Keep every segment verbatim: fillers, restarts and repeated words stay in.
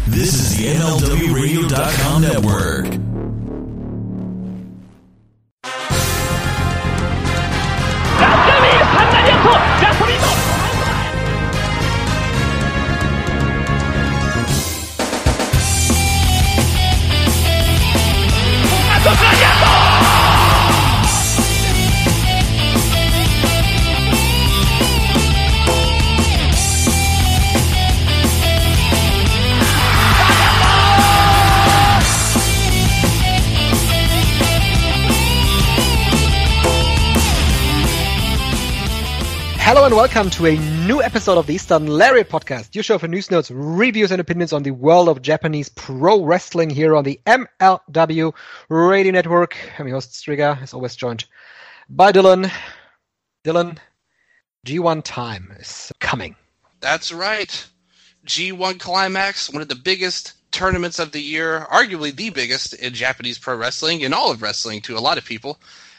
This is the M L W Radio dot com network. Hello and welcome to a new episode of the Eastern Lariat Podcast, your show for news, notes, reviews, and opinions on the world of Japanese pro wrestling here on the M L W Radio Network. I'm your host, Striga, as always joined by Dylan. Dylan, G one time is coming. That's right. G one Climax, one of the biggest tournaments of the year, arguably the biggest in Japanese pro wrestling, in all of wrestling to a lot of people.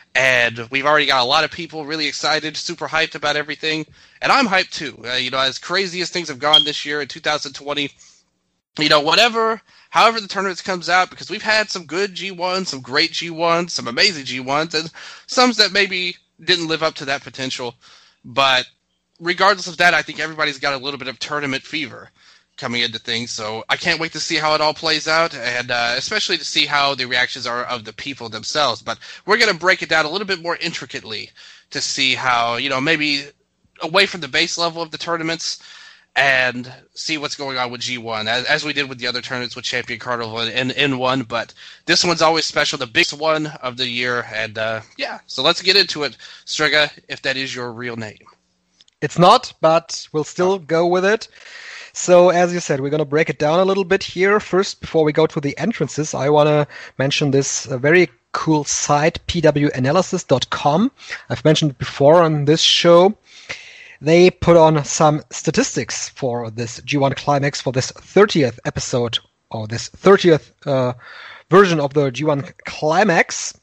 And we've already got a lot of people really excited, super hyped about everything. And I'm hyped too. Uh, you know, as crazy as things have gone this year in two thousand twenty, you know, whatever, however the tournament comes out, because we've had some good G ones, some great G ones, some amazing G ones, and some that maybe didn't live up to that potential. But regardless of that, I think everybody's got a little bit of tournament fever coming into things, so I can't wait to see how it all plays out, and uh, especially to see how the reactions are of the people themselves. But we're going to break it down a little bit more intricately to see how, you know, maybe away from the base level of the tournaments and see what's going on with G one, as, as we did with the other tournaments with Champion Carnival and N one, but this one's always special, the biggest one of the year, and uh, yeah, so let's get into it, Striga, if that is your real name. It's not, but we'll still go with it. So, as you said, we're going to break it down a little bit here. First, before we go to the entrances, I want to mention this uh, very cool site, P W analysis dot com. I've mentioned it before on this show. They put on some statistics for this G one Climax, for this thirtieth episode, or this thirtieth uh, version of the G one Climax.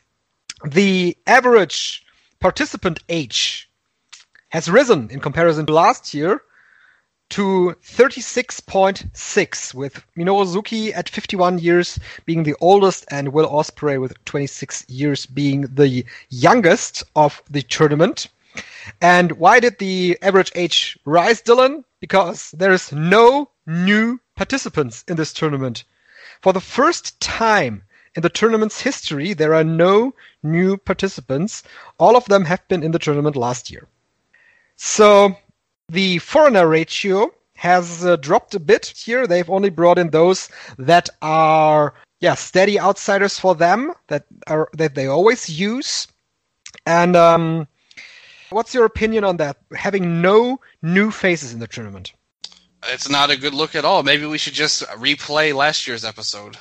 The average participant age has risen in comparison to last year to thirty-six point six, with Minoru Suzuki at fifty-one years being the oldest and Will Ospreay with twenty-six years being the youngest of the tournament. And why did the average age rise, Dylan? Because there's no new participants in this tournament. For the first time in the tournament's history, there are no new participants. All of them have been in the tournament last year. So the foreigner ratio has uh, dropped a bit here. They've only brought in those that are, yeah, steady outsiders for them, that are that they always use. And um, what's your opinion on that? Having no new faces in the tournament. It's not a good look at all. Maybe we should just replay last year's episode.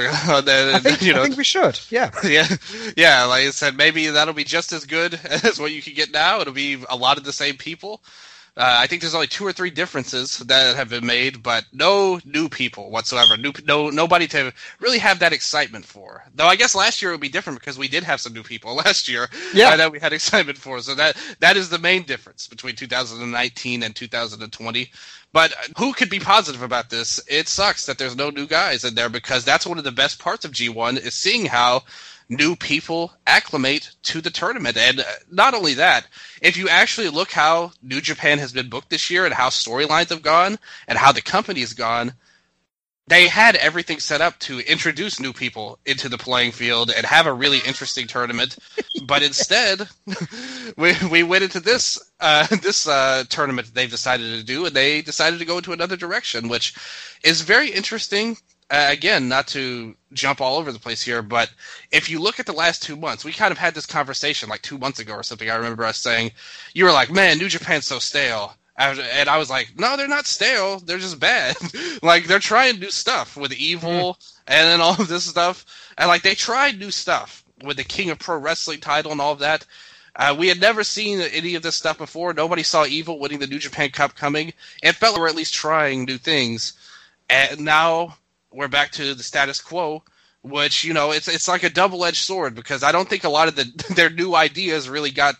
I think, you know, I think we should, yeah. yeah. Yeah, like I said, maybe that'll be just as good as what you can get now. It'll be a lot of the same people. Uh, I think there's only two or three differences that have been made, but no new people whatsoever. New, no, nobody to really have that excitement for. Though I guess last year it would be different because we did have some new people last year yeah. uh, that we had excitement for. So that that is the main difference between two thousand nineteen and two thousand twenty. But who could be positive about this? It sucks that there's no new guys in there, because that's one of the best parts of G one is seeing how new people acclimate to the tournament. And not only that, if you actually look how New Japan has been booked this year and how storylines have gone and how the company has gone, they had everything set up to introduce new people into the playing field and have a really interesting tournament. But instead, we we went into this uh, this uh, tournament they've decided to do, and they decided to go into another direction, which is very interesting. Uh, again, not to jump all over the place here, but if you look at the last two months, we kind of had this conversation like two months ago or something. I remember us saying, you were like, man, New Japan's so stale. And I was like, no, they're not stale. They're just bad. Like, they're trying new stuff with Evil mm. and then all of this stuff. And, like, they tried new stuff with the King of Pro Wrestling title and all of that. Uh, we had never seen any of this stuff before. Nobody saw Evil winning the New Japan Cup coming. It felt like we were at least trying new things. And now we're back to the status quo, which, you know, it's it's like a double-edged sword, because I don't think a lot of the their new ideas really got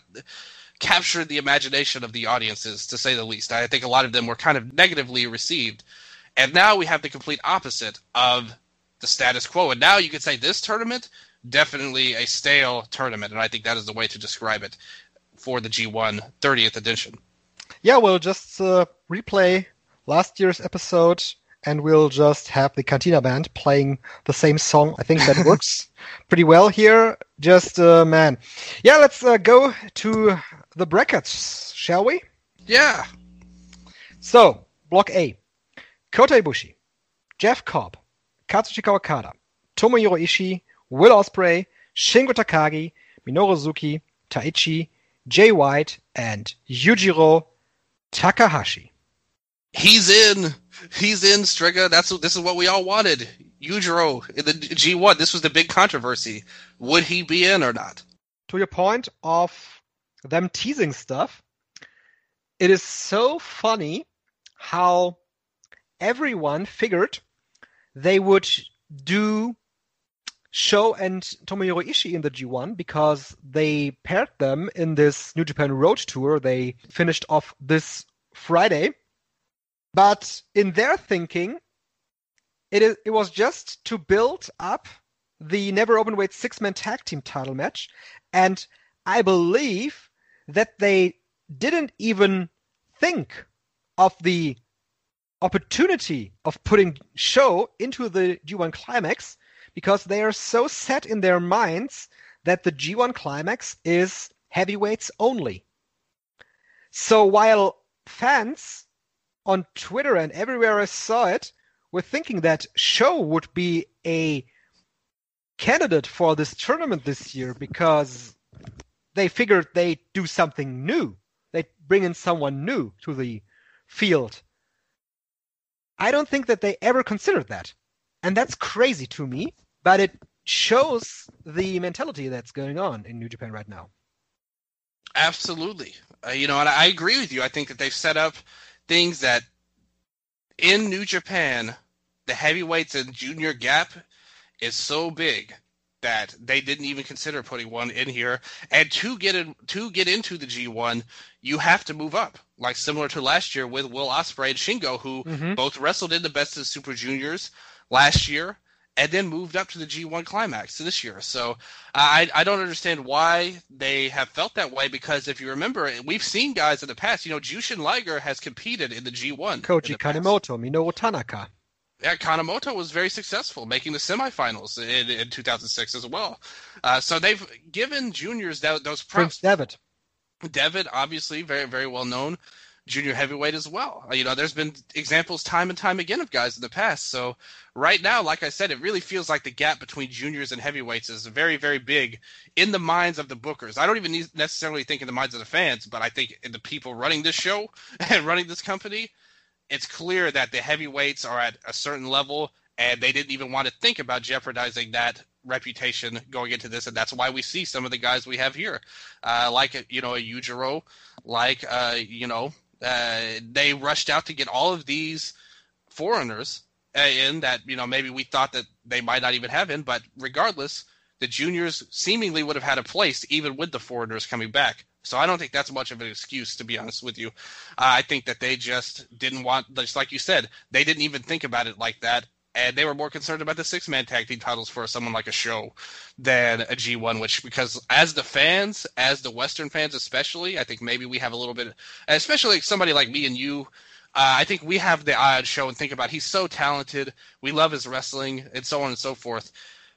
captured the imagination of the audiences, to say the least. I think a lot of them were kind of negatively received. And now we have the complete opposite of the status quo. And now you could say this tournament, definitely a stale tournament. And I think that is the way to describe it for the G one thirtieth edition. Yeah, we'll just uh, replay last year's episode, and we'll just have the Cantina Band playing the same song. I think that works pretty well here. Just, uh, man. Yeah, let's uh, go to the brackets, shall we? Yeah. So, Block A. Kota Ibushi, Jeff Cobb, Katsushika Okada, Tomohiro Ishii, Will Ospreay, Shingo Takagi, Minoru Suzuki, Taichi, Jay White, and Yujiro Takahashi. He's in. He's in, Striga. That's this is what we all wanted. Yujiro in the G one. This was the big controversy. Would he be in or not? To your point of them teasing stuff, it is so funny how everyone figured they would do Sho and Tomohiro Ishii in the G one because they paired them in this New Japan Road Tour they finished off this Friday. But in their thinking, it is, it was just to build up the Never Openweight six-man tag team title match. And I believe that they didn't even think of the opportunity of putting Sho into the G one Climax because they are so set in their minds that the G one Climax is heavyweights only. So while fans on Twitter and everywhere I saw it were thinking that Sho would be a candidate for this tournament this year because they figured they'd do something new. They'd bring in someone new to the field. I don't think that they ever considered that. And that's crazy to me, but it shows the mentality that's going on in New Japan right now. Absolutely. Uh, you know, and I agree with you. I think that they've set up things that in New Japan, the heavyweights and junior gap is so big that they didn't even consider putting one in here. And to get in, to get into the G one, you have to move up, like similar to last year with Will Ospreay and Shingo, who mm-hmm. both wrestled in the Best of Super Juniors last year and then moved up to the G one Climax this year. So uh, I I don't understand why they have felt that way, because if you remember, we've seen guys in the past. You know, Jushin Liger has competed in the G one. Koji Kanemoto, Minoru Tanaka. Yeah, Kanemoto was very successful, making the semifinals in, in two thousand six as well. Uh, so they've given juniors that, those props. Prince Devitt. Devitt, obviously, very, very well known. Junior heavyweight as well. You know, there's been examples time and time again of guys in the past. So right now, like I said, it really feels like the gap between juniors and heavyweights is very, very big in the minds of the bookers. I don't even need necessarily think in the minds of the fans, but I think in the people running this show and running this company, it's clear that the heavyweights are at a certain level, and they didn't even want to think about jeopardizing that reputation going into this, and that's why we see some of the guys we have here, uh, like, you know, a Yujiro, like, uh, you know, Uh, they rushed out to get all of these foreigners in that, you know, maybe we thought that they might not even have in, but regardless, the juniors seemingly would have had a place even with the foreigners coming back. So I don't think that's much of an excuse, to be honest with you. Uh, I think that they just didn't want, just like you said, they didn't even think about it like that, and they were more concerned about the six-man tag team titles for someone like a Sho than a G one, which, because as the fans, as the Western fans especially, I think maybe we have a little bit, especially somebody like me and you, uh, I think we have the eye on Sho and think about he's so talented, we love his wrestling, and so on and so forth.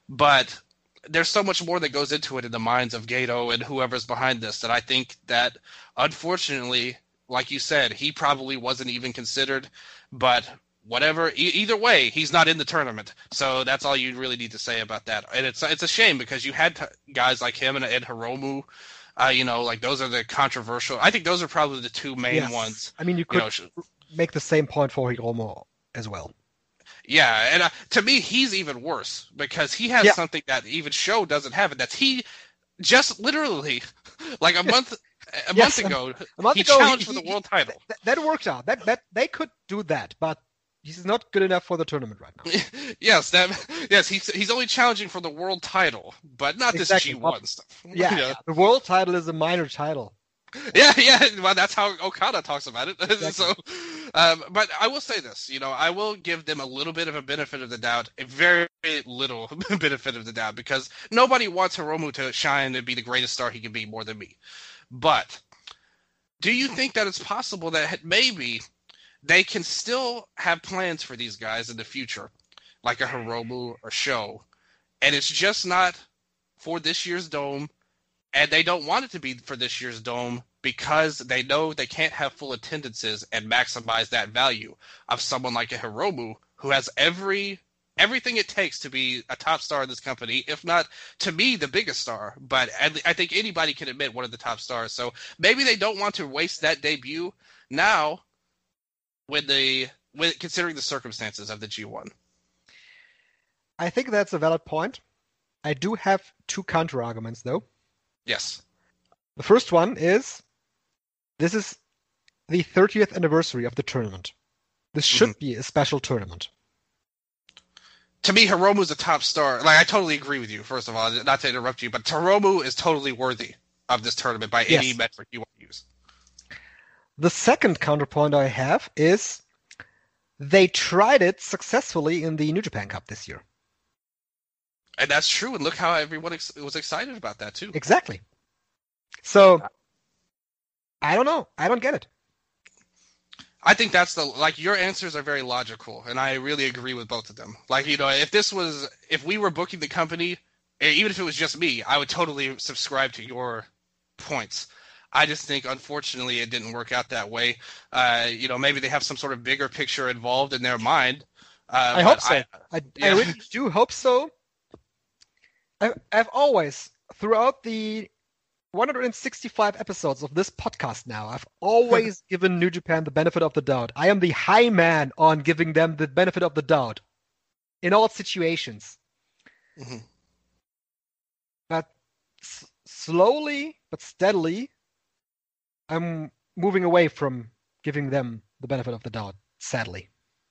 But there's so much more that goes into it in the minds of Gato and whoever's behind this that I think that, unfortunately, like you said, he probably wasn't even considered, but whatever, e- either way, he's not in the tournament. So that's all you really need to say about that. And it's it's a shame because you had t- guys like him and, and Hiromu, uh, you know, like those are the controversial. I think those are probably the two main yes. ones. I mean, you could you know, make the same point for Hiromu as well. Yeah, and uh, to me, he's even worse because he has yeah. something that even Sho doesn't have, and that's he just literally, like a month a yes, month ago, a month he ago, challenged he, for the he, world title. Th- that worked out. That that they could do that, but he's not good enough for the tournament right now. yes, that yes, he's he's only challenging for the world title, but not exactly. this G one stuff. Yeah, you know? yeah, the world title is a minor title. Yeah, yeah. Well, that's how Okada talks about it. Exactly. So, Um, but I will say this, you know, I will give them a little bit of a benefit of the doubt, a very little benefit of the doubt, because nobody wants Hiromu to shine and be the greatest star he can be more than me. But do you think that it's possible that maybe they can still have plans for these guys in the future, like a Hiromu or Sho, and it's just not for this year's Dome, and they don't want it to be for this year's Dome because they know they can't have full attendances and maximize that value of someone like a Hiromu who has every everything it takes to be a top star in this company, if not, to me, the biggest star. But I think anybody can admit one of the top stars. So maybe they don't want to waste that debut now when the when considering the circumstances of the G one. I think that's a valid point. I do have two counter arguments, though. Yes. The first one is, this is the thirtieth anniversary of the tournament. This should mm-hmm. be a special tournament. To me, Hiromu's a top star. Like, I totally agree with you, first of all, not to interrupt you, but Hiromu is totally worthy of this tournament by any yes. metric you want to use. The second counterpoint I have is they tried it successfully in the New Japan Cup this year. And that's true, and look how everyone ex- was excited about that, too. Exactly. So, I don't know. I don't get it. I think that's the, like, your answers are very logical, and I really agree with both of them. Like, you know, if this was, if we were booking the company, even if it was just me, I would totally subscribe to your points. I just think, unfortunately, it didn't work out that way. Uh, you know, maybe they have some sort of bigger picture involved in their mind. Uh, I hope so. I, I, yeah. I really do hope so. I, I've always, throughout the one hundred sixty-five episodes of this podcast now, I've always given New Japan the benefit of the doubt. I am the high man on giving them the benefit of the doubt in all situations. Mm-hmm. But s- slowly but steadily, I'm moving away from giving them the benefit of the doubt, sadly.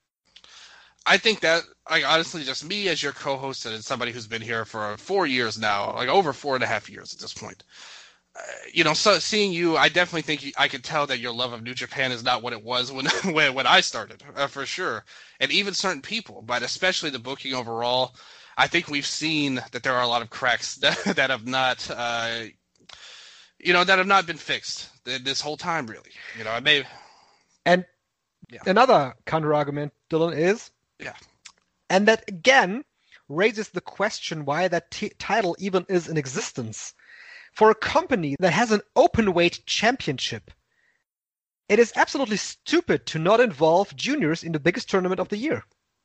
I think that, like, honestly, just me as your co-host and somebody who's been here for four years now, like over four and a half years at this point, uh, you know, so seeing you, I definitely think you, I could tell that your love of New Japan is not what it was when when, when I started, uh, for sure. And even certain people, but especially the booking overall, I think we've seen that there are a lot of cracks that, that have not, uh, you know, that have not been fixed this whole time, really. You know, I may. And yeah. Another counter-argument, Dylan, is. Yeah. And that, again, raises the question why that t- title even is in existence. For a company that has an open-weight championship, it is absolutely stupid to not involve juniors in the biggest tournament of the year.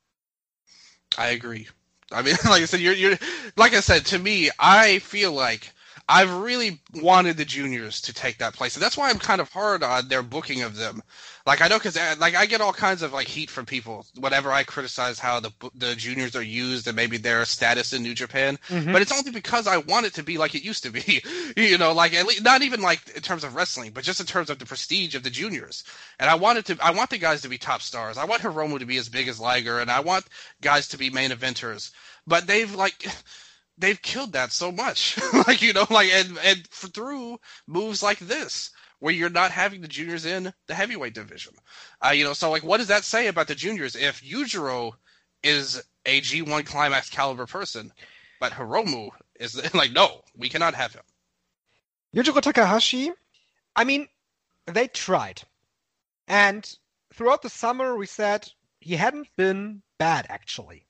I agree. I mean, like I said, you're, you're, like I said, to me, I feel like I've really wanted the juniors to take that place, and that's why I'm kind of hard on their booking of them. Like, I know, because like I get all kinds of like heat from people whenever I criticize how the the juniors are used and maybe their status in New Japan, mm-hmm. but it's only because I want it to be like it used to be. You know, like at least, not even like in terms of wrestling, but just in terms of the prestige of the juniors. And I want it to, I want the guys to be top stars. I want Hiromu to be as big as Liger, and I want guys to be main eventers. But they've like. They've killed that so much, like, you know, like, and, and through moves like this, where you're not having the juniors in the heavyweight division. Uh, you know, so, like, what does that say about the juniors if Yujiro is a G one Climax caliber person, but Hiromu is, like, no, we cannot have him. Yujiro Takahashi, I mean, they tried. And throughout the summer, we said he hadn't been bad, actually.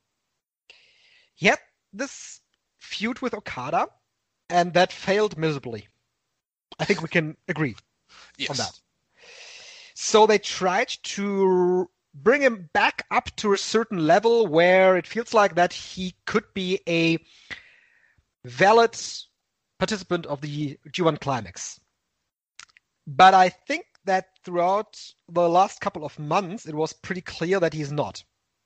He had this feud with Okada, and that failed miserably. I think we can agree yes. on that. So they tried to bring him back up to a certain level where it feels like that he could be a valid participant of the G one Climax. But I think that throughout the last couple of months, it was pretty clear that he's not.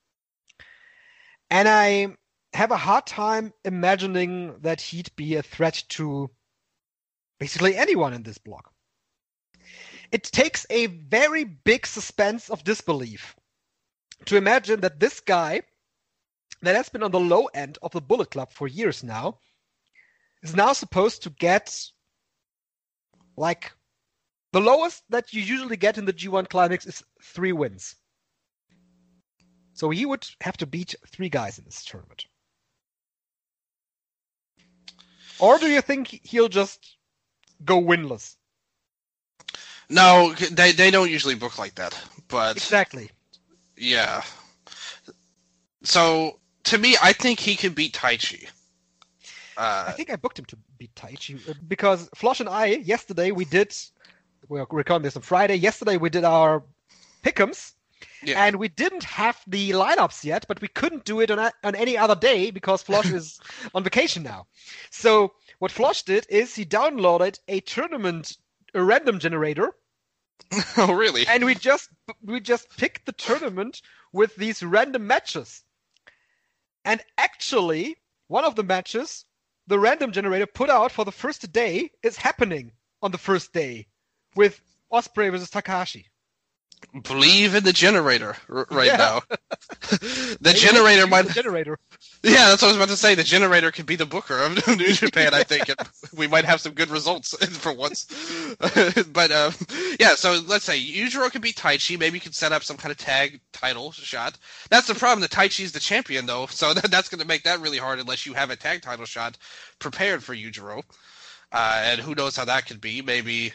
And I have a hard time imagining that he'd be a threat to basically anyone in this block. It takes a very big suspense of disbelief to imagine that this guy that has been on the low end of the Bullet Club for years now is now supposed to get like the lowest that you usually get in the G one Climax is three wins. So he would have to beat three guys in this tournament. Or do you think he'll just go winless? No, they they don't usually book like that. But exactly. Yeah. So to me, I think he can beat Taichi. Uh, I think I booked him to beat Taichi because Flosh and I yesterday we did. We're recording this on Friday. Yesterday we did our pick'ems, yeah. and we didn't have the lineups yet, but we couldn't do it on a, on any other day because Flosh is on vacation now. So what Flosh did is he downloaded a tournament a random generator. Oh, really? And we just we just picked the tournament with these random matches. And actually, one of the matches the random generator put out for the first day is happening on the first day with Ospreay versus Takahashi. Believe in the generator r- right yeah. now. the Maybe generator might. The generator. Yeah, that's what I was about to say. The generator could be the booker of New Japan. I think and we might have some good results for once. but um, yeah, so let's say Yujiro could beat Taichi. Maybe you could set up some kind of tag title shot. That's the problem. That Taichi's the champion, though, so that, that's going to make that really hard unless you have a tag title shot prepared for Yujiro. Uh, and who knows how that could be? Maybe.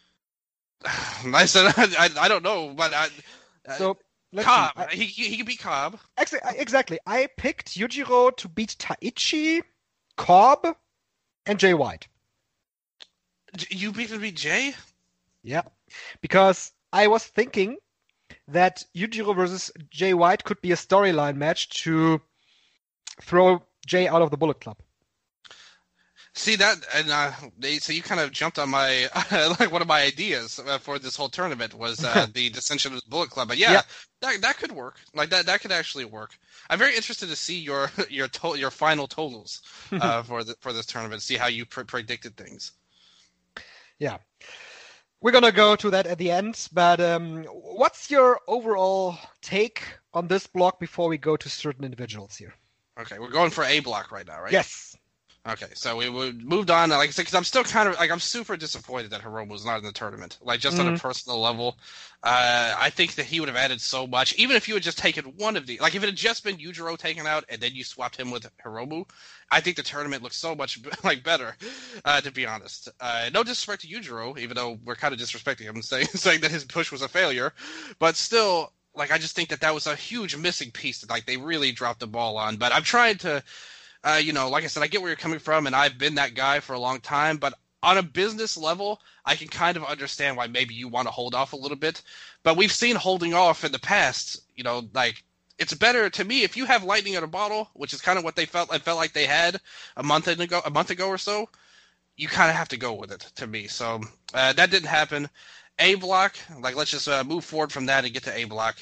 I said I, I don't know, but I, so let's Cobb. I, he he could beat Cobb. Exactly. I picked Yujiro to beat Taichi, Cobb, and Jay White. You beat to beat Jay? Yeah, because I was thinking that Yujiro versus Jay White could be a storyline match to throw Jay out of the Bullet Club. See that, and uh, they, so you kind of jumped on my like one of my ideas uh, for this whole tournament was uh, the dissension of the Bullet Club. But yeah, yeah, that that could work. Like that that could actually work. I'm very interested to see your your to- your final totals uh, for the for this tournament. See how you pr- predicted things. Yeah, we're gonna go to that at the end. But um, what's your overall take on this block before we go to certain individuals here? Okay, we're going for A block right now, right? Yes. Okay, so we, we moved on. Like I said, because I'm still kind of like I'm super disappointed that Hiromu was not in the tournament. Like just mm-hmm. on a personal level, uh, I think that he would have added so much. Even if you had just taken one of the, like if it had just been Yujiro taken out and then you swapped him with Hiromu, I think the tournament looks so much like better. Uh, to be honest, uh, no disrespect to Yujiro, even though we're kind of disrespecting him, saying saying that his push was a failure, but still, like I just think that that was a huge missing piece that like they really dropped the ball on. But I'm trying to. Uh, you know, like I said, I get where you're coming from, and I've been that guy for a long time. But on a business level, I can kind of understand why maybe you want to hold off a little bit. But we've seen holding off in the past. You know, like it's better to me if you have lightning in a bottle, which is kind of what they felt. I felt like they had a month ago, a month ago or so. You kind of have to go with it to me. So uh, that didn't happen. A block, like let's just uh, move forward from that and get to A block.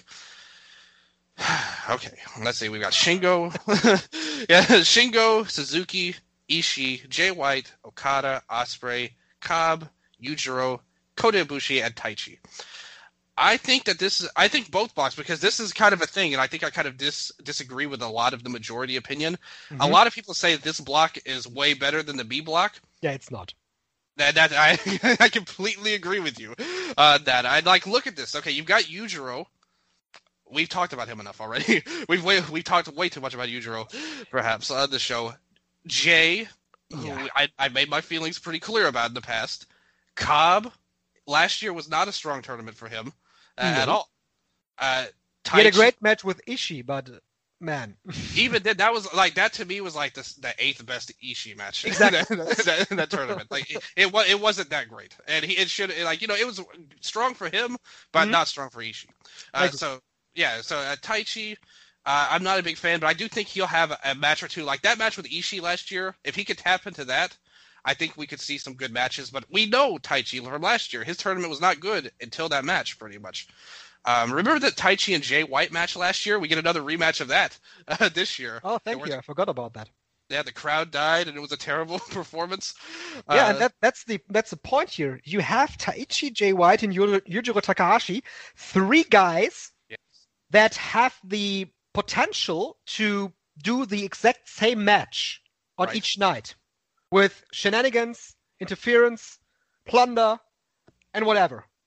Okay, let's see. We've got Shingo, yeah, Shingo, Suzuki, Ishii, Jay White, Okada, Ospreay, Cobb, Yujiro, Kota Ibushi, and Taichi. I think that this is. I think both blocks because this is kind of a thing, and I think I kind of dis, disagree with a lot of the majority opinion. Mm-hmm. A lot of people say that this block is way better than the B block. Yeah, it's not. That that I I completely agree with you. Uh, that I'd like look at this. Okay, you've got Yujiro. We've talked about him enough already. We've way, we talked way too much about Yujiro, perhaps, on the show. Jay, yeah. who I, I made my feelings pretty clear about in the past. Cobb, last year was not a strong tournament for him uh, mm-hmm. at all. Uh, he had a great match with Ishii, but man, even then, that was like that to me was like the, the eighth best Ishii match. Exactly, in, that, that, in that tournament. Like it, it was, it wasn't that great, and he it should like you know it was strong for him, but mm-hmm. not strong for Ishii. Uh, so. Yeah, so uh, Taichi, uh, I'm not a big fan, but I do think he'll have a, a match or two. Like that match with Ishii last year, if he could tap into that, I think we could see some good matches. But we know Taichi from last year. His tournament was not good until that match, pretty much. Um, remember that Taichi and Jay White match last year? We get another rematch of that uh, this year. Oh, thank you. I forgot about that. Yeah, the crowd died, and it was a terrible performance. Yeah, uh, and that, that's the that's the point here. You have Taichi, Jay White, and Yujiro Takahashi, three guys that have the potential to do the exact same match on right. each night with shenanigans, interference, plunder, and whatever.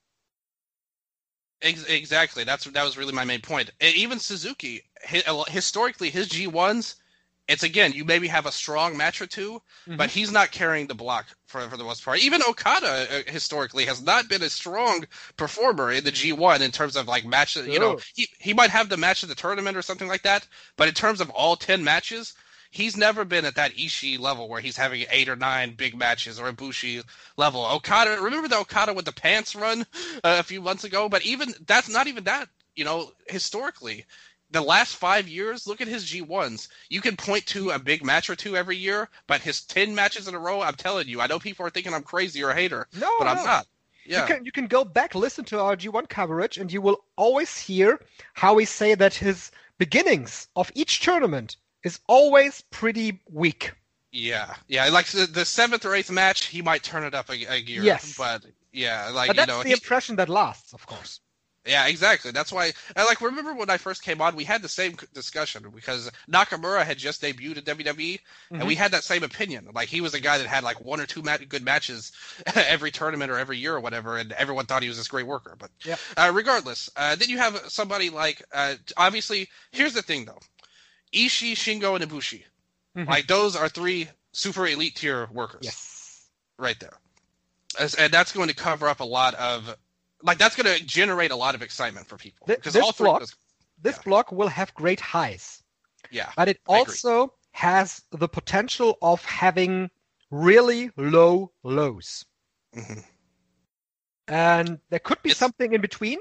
Ex- exactly. That's that was really my main point. E- Even Suzuki, hi- historically, his G ones, it's again, you maybe have a strong match or 2 Mhm. but he's not carrying the block for for the most part. Even Okada uh, historically has not been a strong performer in the G one in terms of like match. You know, Sure. he he might have the match of the tournament or something like that, but in terms of all ten matches. He's never been at that Ishii level where he's having eight or nine big matches, or Ibushi level. Okada, remember the Okada with the pants run uh, a few months ago? But even that's not even that. You know, historically, the last five years, look at his G ones. You can point to a big match or two every year, but his ten matches in a row, I'm telling you, I know people are thinking I'm crazy or a hater, No, but I'm no. not. Yeah. You can you can go back, listen to our G one coverage, and you will always hear how we say that his beginnings of each tournament is always pretty weak. Yeah, yeah. Like the, the seventh or eighth match, he might turn it up a, a gear. Yes. But yeah, like But you that's know, the he- impression that lasts, of course. yeah, exactly. That's why. I like remember when I first came on, we had the same c- discussion because Nakamura had just debuted in W W E, and Mhm. we had that same opinion. Like he was a guy that had like one or two mat- good matches every tournament or every year or whatever, and everyone thought he was this great worker. But Yeah. uh, regardless, uh, then you have somebody like uh, obviously. Here's the thing though, Ishii, Shingo, and Ibushi. Mhm. Like those are three super elite tier workers Yes. right there. As, and that's going to cover up a lot of, like that's going to generate a lot of excitement for people. Th- because this all three block- of those, This Yeah. block will have great highs, yeah, but it I agree. also has the potential of having really low lows. hmm And there could be It's- something in between.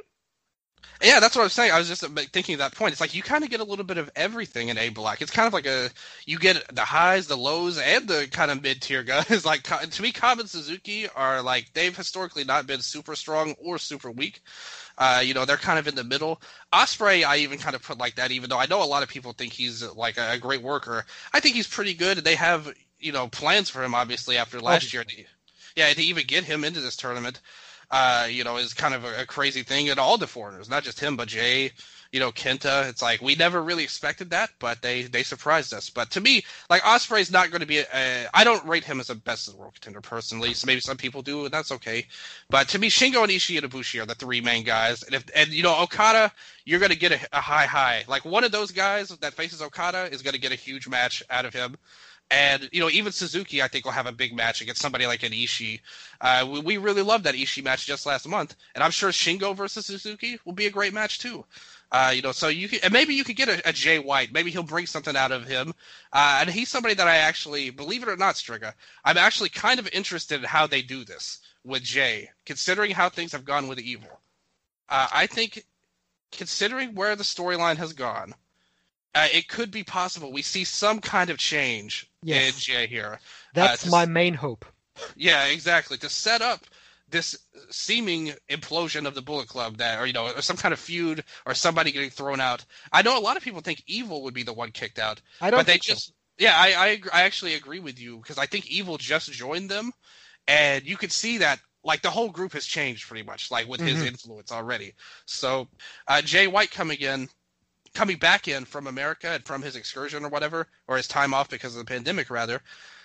Yeah, that's what I was saying. I was just uh, thinking of that point. It's like you kind of get a little bit of everything in A Block. It's kind of like a you get the highs, the lows, and the kind of mid tier guys. Like Ka- to me, Cobb and Suzuki are like they've historically not been super strong or super weak. Uh, you know, they're kind of in the middle. Ospreay, I even kind of put like that, even though I know a lot of people think he's uh, like a, a great worker. I think he's pretty good. They have you know plans for him, obviously, after last year. Yeah, to even get him into this tournament. Uh, you know, is kind of a, a crazy thing. And all the foreigners, not just him, but Jay, you know, Kenta. It's like we never really expected that, but they they surprised us. But to me, like Ospreay's not going to be. A, I don't rate him as a best of the world contender personally. So maybe some people do, and that's okay. But to me, Shingo and Ishii and Ibushi are the three main guys. And if and you know Okada, you're going to get a, a high high. Like one of those guys that faces Okada is going to get a huge match out of him. And, you know, even Suzuki, I think, will have a big match against somebody like an Ishii. Uh, we, we really loved that Ishii match just last month. And I'm sure Shingo versus Suzuki will be a great match, too. Uh, you know, so you can, and maybe you could get a, a Jay White. Maybe he'll bring something out of him. Uh, and he's somebody that I actually, believe it or not, Striga, I'm actually kind of interested in how they do this with Jay, considering how things have gone with Evil. Uh, I think, considering where the storyline has gone, Uh, it could be possible we see some kind of change Yes. in Jay here. That's Uh, to my s- main hope. Yeah, exactly. To set up this seeming implosion of the Bullet Club, that, or you know, or some kind of feud, or somebody getting thrown out. I know a lot of people think Evil would be the one kicked out, I don't but they think so. just, yeah, I, I, ag- I actually agree with you because I think Evil just joined them, and you could see that. Like the whole group has changed pretty much, like with his Mhm. influence already. So, uh, Jay White coming in. Coming back in from America and from his excursion or whatever, or his time off because of the pandemic, rather,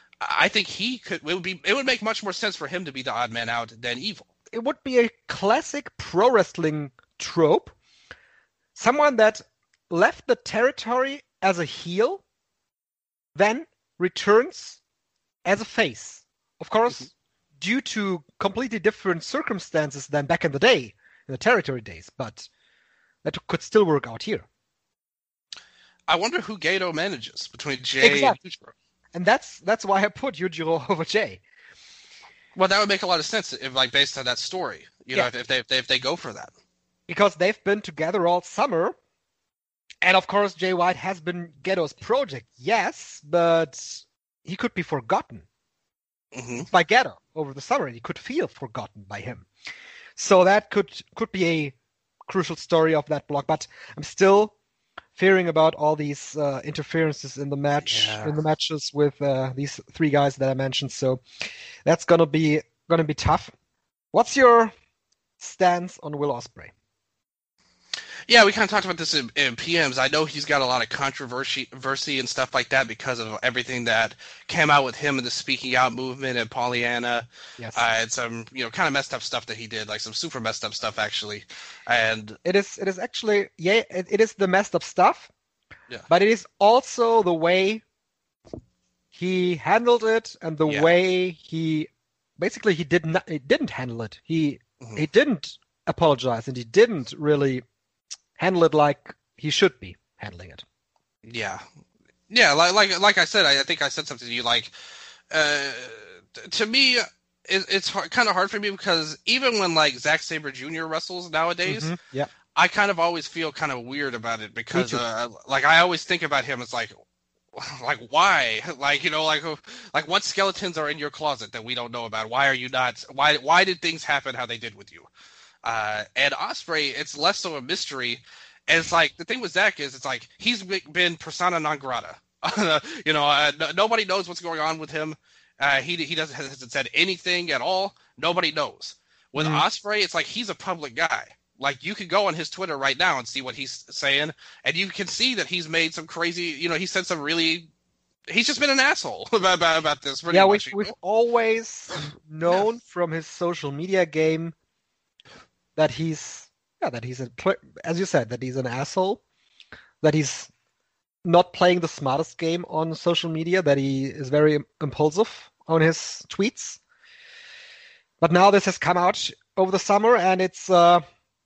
I think he could. It would be. It would make much more sense for him to be the odd man out than Evil. It would be a classic pro wrestling trope. Someone that left the territory as a heel, then returns as a face. Of course, Mhm. due to completely different circumstances than back in the day, in the territory days, but that could still work out here. I wonder who Gato manages between Jay Exactly. and Yujiro. And that's that's why I put Yujiro over Jay. Well, that would make a lot of sense if, like, based on that story. You know, Yeah. if, if they if they if they go for that. Because they've been together all summer. And of course, Jay White has been Ghetto's project, yes, but he could be forgotten hmm by Ghetto over the summer. He could feel forgotten by him. So that could could be a crucial story of that block. But I'm still fearing about all these uh, interferences in the match, Yeah. in the matches with uh, these three guys that I mentioned. So that's gonna be gonna be tough. What's your stance on Will Ospreay? Yeah, we kind of talked about this in, in P Ms. I know he's got a lot of controversy controversy and stuff like that because of everything that came out with him and the speaking out movement and Pollyanna. Yes. Uh, and some, you know, kind of messed up stuff that he did, like some super messed up stuff, actually. And It is it is actually yeah it, it is the messed up stuff, Yeah. but it is also the way he handled it and the Yeah. way he basically he did not he didn't handle it. He Mhm. he didn't apologize and he didn't really handle it like he should be handling it. Yeah, yeah. Like like like I said, I, I think I said something to you. Like, uh, t- to me, it, it's hard, kind of hard for me because even when like Zack Sabre Junior wrestles nowadays, Mhm. Yeah. I kind of always feel kind of weird about it because, too. uh, like, I always think about him as like, like why, like you know, like like what skeletons are in your closet that we don't know about? Why are you not? Why why did things happen how they did with you? Uh, and Ospreay, it's less so a mystery. And it's like the thing with Zach is, it's like he's been persona non grata. you know, uh, no, nobody knows what's going on with him. Uh, he he doesn't hasn't said anything at all. Nobody knows. With Mhm. Ospreay, it's like he's a public guy. Like you could go on his Twitter right now and see what he's saying, and you can see that he's made some crazy. You know, he said some really. He's just been an asshole about about, about this. Pretty Yeah, much, we've you we've know? always known from his social media game that he's yeah that he's a pl- as you said that he's an asshole, that he's not playing the smartest game on social media, that he is very im- impulsive on his tweets. But now this has come out over the summer, and it's uh,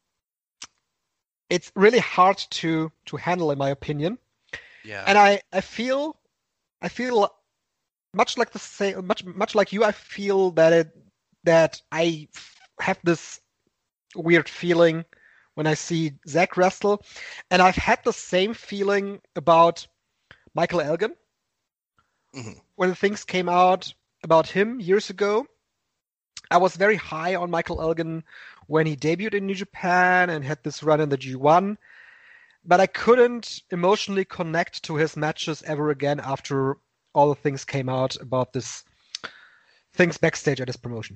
it's really hard to to handle, in my opinion. Yeah. And I I feel I feel much like the same much much like you. I feel that it that I have this weird feeling when I see Zach wrestle, and I've had the same feeling about Michael Elgin Mhm. when things came out about him years ago. I was very high on Michael Elgin when he debuted in New Japan and had this run in the G one, but I couldn't emotionally connect to his matches ever again after all the things came out about this things backstage at his promotion.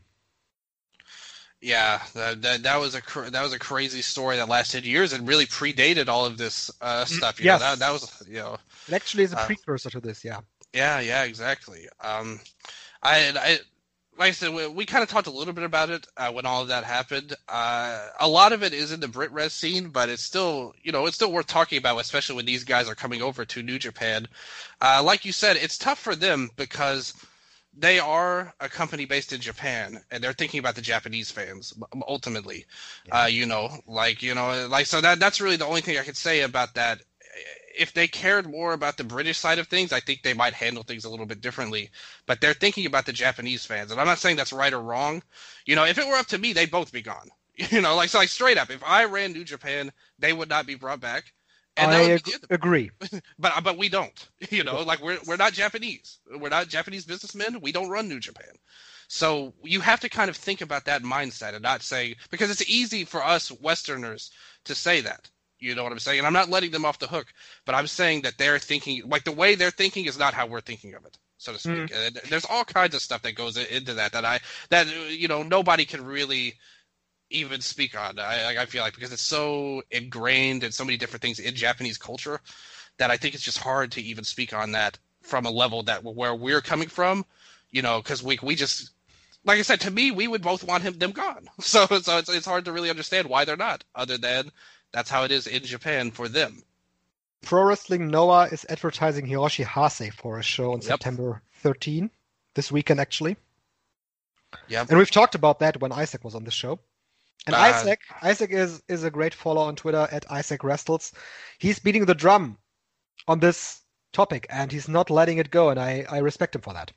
Yeah, that, that that was a cr- that was a crazy story that lasted years and really predated all of this uh, stuff. You yes. know, that that was you know, It actually is a Uh, precursor to this, yeah. yeah, yeah, exactly. Um, I, I like I said, we, we kind of talked a little bit about it uh, when all of that happened. Uh, a lot of it is in the Brit Res scene, but it's still you know it's still worth talking about, especially when these guys are coming over to New Japan. Uh, like you said, it's tough for them because they are a company based in Japan, and they're thinking about the Japanese fans ultimately. Yeah. Uh, you know, like you know, like so that that's really the only thing I could say about that. If they cared more about the British side of things, I think they might handle things a little bit differently. But they're thinking about the Japanese fans, and I'm not saying that's right or wrong. You know, if it were up to me, they'd both be gone. You know, like so, like straight up, if I ran New Japan, they would not be brought back. And that I would ag- be the end of it. agree. But but we don't. You know, like we're we're not Japanese. We're not Japanese businessmen. We don't run New Japan. So you have to kind of think about that mindset and not say because it's easy for us Westerners to say that. You know what I'm saying? And I'm not letting them off the hook, but I'm saying that they're thinking like the way they're thinking is not how we're thinking of it, so to speak. And there's all kinds of stuff that goes into that that I that you know nobody can really even speak on. I I feel like because it's so ingrained in so many different things in Japanese culture that I think it's just hard to even speak on that from a level that where we're coming from. You know, because we we just like I said to me, we would both want him them gone. So so it's it's hard to really understand why they're not, other than that's how it is in Japan for them. Pro Wrestling Noah is advertising Hiroshi Hase for a show on Yep. September thirteenth, this weekend actually. Yeah. And we've talked about that when Isaac was on the show. And Uh, Isaac, Isaac is is a great follow on Twitter at Isaac Wrestles. He's beating the drum on this topic, and he's not letting it go, and I, I respect him for that.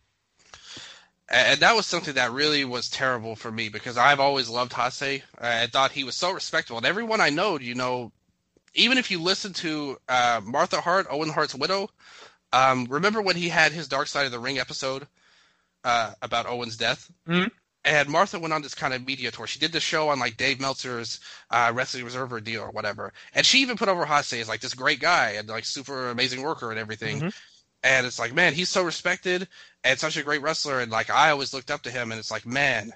And that was something that really was terrible for me because I've always loved Hase. I thought he was so respectable. And everyone I know, you know, even if you listen to uh, Martha Hart, Owen Hart's widow, um, remember when he had his Dark Side of the Ring episode uh, about Owen's death? Mhm. And Martha went on this kind of media tour. She did the show on like Dave Meltzer's uh, Wrestling Observer deal or whatever. And she even put over Hase as like this great guy and like super amazing worker and everything. Mhm. And it's like, man, he's so respected and such a great wrestler. And like, I always looked up to him. And it's like, man,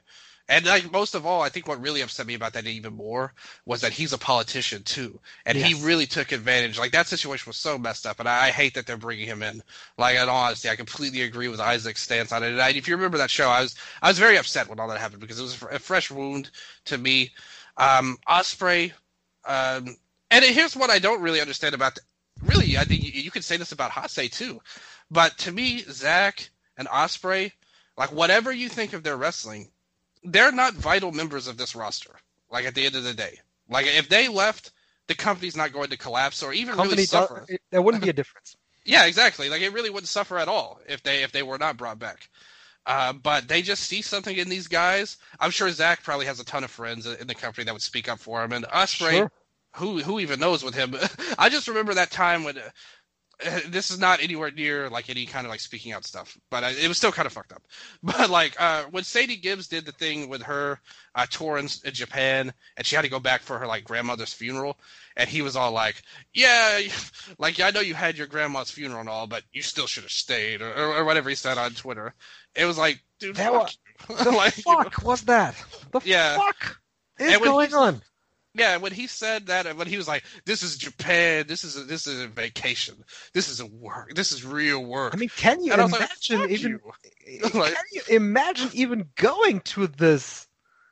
And like most of all, I think what really upset me about that even more was that he's a politician too, and Yes. he really took advantage. Like that situation was so messed up, and I, I hate that they're bringing him in. Like in all honesty, I completely agree with Isaac's stance on it. And I, if you remember that show, I was I was very upset when all that happened because it was a fresh wound to me. Um, Ospreay, um, and here's what I don't really understand about. The, really, I think you, you could say this about Hase too, but to me, Zack and Ospreay, like whatever you think of their wrestling, they're not vital members of this roster. Like at the end of the day, like if they left, the company's not going to collapse or even Company really suffer. does- it- there wouldn't be a difference. Yeah, exactly. Like it really wouldn't suffer at all if they if they were not brought back. Uh, but they just see something in these guys. I'm sure Zack probably has a ton of friends in the company that would speak up for him. And Ospreay, Sure. who who even knows with him? I just remember that time when. Uh, this is not anywhere near like any kind of like speaking out stuff, but I, it was still kind of fucked up. But like uh, when Sadie Gibbs did the thing with her uh, tour in, in Japan, and she had to go back for her like grandmother's funeral, and he was all like, "Yeah, like I know you had your grandma's funeral and all, but you still should have stayed," or, or, or whatever he said on Twitter. It was like, dude, That fuck wa- you. The Like, you know, fuck was that? The Yeah. fuck is And when going he's- on? Yeah, when he said that, when he was like, "This is Japan. This is a, this is a vacation. This is a work. This is real work." I mean, can you and I was like, imagine "Fuck even? you." Like- Can you imagine even going to this,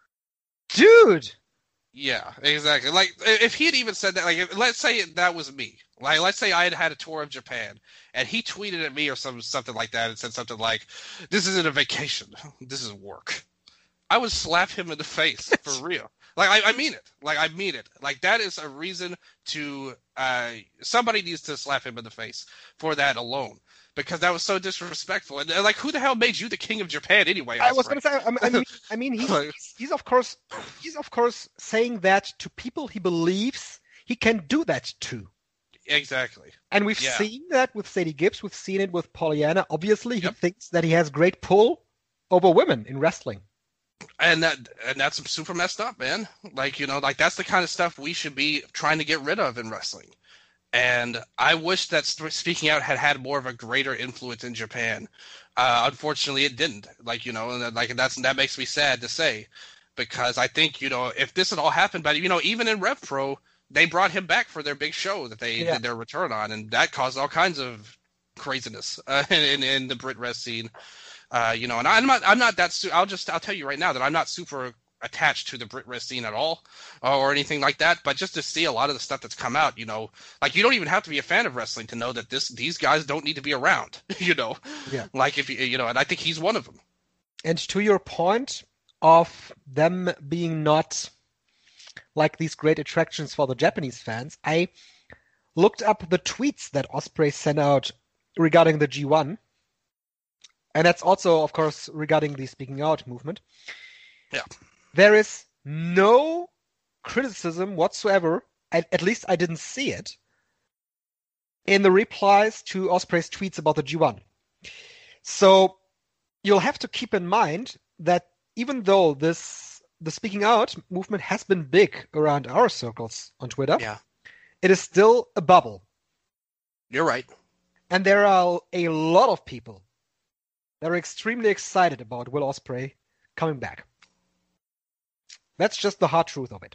dude? Yeah, exactly. Like if he had even said that, like if, let's say that was me. Like let's say I had had a tour of Japan, and he tweeted at me or some something like that and said something like, "This isn't a vacation. This is work." I would slap him in the face for real. Like I, I mean it. Like I mean it. Like that is a reason to. Uh, somebody needs to slap him in the face for that alone, because that was so disrespectful. And, and like, who the hell made you the king of Japan anyway? I was Ospreay? going to say. I mean, I mean, he's, Like- he's he's of course he's of course saying that to people he believes he can do that to. Exactly. And we've Yeah. seen that with Sadie Gibbs. We've seen it with Pollyanna. Obviously, he Yep. thinks that he has great pull over women in wrestling. And that and that's super messed up, man. Like, you know, like that's the kind of stuff we should be trying to get rid of in wrestling. And I wish that St- Speaking Out had had more of a greater influence in Japan. Uh, unfortunately, it didn't. Like, you know, and that- like that's that makes me sad to say, because I think, you know, if this had all happened, but you know, even in Rev Pro, they brought him back for their big show that they Yeah. did their return on, and that caused all kinds of craziness uh, in, in in the Brit Res scene. Uh, you know, and I'm not, I'm not that. Su- I'll just, I'll tell you right now that I'm not super attached to the Brit Res scene at all, uh, or anything like that. But just to see a lot of the stuff that's come out, you know, like you don't even have to be a fan of wrestling to know that this, these guys don't need to be around. You know, Yeah. like if you, you know, and I think he's one of them. And to your point of them being not like these great attractions for the Japanese fans, I looked up the tweets that Ospreay sent out regarding the G one. And that's also, of course, regarding the Speaking Out movement. Yeah. There is no criticism whatsoever, at, at least I didn't see it, in the replies to Ospreay's tweets about the G one. So you'll have to keep in mind that even though this the Speaking Out movement has been big around our circles on Twitter, Yeah. it is still a bubble. You're right. And there are a lot of people that are extremely excited about Will Ospreay coming back. That's just the hard truth of it.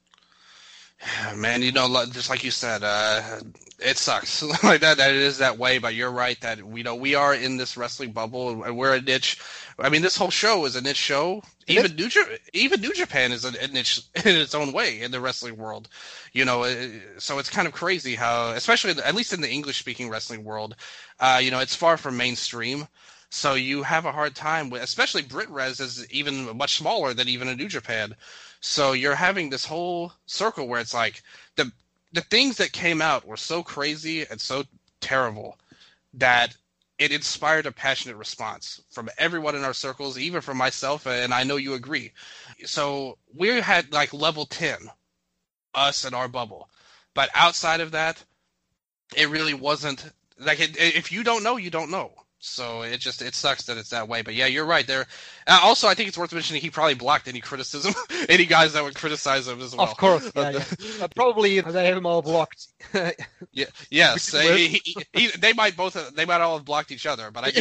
Man, you know, li- just like you said, uh, it sucks like that. That it is that way, but you're right that you know we are in this wrestling bubble, and we're a niche. I mean, this whole show is a niche show. It Even New Ja- even New Japan is a, a niche in its own way in the wrestling world. You know, uh, so it's kind of crazy how, especially in the- at least in the English-speaking wrestling world, uh, you know, it's far from mainstream. So you have a hard time with, especially Brit Res is even much smaller than even a New Japan. So you're having this whole circle where it's like the the things that came out were so crazy and so terrible that it inspired a passionate response from everyone in our circles, even from myself, and I know you agree. So we had like level ten, us and our bubble. But outside of that, it really wasn't like it, if you don't know, you don't know. So it just it sucks that it's that way. But yeah, you're right there. Uh, also, I think it's worth mentioning he probably blocked any criticism, any guys that would criticize him as well. Of course, yeah, yeah. Uh, probably they have them all blocked. Yeah, yes, Which is he, he, he, they might both they might all have blocked each other, but I think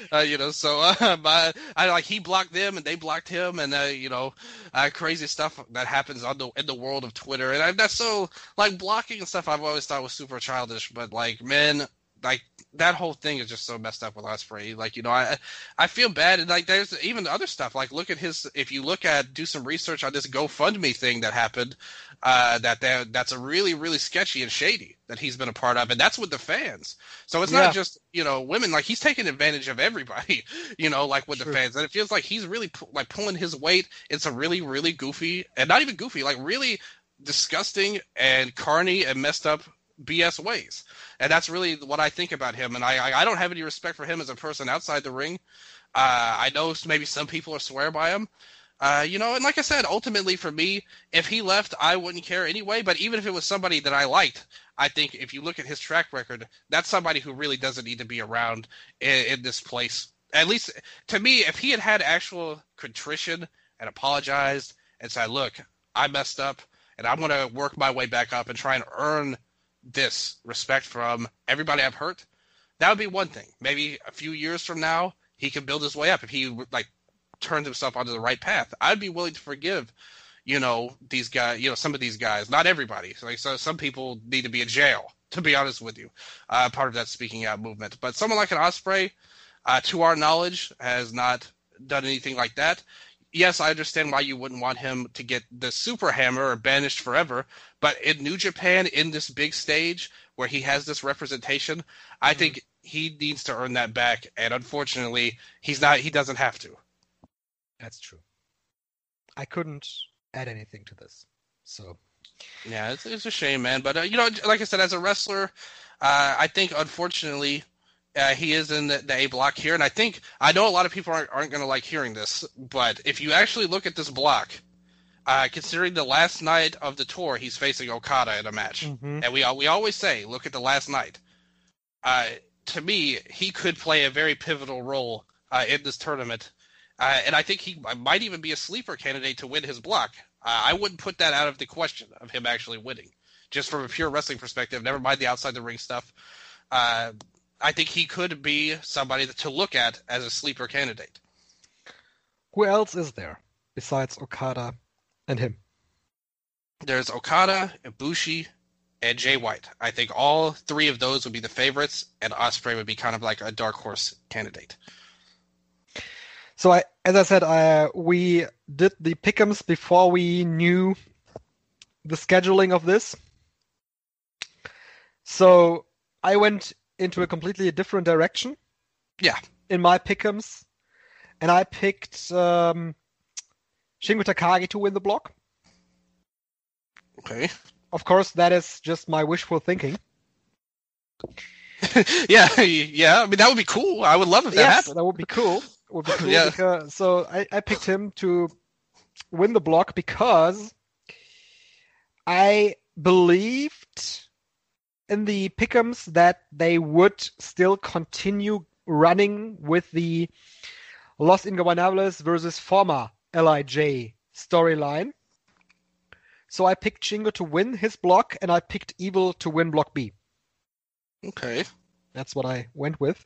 uh, you know, so uh, my, I like he blocked them and they blocked him, and uh, you know, uh, crazy stuff that happens on the in the world of Twitter, and I, that's so like blocking and stuff. I've always thought was super childish, but like, man, like that whole thing is just so messed up with Ospreay. Like, you know, I I feel bad, and like there's even other stuff. Like, look at his. If you look at do some research on this GoFundMe thing that happened, uh, that they, that's a really really sketchy and shady that he's been a part of, and that's with the fans. So it's Yeah. not just you know women. Like he's taking advantage of everybody. You know, like with Sure. the fans, and it feels like he's really pu- like pulling his weight. It's a really really goofy and not even goofy, like really disgusting and carny and messed up B S ways. And that's really what I think about him. And I, I, I don't have any respect for him as a person outside the ring. Uh, I know maybe some people are swear by him. Uh, you know, and like I said, ultimately for me, if he left, I wouldn't care anyway. But even if it was somebody that I liked, I think if you look at his track record, that's somebody who really doesn't need to be around in, in this place. At least to me, if he had had actual contrition and apologized and said, look, I messed up and I'm going to work my way back up and try and earn this respect from everybody I've hurt, that would be one thing. Maybe a few years from now, he can build his way up if he like turns himself onto the right path. I'd be willing to forgive, you know, these guys, you know, some of these guys, not everybody. Like, so some people need to be in jail, to be honest with you, uh, part of that speaking out movement. But someone like an Ospreay, uh, to our knowledge, has not done anything like that. Yes, I understand why you wouldn't want him to get the super hammer or banished forever, but in New Japan, in this big stage where he has this representation, I Mm-hmm. think he needs to earn that back, and unfortunately, he's not. He doesn't have to. That's true. I couldn't add anything to this. So Yeah, it's, it's a shame, man. But uh, you know, like I said, as a wrestler, uh, I think unfortunately uh, he is in the, the A block here, and I think I know a lot of people aren't, aren't going to like hearing this, but if you actually look at this block, uh, considering the last night of the tour, he's facing Okada in a match, Mhm. and we we always say, look at the last night. Uh, to me, he could play a very pivotal role uh, in this tournament, uh, and I think he might even be a sleeper candidate to win his block. Uh, I wouldn't put that out of the question of him actually winning, just from a pure wrestling perspective. Never mind the outside the ring stuff. Uh, I think he could be somebody to look at as a sleeper candidate. Who else is there besides Okada and him? There's Okada, Ibushi, and Jay White. I think all three of those would be the favorites, and Ospreay would be kind of like a dark horse candidate. So, I, as I said, I, we did the pick'ems before we knew the scheduling of this. So I went into a completely different direction. Yeah. In my pick'ems, and I picked um, Shingo Takagi to win the block. Okay. Of course, that is just my wishful thinking. yeah, yeah. I mean, that would be cool. I would love if that yes, happened. that would be cool. Would be cool Yeah. because, so I, I picked him to win the block because I believed in the pick'ems that they would still continue running with the Los Ingobernables versus former L I J storyline. So I picked Shingo to win his block, and I picked Evil to win block B. Okay. That's what I went with.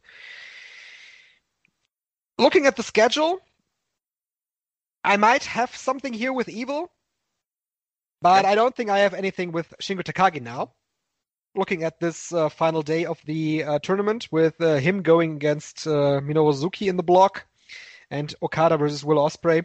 Looking at the schedule, I might have something here with Evil, but Yep. I don't think I have anything with Shingo Takagi now. Looking at this uh, final day of the uh, tournament with uh, him going against uh, Minoru Suzuki in the block and Okada versus Will Ospreay.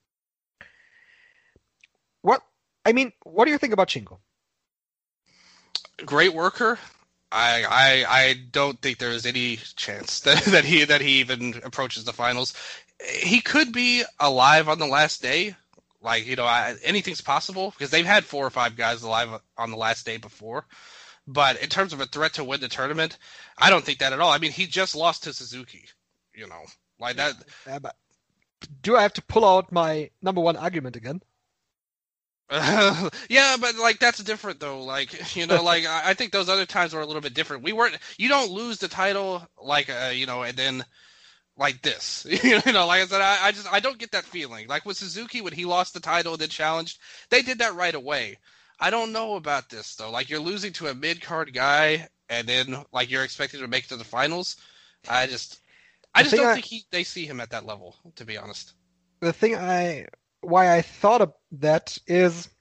What? I mean, what do you think about Shingo? Great worker. I, I I don't think there is any chance that, that he that he even approaches the finals. He could be alive on the last day. Like, you know, I, anything's possible because they've had four or five guys alive on the last day before. But in terms of a threat to win the tournament, I don't think that at all. I mean, he just lost to Suzuki, you know, like that. Uh, but do I have to pull out my number one argument again? Uh, yeah, but like that's different though. Like, you know, like I I think those other times were a little bit different. We weren't. You don't lose the title like, uh, you know, and then like this. You know, like I said, I, I just I don't get that feeling. Like with Suzuki when he lost the title and then challenged, they did that right away. I don't know about this though. Like you're losing to a mid card guy, and then like you're expected to make it to the finals. I just I the just thing don't I, think he they see him at that level, to be honest. the thing I, why I thought of that is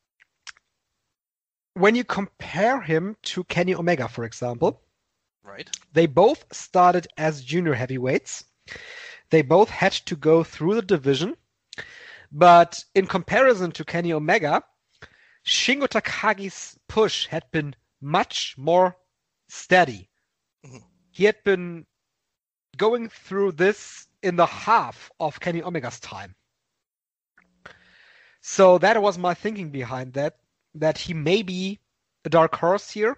when you compare him to Kenny Omega, for example, Right. they both started as junior heavyweights. They both had to go through the division. But in comparison to Kenny Omega, Shingo Takagi's push had been much more steady. Mm-hmm. He had been going through this in the half of Kenny Omega's time. So that was my thinking behind that, that he may be a dark horse here.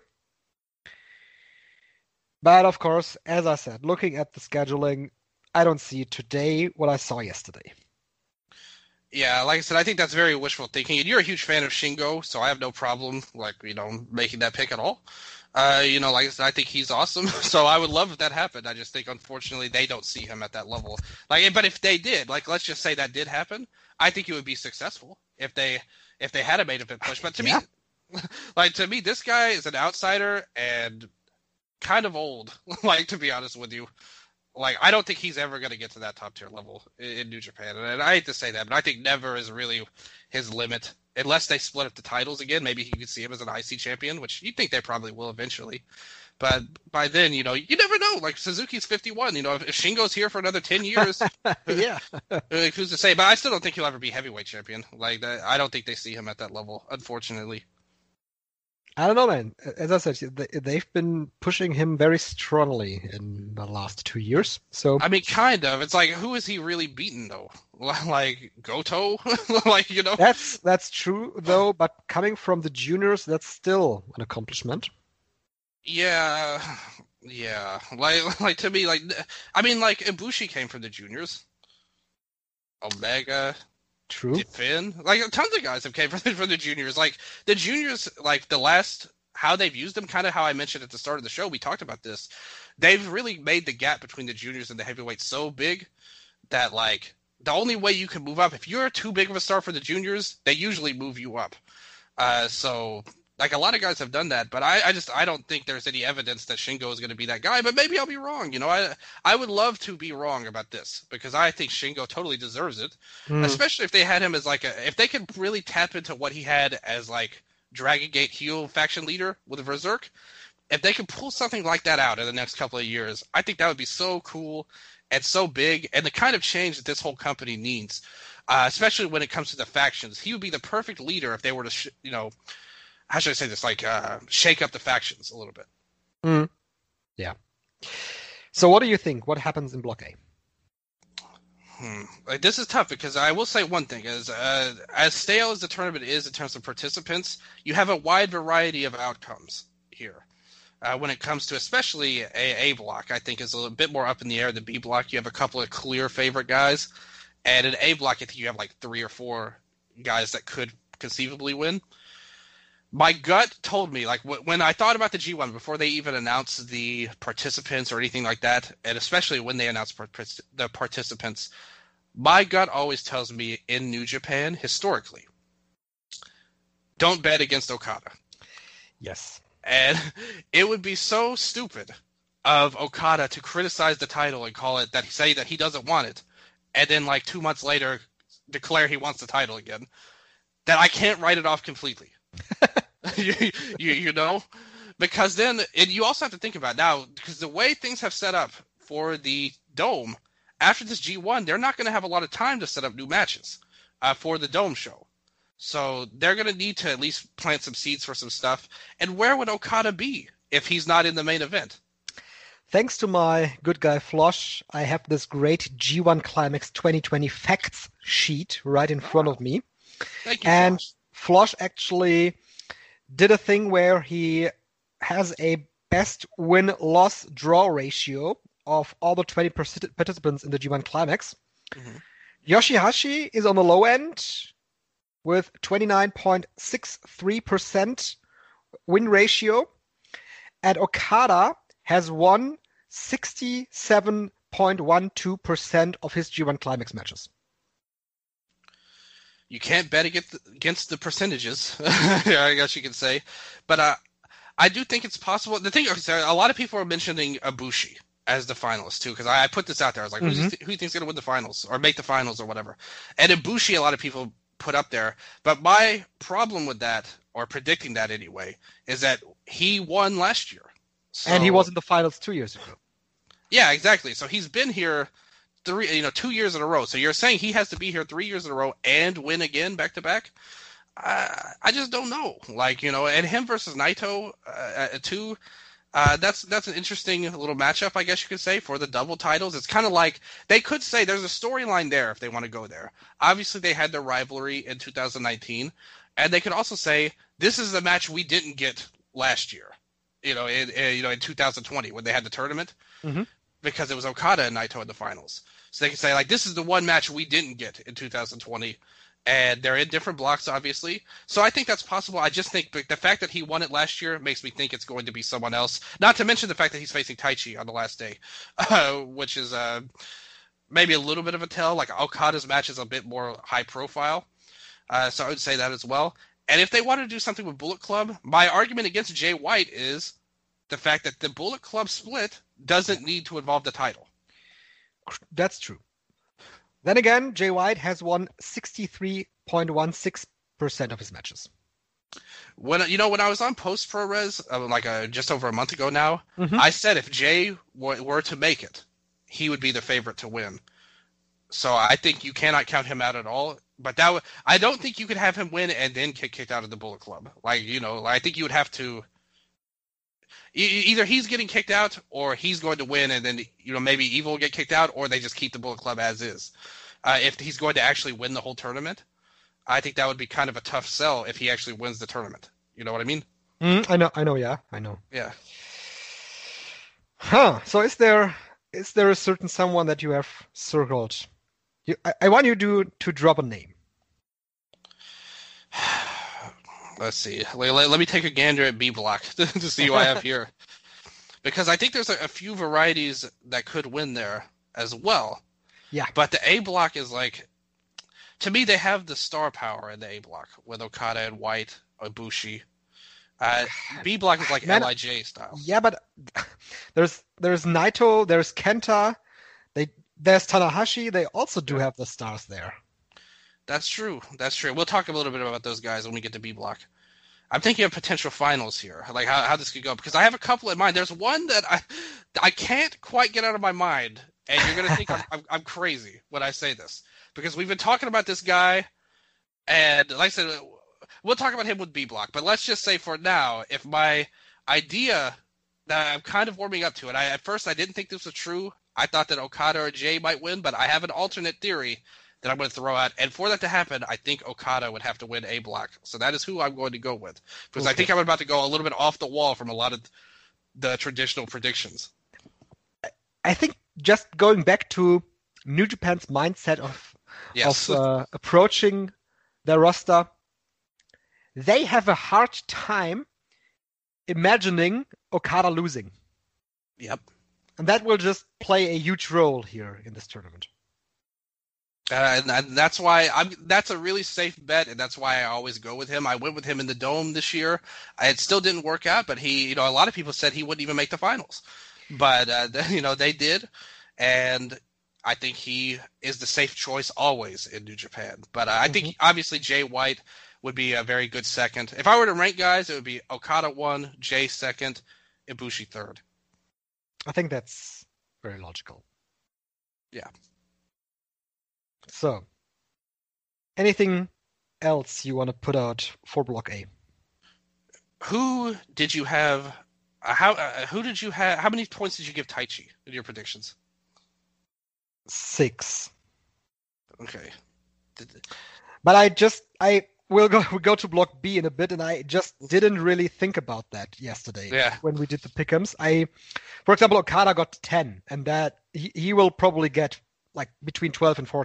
But of course, as I said, looking at the scheduling, I don't see today what I saw yesterday. Yeah, like I said, I think that's very wishful thinking. And you're a huge fan of Shingo, so I have no problem, like, you know, making that pick at all. Uh, you know, like I said, I think he's awesome. So I would love if that happened. I just think, unfortunately, they don't see him at that level. Like, but if they did, like, let's just say that did happen, I think it would be successful if they if they had a main event push. But to yeah. me, like to me, this guy is an outsider and kind of old. Like, to be honest with you. Like, I don't think he's ever going to get to that top tier level in, in New Japan. And, and I hate to say that, but I think never is really his limit. Unless they split up the titles again, maybe he could see him as an I C champion, which you think they probably will eventually. But by then, you know, you never know. Like, Suzuki's fifty-one. You know, if, if Shingo's here for another ten years, yeah, like, who's to say? But I still don't think he'll ever be heavyweight champion. Like, that, I don't think they see him at that level, unfortunately. I don't know, man. As I said, they've been pushing him very strongly in the last two years. So I mean, kind of. It's like, who is he really beaten though? Like Goto? Like, you know. That's that's true though. But coming from the juniors, that's still an accomplishment. Yeah, yeah. Like, like to me, like, I mean, like Ibushi came from the juniors. Omega. True. Finn, like tons of guys have came from the, from the juniors. Like the juniors, like the last how they've used them, kind of how I mentioned at the start of the show. We talked about this. They've really made the gap between the juniors and the heavyweights so big that like the only way you can move up, if you're too big of a star for the juniors, they usually move you up. Uh, so like a lot of guys have done that, but I, I just I don't think there's any evidence that Shingo is going to be that guy. But maybe I'll be wrong. You know, I I would love to be wrong about this because I think Shingo totally deserves it, mm. especially if they had him as like a if they could really tap into what he had as like Dragon Gate heel faction leader with Berserk. If they could pull something like that out in the next couple of years, I think that would be so cool and so big and the kind of change that this whole company needs, uh, especially when it comes to the factions. He would be the perfect leader if they were to, sh- you know. How should I say this? Like, uh, shake up the factions a little bit. Mm. Yeah. So what do you think? What happens in Block A? Hmm. Like, this is tough because I will say one thing. Is, uh, as stale as the tournament is in terms of participants, you have a wide variety of outcomes here. Uh, when it comes to especially a, a block, I think is a little bit more up in the air than B block. You have a couple of clear favorite guys. And in A block, I think you have like three or four guys that could conceivably win. My gut told me, like, w- when I thought about the G one, before they even announced the participants or anything like that, and especially when they announced par- the participants, my gut always tells me in New Japan, historically, don't bet against Okada. Yes. And it would be so stupid of Okada to criticize the title and call it that, say that he doesn't want it, and then, like, two months later declare he wants the title again, that I can't write it off completely. you, you you know, because then and you also have to think about it now because the way things have set up for the Dome after this G one, they're not going to have a lot of time to set up new matches uh, for the Dome show. So they're going to need to at least plant some seeds for some stuff. And where would Okada be if he's not in the main event? Thanks to my good guy Flosh, I have this great G one Climax twenty twenty facts sheet right in front of me. Thank you, and Flosh. Flosh actually did a thing where he has a best win-loss draw ratio of all the twenty participants in the G one Climax. Mm-hmm. Yoshihashi is on the low end with twenty-nine point six three percent win ratio, and Okada has won sixty-seven point one two percent of his G one Climax matches. You can't bet against the, against the percentages, I guess you could say. But uh, I do think it's possible. The thing is, a lot of people are mentioning Ibushi as the finalist too, because I, I put this out there. I was like, mm-hmm. who's, who do you think's going to win the finals or make the finals or whatever? And Ibushi, a lot of people put up there. But my problem with that, or predicting that anyway, is that he won last year. So, and he was in the finals two years ago. Yeah, exactly. So he's been here three, you know, two years in a row. So you're saying he has to be here three years in a row and win again back to back? I, I just don't know. Like, you know, and him versus Naito, uh, too. Uh, that's that's an interesting little matchup, I guess you could say, for the double titles. It's kind of like they could say there's a storyline there if they want to go there. Obviously, they had their rivalry in two thousand nineteen, and they could also say this is the match we didn't get last year, you know, in, in you know in two thousand twenty when they had the tournament, mm-hmm. because it was Okada and Naito in the finals. So they could say like this is the one match we didn't get in two thousand twenty. And they're in different blocks, obviously. So I think that's possible. I just think the fact that he won it last year makes me think it's going to be someone else. Not to mention the fact that he's facing Taichi on the last day, uh, which is uh, maybe a little bit of a tell. Like Okada's match is a bit more high profile. Uh, so I would say that as well. And if they want to do something with Bullet Club, my argument against Jay White is the fact that the Bullet Club split doesn't need to involve the title. That's true. Then again, Jay White has won sixty-three point one six percent of his matches. When you know when I was on Post Pro Res, uh, like uh, just over a month ago now, mm-hmm. I said if Jay w- were to make it, he would be the favorite to win. So I think you cannot count him out at all. But that w- I don't think you could have him win and then get kicked out of the Bullet Club. Like you know, I think you would have to. E- either he's getting kicked out, or he's going to win, and then you know maybe Evil will get kicked out, or they just keep the Bullet Club as is. Uh, if he's going to actually win the whole tournament, I think that would be kind of a tough sell if he actually wins the tournament. You know what I mean? Mm, I know, I know, yeah, I know. Yeah. Huh. So is there is there a certain someone that you have circled? You, I, I want you to to drop a name. Let's see. Let, let, let me take a gander at B Block to, to see who I have here, because I think there's a, a few varieties that could win there as well. Yeah. But the A Block is like, to me, they have the star power in the A Block with Okada and White, Ibushi. Uh, B Block is like Man, L I J style. Yeah, but there's there's Naito, there's Kenta, they there's Tanahashi. They also do have the stars there. That's true. That's true. We'll talk a little bit about those guys when we get to B Block. I'm thinking of potential finals here, like how, how this could go, because I have a couple in mind. There's one that I I can't quite get out of my mind, and you're going to think I'm, I'm, I'm crazy when I say this, because we've been talking about this guy, and like I said, we'll talk about him with B Block, but let's just say for now, if my idea that I'm kind of warming up to it, I, at first I didn't think this was true. I thought that Okada or Jay might win, but I have an alternate theory that I'm going to throw out. And for that to happen, I think Okada would have to win A Block. So that is who I'm going to go with. Because okay. I think I'm about to go a little bit off the wall from a lot of the traditional predictions. I think just going back to New Japan's mindset of, yes. of uh, approaching their roster, they have a hard time imagining Okada losing. Yep. And that will just play a huge role here in this tournament. Uh, and, and that's why I'm. That's a really safe bet, and that's why I always go with him. I went with him in the Dome this year. It still didn't work out, but he, you know, a lot of people said he wouldn't even make the finals, but uh, you know, they did, and I think he is the safe choice always in New Japan. But uh, I mm-hmm. think obviously Jay White would be a very good second. If I were to rank guys, it would be Okada one, Jay second, Ibushi third. I think that's very logical. Yeah. So, anything else you want to put out for Block A? Who did you have? Uh, how? Uh, who did you have? How many points did you give Taichi in your predictions? Six. Okay. Did... But I just I will go we go to Block B in a bit, and I just didn't really think about that yesterday. Yeah. When we did the pick'ems, I, for example, Okada got ten, and that he, he will probably get like between twelve and fourteen.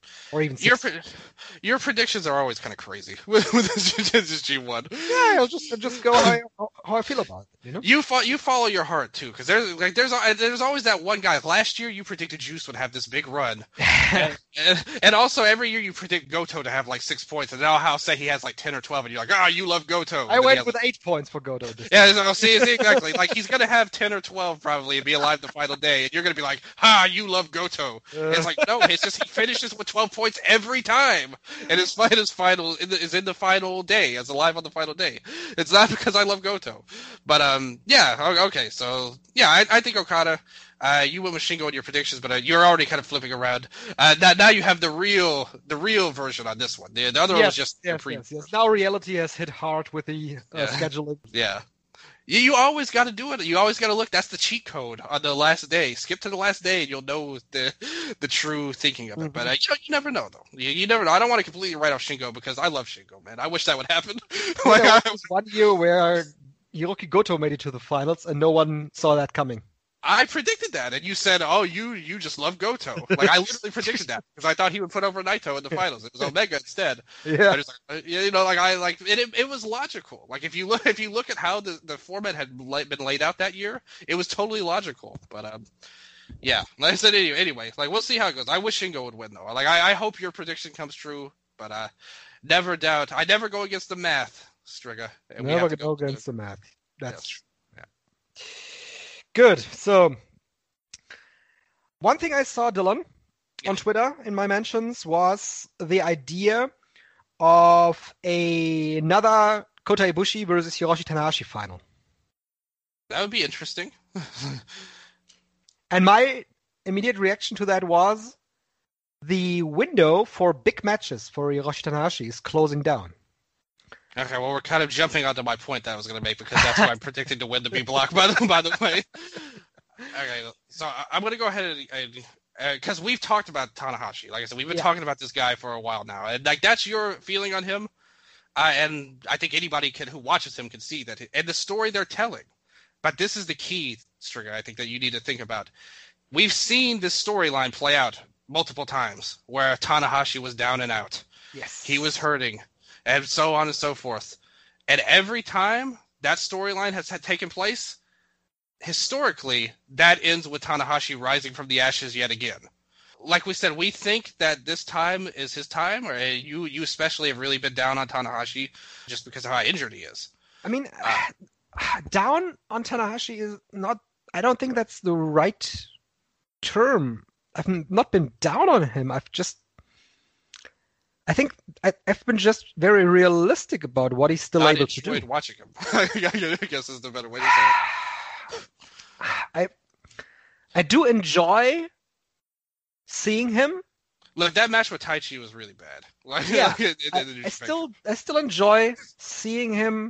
or even Your six. pre- your predictions are always kind of crazy with, with this, this G one. Yeah, I'll just I'll just go how I, how I feel about it. You know. You fo- you follow your heart too, because there's like there's there's always that one guy. Last year you predicted Juice would have this big run, and, and, and also every year you predict Goto to have like six points, and now I'll say he has like ten or twelve, and you're like, ah, oh, you love Goto. I went with like, eight points for Goto. This yeah, so, see, see, exactly. Like he's gonna have ten or twelve probably and be alive the final day, and you're gonna be like, ha, you love Goto. Uh, it's like no, it's just he finishes with twelve points every time, and his fight is final in the, is in the final day, as alive on the final day. It's not because I love Goto, but um, yeah, okay, so yeah, I, I think Okada. Uh, you went with Shingo in your predictions, but uh, you're already kind of flipping around. Uh, now, now you have the real, the real version on this one. The, the other yes, one was just yes, pre- yes, yes. Now reality has hit hard with the uh, yeah. scheduling. Yeah. You, you always got to do it. You always got to look. That's the cheat code on the last day. Skip to the last day, and you'll know the the true thinking of it. Mm-hmm. But uh, you, you never know, though. You, you never know. I don't want to completely write off Shingo because I love Shingo, man. I wish that would happen. like, there was one year where Hiroki Goto made it to the finals, and no one saw that coming. I predicted that, and you said, "Oh, you you just love Goto." Like I literally predicted that because I thought he would put over Naito in the finals. It was Omega instead. Yeah, I just, like, you know, like I like it, it. It was logical. Like if you look, if you look at how the, the format had been laid out that year, it was totally logical. But um, yeah, like I said, anyway, anyway, like we'll see how it goes. I wish Shingo would win though. Like I, I hope your prediction comes true, but uh, never doubt. I never go against the math, Striga. Never go against the math. That's yes. Yeah. Good. So, one thing I saw, Dylan, yeah. on Twitter in my mentions was the idea of a, another Kota Ibushi versus Hiroshi Tanahashi final. That would be interesting. And my immediate reaction to that was the window for big matches for Hiroshi Tanahashi is closing down. Okay, well, we're kind of jumping onto my point that I was going to make because that's what I'm predicting to win the B block, by the, by the way. Okay, so I'm going to go ahead and, because uh, we've talked about Tanahashi. Like I said, we've been yeah. talking about this guy for a while now. And like that's your feeling on him. Uh, and I think anybody can, who watches him can see that. And the story they're telling. But this is the key, Striga, I think that you need to think about. We've seen this storyline play out multiple times where Tanahashi was down and out. Yes. He was hurting. And so on and so forth. And every time that storyline has had taken place, historically, that ends with Tanahashi rising from the ashes yet again. Like we said, we think that this time is his time, or you you especially have really been down on Tanahashi just because of how injured he is. I mean, uh, down on Tanahashi is not, I don't think that's the right term. I've not been down on him. I've just I think I've been just very realistic about what he's still I able to do. I enjoyed watching him. I guess is the better way to say it. I I do enjoy seeing him. Look, that match with Taichi was really bad. Like, yeah, it, it, I, it I still I still enjoy seeing him,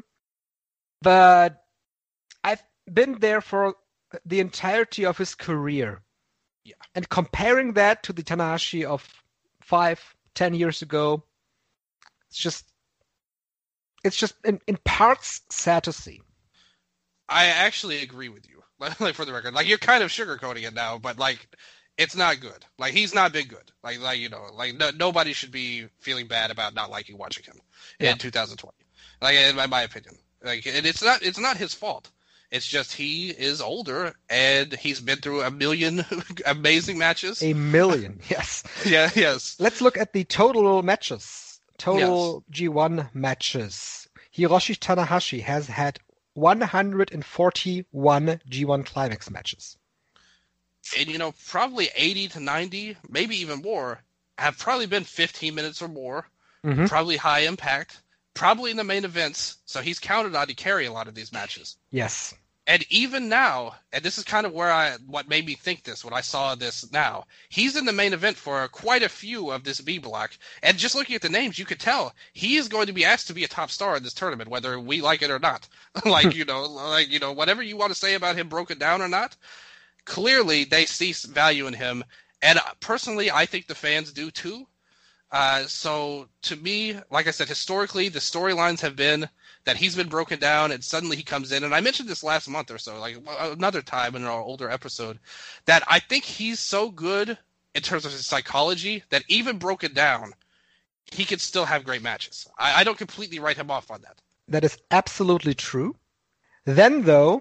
but I've been there for the entirety of his career. Yeah, and comparing that to the Tanahashi of five. Ten years ago, it's just, it's just in, in parts sad to see. I actually agree with you. Like for the record, like you're kind of sugarcoating it now, but like it's not good. Like he's not been good. Like like you know, like no, nobody should be feeling bad about not liking watching him yeah. in two thousand twenty. Like in my, my opinion, like and it's not it's not his fault. It's just he is older, and he's been through a million amazing matches. A million, yes. yeah, yes. Let's look at the total matches. Total yes. G one matches. Hiroshi Tanahashi has had one hundred forty-one G one Climax matches. And, you know, probably eighty to ninety, maybe even more, have probably been fifteen minutes or more. Mm-hmm. Probably high impact. Probably in the main events, so he's counted on to carry a lot of these matches. Yes. And even now, and this is kind of where I, what made me think this when I saw this now, he's in the main event for quite a few of this B block. And just looking at the names, you could tell he is going to be asked to be a top star in this tournament, whether we like it or not. like, you know, like, you know, whatever you want to say about him broken down or not, clearly they see value in him. And personally, I think the fans do too. Uh, so to me, like I said, historically, the storylines have been that he's been broken down and suddenly he comes in. And I mentioned this last month or so, like another time in our older episode, that I think he's so good in terms of his psychology that even broken down, he could still have great matches. I, I don't completely write him off on that. That is absolutely true. Then, though,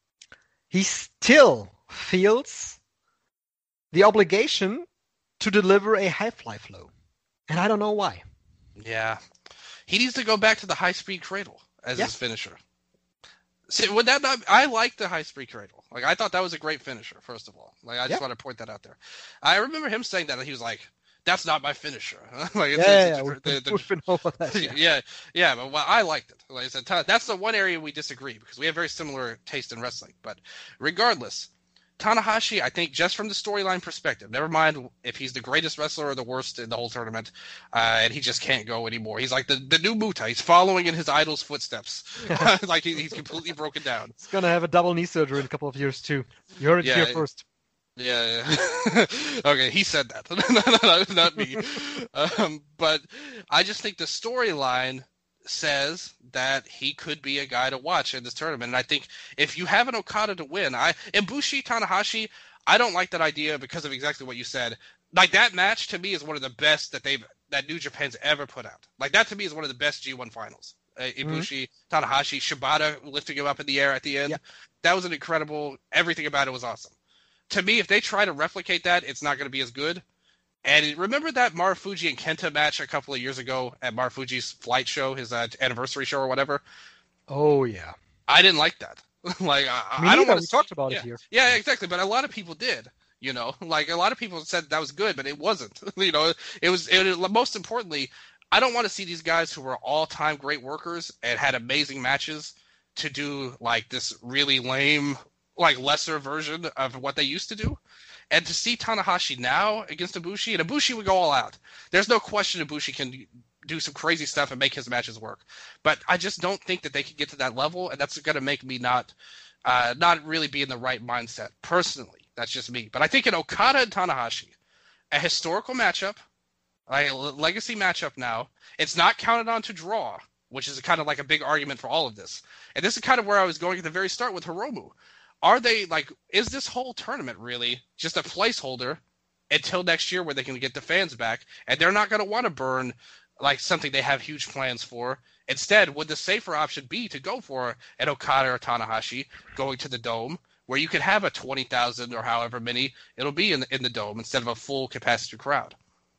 he still feels the obligation to deliver a high-fly flow. And I don't know why. Yeah. He needs to go back to the high-speed cradle as Yeah. his finisher. See, would that not? I like the high-speed cradle. Like, I thought that was a great finisher, first of all. Like, I just Yeah. want to point that out there. I remember him saying that, and he was like, that's not my finisher. Like, it's, Yeah, it's, yeah, it's, we've the- been, the- we've been over that. yeah. Yeah. yeah, but well, I liked it. Like I said, Ta- that's the one area we disagree because we have very similar taste in wrestling. But regardless, Tanahashi, I think just from the storyline perspective, never mind if he's the greatest wrestler or the worst in the whole tournament, uh, and he just can't go anymore. He's like the, the new Muta. He's following in his idol's footsteps. Like he, he's completely broken down. He's going to have a double knee surgery in a couple of years, too. You heard it Yeah, here it- first. Yeah, yeah. Okay, he said that, not, not me. Um, but I just think the storyline says that he could be a guy to watch in this tournament. And I think if you have an Okada to win, I Ibushi Tanahashi, I don't like that idea because of exactly what you said. Like that match to me is one of the best that they've that New Japan's ever put out. Like that to me is one of the best G one finals. Uh, Ibushi, Tanahashi, Shibata lifting him up in the air at the end. Yeah. That was an incredible. Everything about it was awesome. To me, if they try to replicate that, it's not going to be as good. And remember that Marufuji and Kenta match a couple of years ago at Marufuji's flight show, his uh, anniversary show or whatever? Oh, yeah. I didn't like that. Like, I, Me I don't neither. want We to talked about yeah. it here. Yeah, exactly. But a lot of people did. You know, like a lot of people said that was good, but it wasn't. You know, it was. It, most importantly, I don't want to see these guys who were all-time great workers and had amazing matches to do like this really lame, like lesser version of what they used to do. And to see Tanahashi now against Ibushi, and Ibushi would go all out. There's no question Ibushi can do some crazy stuff and make his matches work. But I just don't think that they can get to that level, and that's going to make me not uh, not really be in the right mindset. Personally, that's just me. But I think in Okada and Tanahashi, a historical matchup, like a legacy matchup now, it's not counted on to draw, which is kind of like a big argument for all of this. And this is kind of where I was going at the very start with Hiromu. Are they like? Is this whole tournament really just a placeholder until next year, where they can get the fans back, and they're not going to want to burn like something they have huge plans for? Instead, would the safer option be to go for an Okada or Tanahashi going to the Dome, where you could have a twenty thousand or however many it'll be in the, in the Dome instead of a full capacity crowd?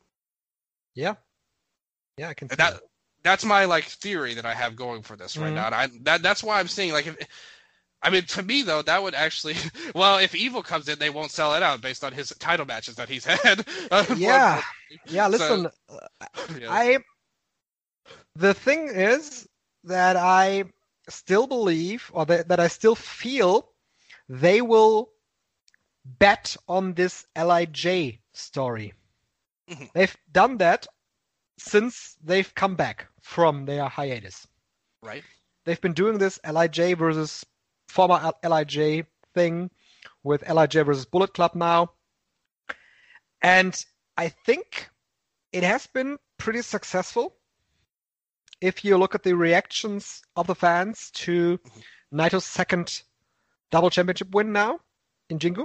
Yeah. Yeah, I can see That that. that's my like theory that I have going for this right Mhm. now. And I that that's why I'm saying like if. I mean, to me, though, that would actually... Well, if Evil comes in, they won't sell it out based on his title matches that he's had. Yeah. Yeah, listen, So- uh, Yeah. I... The thing is that I still believe, or that, that I still feel, they will bet on this L I J story. Mhm. They've done that since they've come back from their hiatus. Right? They've been doing this L I J versus former L I J thing with L I J versus Bullet Club now. And I think it has been pretty successful. If you look at the reactions of the fans to Naito's second double championship win now in Jingu.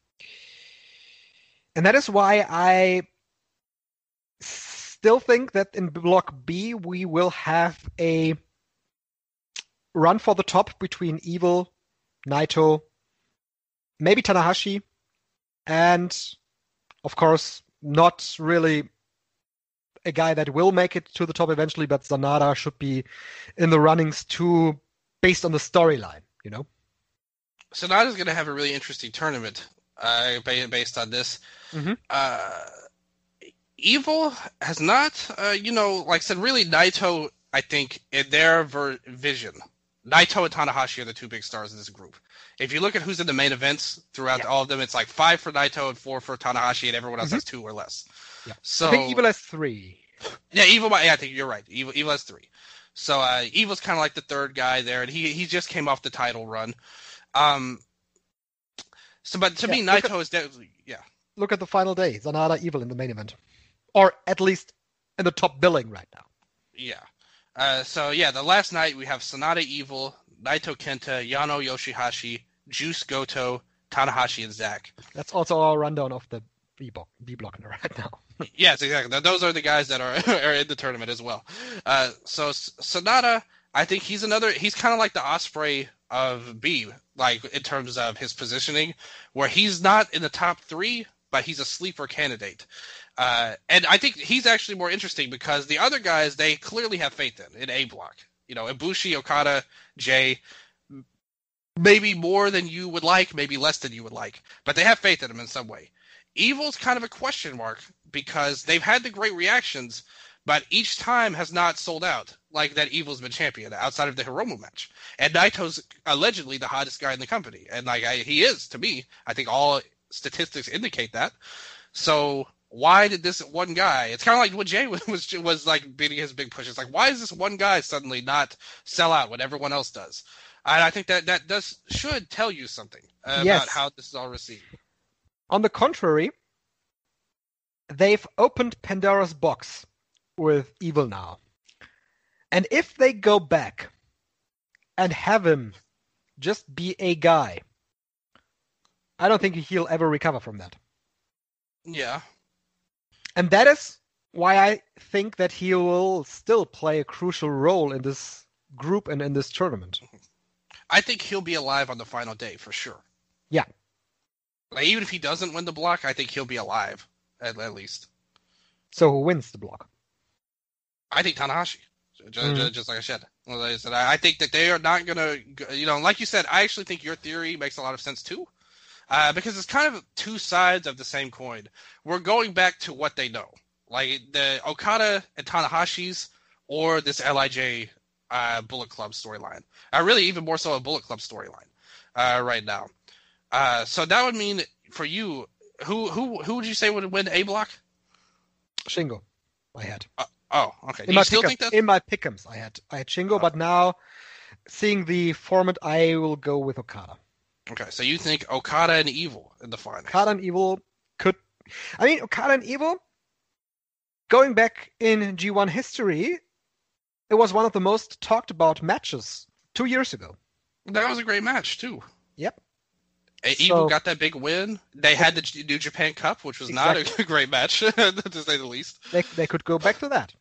And that is why I still think that in Block B we will have a run for the top between Evil, Naito, maybe Tanahashi, and of course not really a guy that will make it to the top eventually, but Sanada should be in the runnings too, based on the storyline, you know? Sonata's going to have a really interesting tournament uh, ba- based on this. Mhm. Uh, Evil has not, uh, you know, like I said, really Naito, I think, in their ver- vision, Naito and Tanahashi are the two big stars of this group. If you look at who's in the main events throughout Yeah. all of them, it's like five for Naito and four for Tanahashi, and everyone else Mhm. has two or less. Yeah. So I think Evil has three. yeah, Evil. might- Yeah, I think you're right. Evil, Evil has three. So uh, Evil's kind of like the third guy there, and he he just came off the title run. Um. So, but to Yeah, me, look Naito is definitely yeah. Look at the final day. Sanada, Evil in the main event. Or at least in the top billing right now. Yeah. Uh, so yeah, the last night we have Sanada Evil, Naito Kenta, Yano Yoshihashi, Juice Goto, Tanahashi, and Zack. That's also our rundown of the B block, B block right now. Yes, exactly. Those are the guys that are, are in the tournament as well. Uh, so Sanada, I think he's another. He's kind of like the Ospreay of B, like in terms of his positioning, where he's not in the top three, but he's a sleeper candidate. Uh, and I think he's actually more interesting because the other guys they clearly have faith in in A block. You know, Ibushi, Okada, Jay, maybe more than you would like, maybe less than you would like, but they have faith in him in some way. Evil's kind of a question mark because they've had the great reactions, but each time has not sold out like that Evil's been champion outside of the Hiromu match. And Naito's allegedly the hottest guy in the company. And like I, he is to me. I think all statistics indicate that. So why did this one guy, it's kind of like when Jay was, was, was like beating his big push. It's like, why is this one guy suddenly not sell out when everyone else does? And I think that that does should tell you something uh, Yes. about how this is all received. On the contrary, they've opened Pandora's box with Evil now. And if they go back and have him just be a guy, I don't think he'll ever recover from that. Yeah. And that is why I think that he will still play a crucial role in this group and in this tournament. I think he'll be alive on the final day for sure. Yeah. Like, even if he doesn't win the block, I think he'll be alive, at, at least. So who wins the block? I think Tanahashi, just, Mm. just, just like I said. Like I said, I I think that they are not going to, you know, like you said, I actually think your theory makes a lot of sense too, uh, because it's kind of two sides of the same coin. We're going back to what they know, like the Okada and Tanahashi's or this L I J uh, Bullet Club storyline. Uh, really, even more so a Bullet Club storyline uh, right now. Uh, so that would mean for you, who who who would you say would win A block? Shingo, I had. Uh, oh, okay. Do In you my, still pick- think that? in my pick'ems, I had I had Shingo, Oh. but now seeing the format, I will go with Okada. Okay, so you think Okada and Evil in the final? Okada and Evil could. I mean, Okada and Evil, going back in G one history, it was one of the most talked about matches two years ago. That was a great match too. Yep. Uh, So- Evil got that big win. They had the J- New Japan Cup, which was not a great match, to say the least. They, they could go back to that.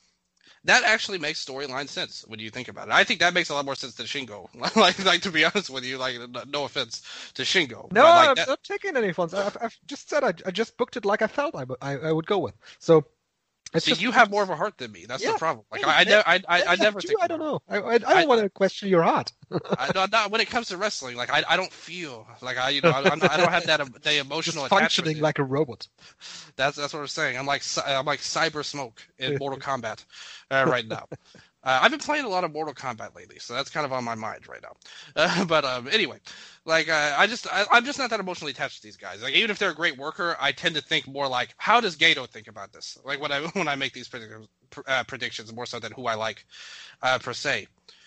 That actually makes storyline sense when you think about it. I think that makes a lot more sense than Shingo. like, like to be honest with you, like no- no offense to Shingo. No, but, like, I'm that- not taking any funds. I've, I've just said I, I just booked it like I felt I, I, I would go with. So it's see, just, you have more of a heart than me. That's Yeah, the problem. Like maybe- I, I, ne- I, I, I maybe never do, think. I don't know. I, I, I don't I- want to question your heart. I, no, not when it comes to wrestling. Like I, I don't feel like I, you know, I, I'm not, I don't have that um, the Just emotional functioning attachment. like a robot. That's that's what I'm saying. I'm like cy- I'm like Cyber Smoke in Mortal Kombat uh, right now. Uh, I've been playing a lot of Mortal Kombat lately, so that's kind of on my mind right now. Uh, but um, anyway, like uh, I just I, I'm just not that emotionally attached to these guys. Like even if they're a great worker, I tend to think more like, how does Gato think about this? Like when I when I make these predictions, uh, predictions more so than who I like uh, per se.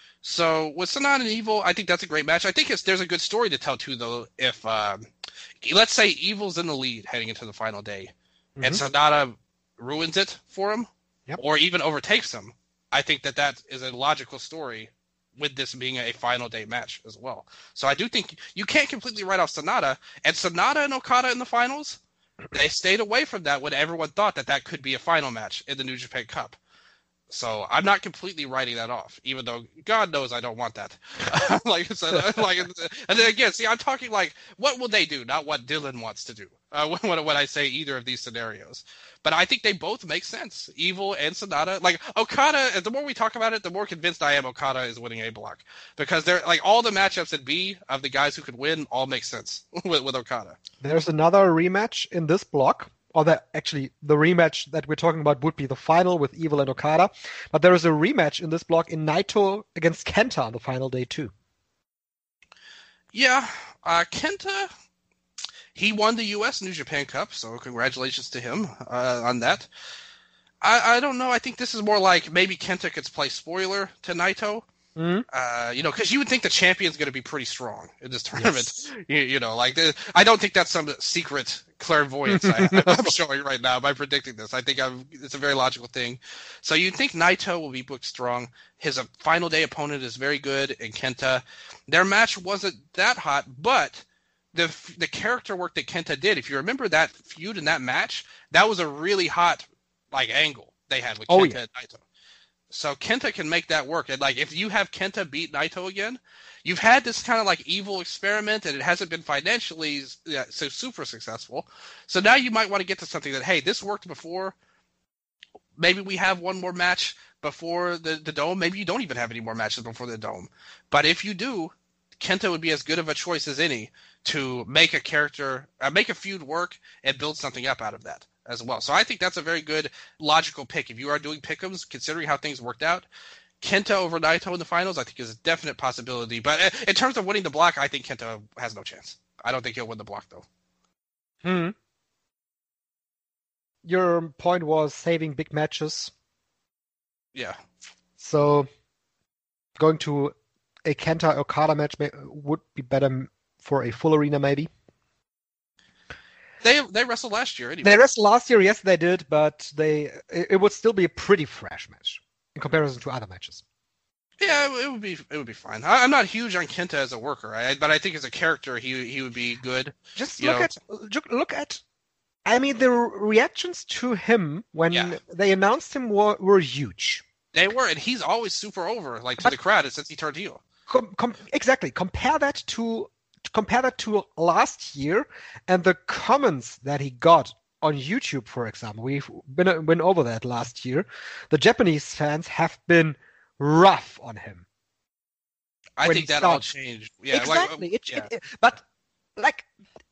So with Sanada and Evil, I think that's a great match. I think it's, there's a good story to tell too, though. If um, let's say Evil's in the lead heading into the final day, and Mhm. Sanada ruins it for him, Yep. or even overtakes him, I think that that is a logical story with this being a final day match as well. So I do think you can't completely write off Sanada, and Sanada and Okada in the finals, they stayed away from that when everyone thought that that could be a final match in the New Japan Cup. So I'm not completely writing that off, even though God knows I don't want that. like, so, like, and then again, see, I'm talking like, what will they do, not what Dylan wants to do. Uh, when, when I say either of these scenarios, but I think they both make sense. Evil and Sanada, like Okada. The more we talk about it, the more convinced I am Okada is winning A block because they're like all the matchups at B of the guys who could win all make sense with, with Okada. There's another rematch in this block, or that actually the rematch that we're talking about would be the final with Evil and Okada. But there is a rematch in this block in Naito against Kenta on the final day too. Yeah, uh, Kenta, he won the U S New Japan Cup, so congratulations to him uh, on that. I, I don't know. I think this is more like maybe Kenta could play spoiler to Naito. Mm-hmm. Uh, you know, because you would think the champion's going to be pretty strong in this tournament. You, you know, like the, I don't think that's some secret clairvoyance I, I'm showing right now by predicting this. I think I'm, it's a very logical thing. So you'd think Naito will be booked strong. His uh, final day opponent is very good in Kenta. Their match wasn't that hot, but the the character work that Kenta did. If you remember that feud and that match, that was a really hot like angle they had with Oh, Kenta yeah. and Naito. So Kenta can make that work. And like if you have Kenta beat Naito again, you've had this kind of like evil experiment, and it hasn't been financially yeah, so super successful. So now you might want to get to something that, hey, this worked before. Maybe we have one more match before the, the Dome. Maybe you don't even have any more matches before the Dome. But if you do, Kenta would be as good of a choice as any to make a character, uh, make a feud work and build something up out of that as well. So I think that's a very good logical pick. If you are doing pick'ems, considering how things worked out, Kenta over Naito in the finals, I think is a definite possibility. But in terms of winning the block, I think Kenta has no chance. I don't think he'll win the block, though. Hmm. Your point was saving big matches. Yeah. So going to a Kenta Okada match may, would be better for a full arena, maybe. They they wrestled last year anyway. They wrestled last year, yes, they did, but they it, it would still be a pretty fresh match in comparison to other matches. Yeah, it, it would be it would be fine. I, I'm not huge on Kenta as a worker, I, but I think as a character, he he would be good. Just You look know. at look, look at. I mean, the reactions to him when Yeah. they announced him were, were huge. They were, and he's always super over, like to But- the crowd since he turned heel. Com- com- exactly. Compare that to compare that to last year and the comments that he got on YouTube, for example. We've been been over that last year. The Japanese fans have been rough on him. I When think he that all started. changed. Yeah, exactly. Like, It- yeah. it- it- but like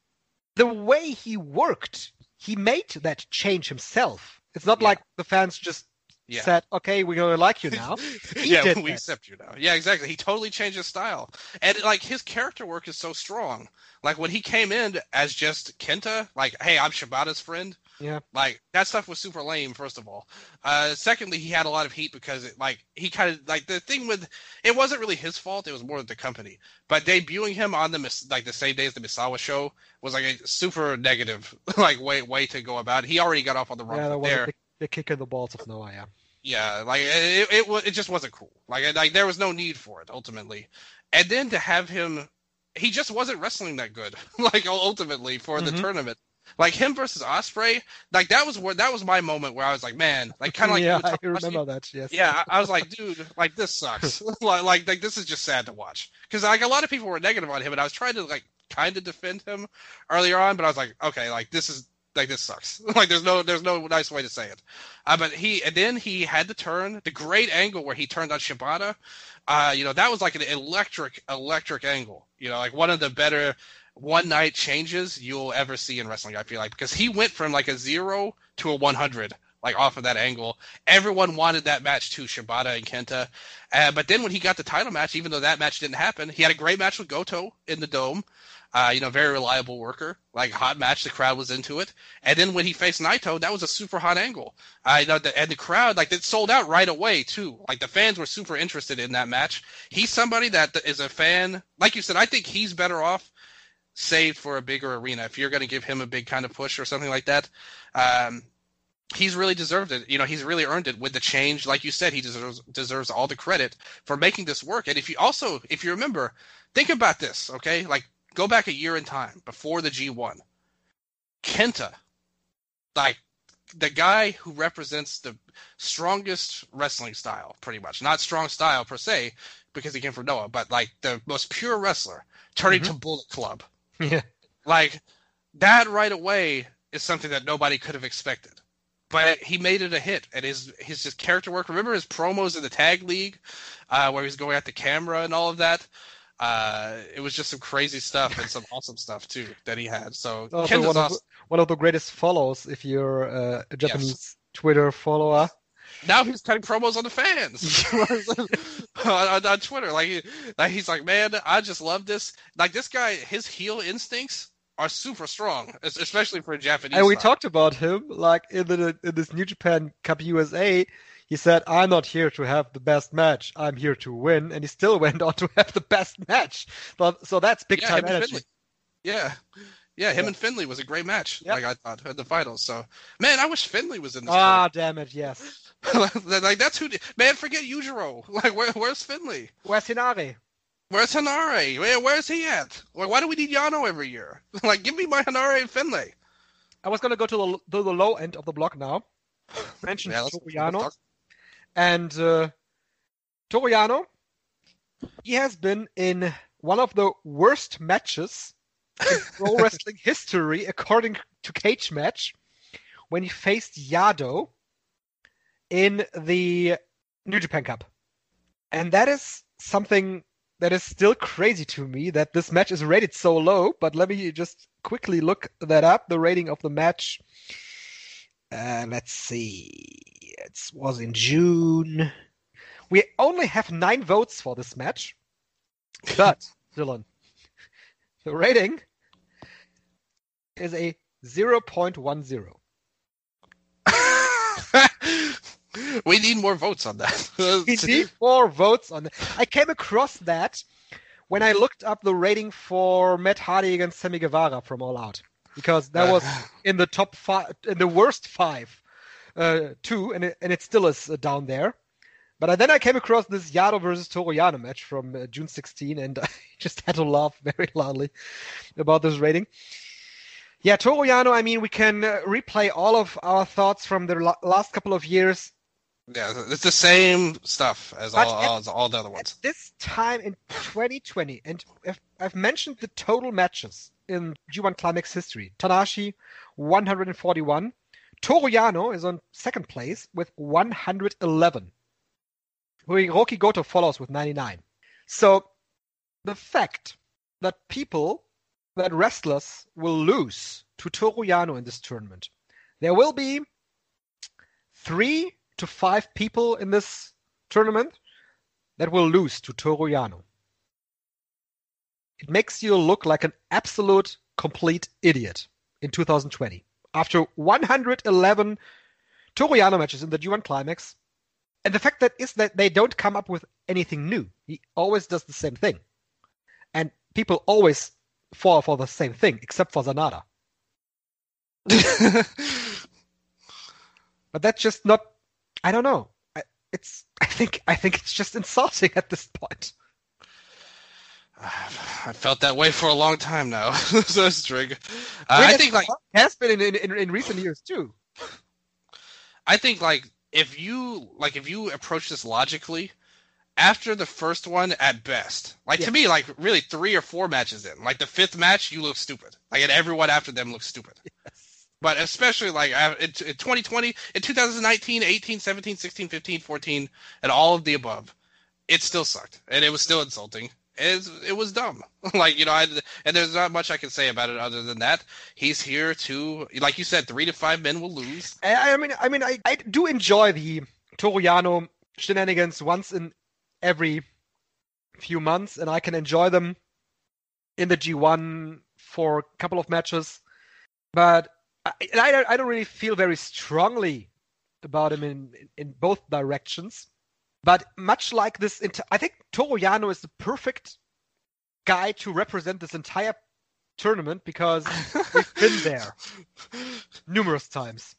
the way he worked, he made that change himself. It's not Yeah. like the fans just Yeah. said, "Okay, we're gonna like you now." He yeah, did we that. accept you now. Yeah, exactly. He totally changed his style, and like his character work is so strong. Like when he came in as just Kenta, like, hey, I'm Shibata's friend. Yeah. Like that stuff was super lame. First of all, uh, secondly, he had a lot of heat because it, like he kind of like the thing with it wasn't really his fault. It was more the company. But debuting him on the Mis- like the same day as the Misawa show was like a super negative like way way to go about it. He already got off on the wrong Yeah, that foot was there. a big, big kick in the balls of Noah. Yeah. Yeah, like it, it, wa- it just wasn't cool. Like, it- like there was no need for it ultimately, and then to have him, he just wasn't wrestling that good. Like ultimately for the Mhm. tournament, like him versus Ospreay, like that was where that was my moment where I was like, man, like kind of like yeah, you were I talking last remember year. that. Yes. Yeah, I, I was like, dude, like this sucks. like, like, like this is just sad to watch because like a lot of people were negative on him, and I was trying to like kind of defend him earlier on, but I was like, okay, like this is. Like this sucks. like there's no there's no nice way to say it. Uh, but he and then he had the turn, the great angle where he turned on Shibata. Uh, you know that was like an electric electric angle. You know, like one of the better one night changes you'll ever see in wrestling. I feel like because he went from like a zero to a one hundred. Like off of that angle, everyone wanted that match too, Shibata and Kenta. Uh, but then when he got the title match, even though that match didn't happen, he had a great match with Goto in the Dome. Uh, you know, very reliable worker, like hot match. The crowd was into it. And then when he faced Naito, that was a super hot angle. I uh, know that, and the crowd, like, it sold out right away too. Like the fans were super interested in that match. He's somebody that is a fan. Like you said, I think he's better off saved for a bigger arena. If you're going to give him a big kind of push or something like that, um, he's really deserved it. You know, he's really earned it with the change. Like you said, he deserves deserves all the credit for making this work. And if you also, if you remember, think about this, okay? Like, go back a year in time before the G one. Kenta, like the guy who represents the strongest wrestling style, pretty much. Not strong style per se, because he came from Noah, but like the most pure wrestler, turning Mhm. to Bullet Club. Yeah. Like that right away is something that nobody could have expected. But he made it a hit, and his his just character work. Remember his promos in the tag league, uh, where he was going at the camera and all of that. Uh, it was just some crazy stuff and some awesome stuff too that he had. So Also Kenta's one of, awesome. one of the greatest follows if you're uh, a Japanese Twitter follower. Now he's cutting promos on the fans on, on, on Twitter. Like, he, like he's like, man, I just love this. Like this guy, his heel instincts are super strong, es- especially for a Japanese. And we style. talked about him like in the in this New Japan Cup U S A. He said, "I'm not here to have the best match. I'm here to win," and he still went on to have the best match. So, so that's big Yeah, time him and energy. Finley. Yeah. Yeah, him Yeah. and Finley was a great match. Yep. Like I thought in the finals. So, man, I wish Finley was in this. Ah, damn it! Yes. tournament. like that's who. Man, forget Yujiro. Like, where, where's Finley? Where's Hinare? Where's Hanare? Where, where's he at? Why, why do we need Yano every year? Like, give me my Hanare and Finlay. I was going to go to the, to the low end of the block now. Mention Yeah, Toru let's- Yano. let's talk. And uh, Toru Yano, he has been in one of the worst matches in pro wrestling history, according to Cage Match, when he faced Yado in the New Japan Cup. And that is something that is still crazy to me, that this match is rated so low, but let me just quickly look that up, the rating of the match. Uh, let's see. It was in June. We only have nine votes for this match. But, Dylan, the rating is a zero point one zero. We need more votes on that. We need more votes on that. I came across that when I looked up the rating for Matt Hardy against Sammy Guevara from All Out. Because that was in the top five, in the worst five, uh, too, and it, and it still is uh, down there. But I, then I came across this Yado versus Toru Yano match from uh, June sixteenth, and I just had to laugh very loudly about this rating. Yeah, Toru Yano, I mean, we can uh, replay all of our thoughts from the la- last couple of years. Yeah, it's the same stuff as But all, at- all, as all the other ones. At this time in twenty twenty, and if, I've mentioned the total matches in G one Climax history. Tanahashi, one hundred forty-one. Toru Yano is on second place with one hundred eleven. Hiroki Goto follows with ninety-nine. So the fact that people, that wrestlers will lose to Toru Yano in this tournament, there will be three to five people in this tournament that will lose to Toru Yano. It makes you look like an absolute complete idiot in two thousand twenty. After one hundred eleven Toru Yano matches in the G one Climax, and the fact that is that they don't come up with anything new. He always does the same thing. And people always fall for the same thing, except for Sanada. But that's just not, I don't know. I, it's, I think, I think it's just insulting at this point. I felt that way for a long time now. So Strig. Uh, I think like it has been in, in in recent years too. I think like if you like if you approach this logically, after the first one at best, like Yeah. to me, like really three or four matches in, like the fifth match, you look stupid. Like and everyone after them looks stupid. Yes. But especially like uh, in, in twenty twenty, in two thousand nineteen, eighteen, seventeen, sixteen, fifteen, fourteen, and all of the above, it still sucked and it was still insulting. It was, it was dumb. Like, you know, I, and there's not much I can say about it other than that. He's here to, like you said, three to five men will lose. I, I mean, I mean, I, I do enjoy the Toru Yano shenanigans once in every few months, and I can enjoy them in the G one for a couple of matches. But I, and I, don't- I don't really feel very strongly about him in in both directions. But much like this, enti- I think Toru Yano is the perfect guy to represent this entire tournament because we've been there numerous times.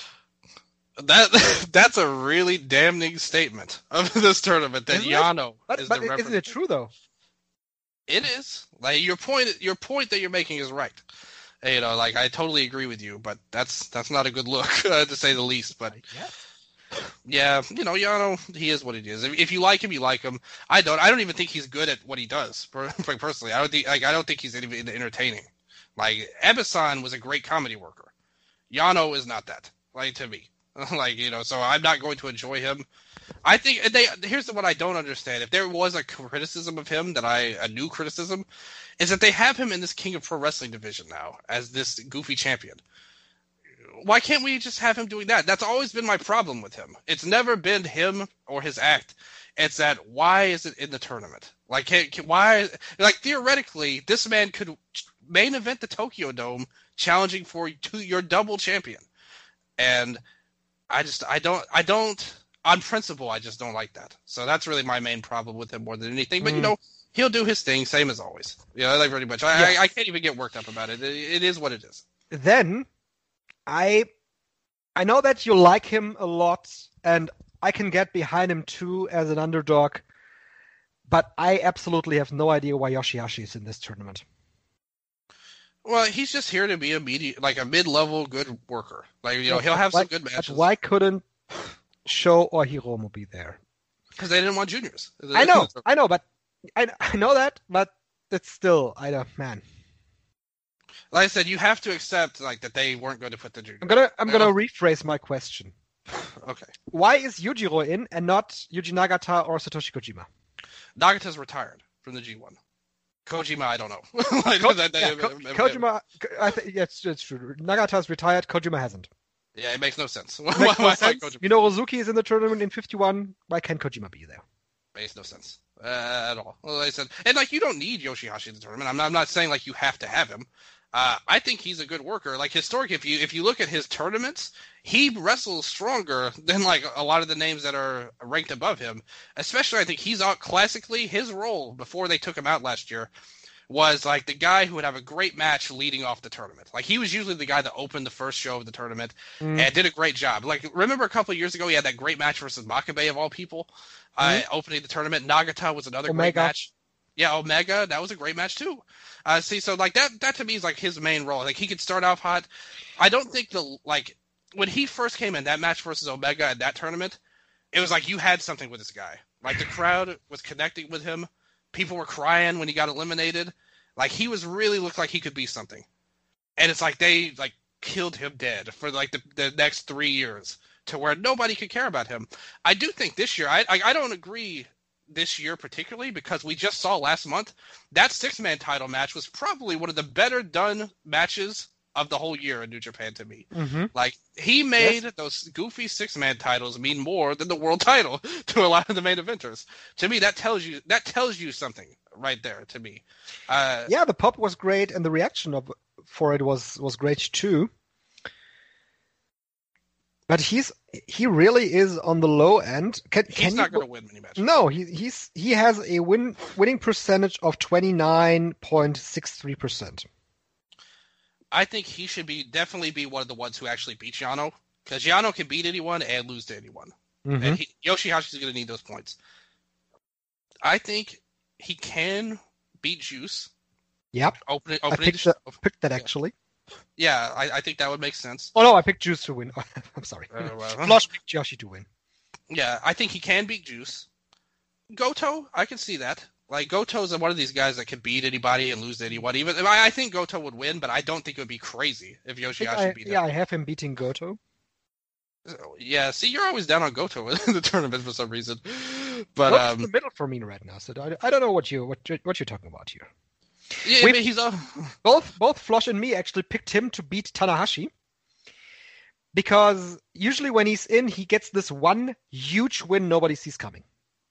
That That's a really damning statement of this tournament that Isn't it? Yano But, is but the isn't representative. it true though? It is. Like your point your point that you're making is right. You know, like I totally agree with you, but that's that's not a good look uh, to say the least. But Yeah. yeah, you know, Yano, he is what he is. If, if you like him, you like him. I don't. I don't even think he's good at what he does. per- Like personally, I don't think. Like I don't think he's even entertaining. Like Ebisan was a great comedy worker. Yano is not that. Like to me, like you know. So I'm not going to enjoy him. I think and they. Here's what I don't understand. If there was a criticism of him that I a new criticism, is that they have him in this King of Pro Wrestling division now as this goofy champion. Why can't we just have him doing that? That's always been my problem with him. It's never been him or his act. It's that why is it in the tournament? Like, can, can, why? Like theoretically, this man could main event the Tokyo Dome, challenging for to your double champion. And I just, I don't, I don't. On principle, I just don't like that. So that's really my main problem with him more than anything. But you Mm. know, he'll do his thing, same as always. You know, like pretty much. I, Yes. I, I can't even get worked up about it. It, it is what it is. Then I I know that you like him a lot, and I can get behind him too as an underdog. but I absolutely have no idea why Yoshihashi is in this tournament. Well, he's just here to be a medi- like a mid-level good worker. Like, you know, he'll have why, some good matches. But why couldn't Sho or Hiromu be there? Because they didn't want juniors. I know, I know, but I, I know that, but it's still, I don't, man. Like I said, you have to accept like that they weren't going to put the juniors. I'm gonna, I'm gonna rephrase my question. Okay. Why is Yujiro in and not Yuji Nagata or Satoshi Kojima? Nagata's retired from the G one. Kojima, I don't know. like, Ko- that, yeah, Ko- Kojima, I think yeah, it's, it's true. Nagata's retired. Kojima hasn't. Yeah, it makes no sense. Makes why, no why sense. Kojima? Minoru Suzuki is in the tournament in fifty-one. Why can't Kojima be there? Makes no sense uh, at all. Well, like I said, and like you don't need Yoshihashi in the tournament. I'm not, I'm not saying like you have to have him. Uh, I think he's a good worker. Like historic, if you if you look at his tournaments, he wrestles stronger than like a lot of the names that are ranked above him. Especially, I think he's out classically. His role before they took him out last year was like the guy who would have a great match leading off the tournament. Like he was usually the guy that opened the first show of the tournament mm. and did a great job. Like remember a couple of years ago, he had that great match versus Makabe of all people, mm. uh, opening the tournament. Nagata was another Omega. great match. Yeah, Omega, that was a great match too. Uh, see, so like that, that to me is like his main role. Like he could start off hot. I don't think the like when he first came in that match versus Omega at that tournament, it was like you had something with this guy. Like the crowd was connecting with him. People were crying when he got eliminated. Like he was really looked like he could be something. And it's like they like killed him dead for like the, the next three years to where nobody could care about him. I do think this year, I I, I don't agree this year particularly because we just saw last month that six-man title match was probably one of the better done matches of the whole year in New Japan to me. Mm-hmm. Like he made yes. those goofy six-man titles mean more than the world title to a lot of the main eventers. To me, that tells you that tells you something right there. To me, uh, yeah, the pop was great and the reaction of for it was was great too. But he's he really is on the low end. Can, he's can not you, going to win many matches. No, he he's he has a win winning percentage of twenty-nine point six three percent. I think he should be definitely be one of the ones who actually beats Yano because Yano can beat anyone and lose to anyone, mm-hmm. and he, Yoshihashi's going to need those points. I think he can beat Juice. Yep, opening opening I picked, the, that, picked that actually. Yeah, I, I think that would make sense. Oh no, I picked Juice to win. I'm sorry. Uh, well, Flush picked Yoshi to win. Yeah, I think he can beat Juice. Goto, I can see that. Like Goto's one of these guys that can beat anybody and lose to anyone. Even I, I think Goto would win, but I don't think it would be crazy if Yoshihashi I, beat him. Yeah, I have him beating Goto. Yeah, see, you're always down on Goto in the tournament for some reason. But What's um, the middle for me right now? So I, I don't know what you what you, what you're talking about here. Yeah, I mean, he's a... both both Flosh and me actually picked him to beat Tanahashi because usually when he's in, he gets this one huge win nobody sees coming.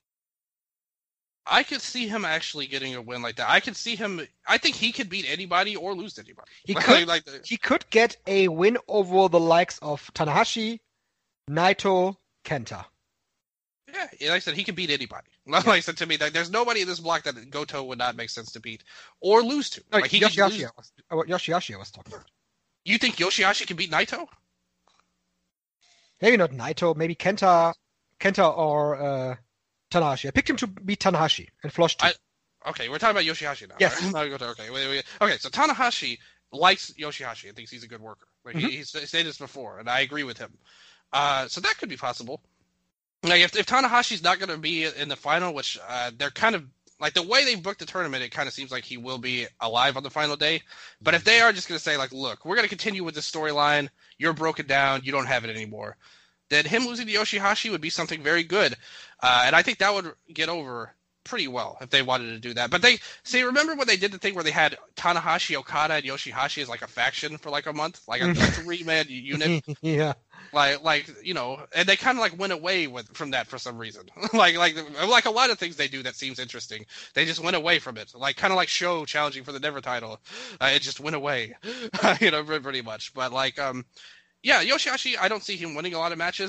I could see him actually getting a win like that. I could see him. I think he could beat anybody or lose to anybody. He like, could. Like the, he could get a win over the likes of Tanahashi, Naito, Kenta. Yeah, like I said, he could beat anybody. Like I said to me, like, there's nobody in this block that Goto would not make sense to beat or lose to. No, like he Yoshihashi, lose... I was, oh, Yoshihashi I was talking about. You think Yoshihashi can beat Naito? Maybe not Naito. Maybe Kenta, Kenta or uh, Tanahashi. I picked him to beat Tanahashi and Flosh too. I, okay, we're talking about Yoshihashi now. Yes. Right? Okay, wait, wait. Okay, so Tanahashi likes Yoshihashi and thinks he's a good worker. Like mm-hmm. he, he's said this before, and I agree with him. Uh, so that could be possible. Like if, if Tanahashi's not going to be in the final, which uh, they're kind of like the way they booked the tournament, it kind of seems like he will be alive on the final day. But if they are just going to say like, look, we're going to continue with this storyline, you're broken down, you don't have it anymore, then him losing to Yoshihashi would be something very good, uh, and I think that would get over pretty well if they wanted to do that. But they see, remember when they did the thing where they had Tanahashi, Okada, and Yoshihashi as like a faction for like a month, like a three-man unit. Yeah. Like, like you know, and they kind of like went away with from that for some reason. like, like, like a lot of things they do that seems interesting. They just went away from it. Like, kind of like Show challenging for the Never title. Uh, it just went away, you know, pretty much. But like, um, yeah, Yoshihashi, I don't see him winning a lot of matches.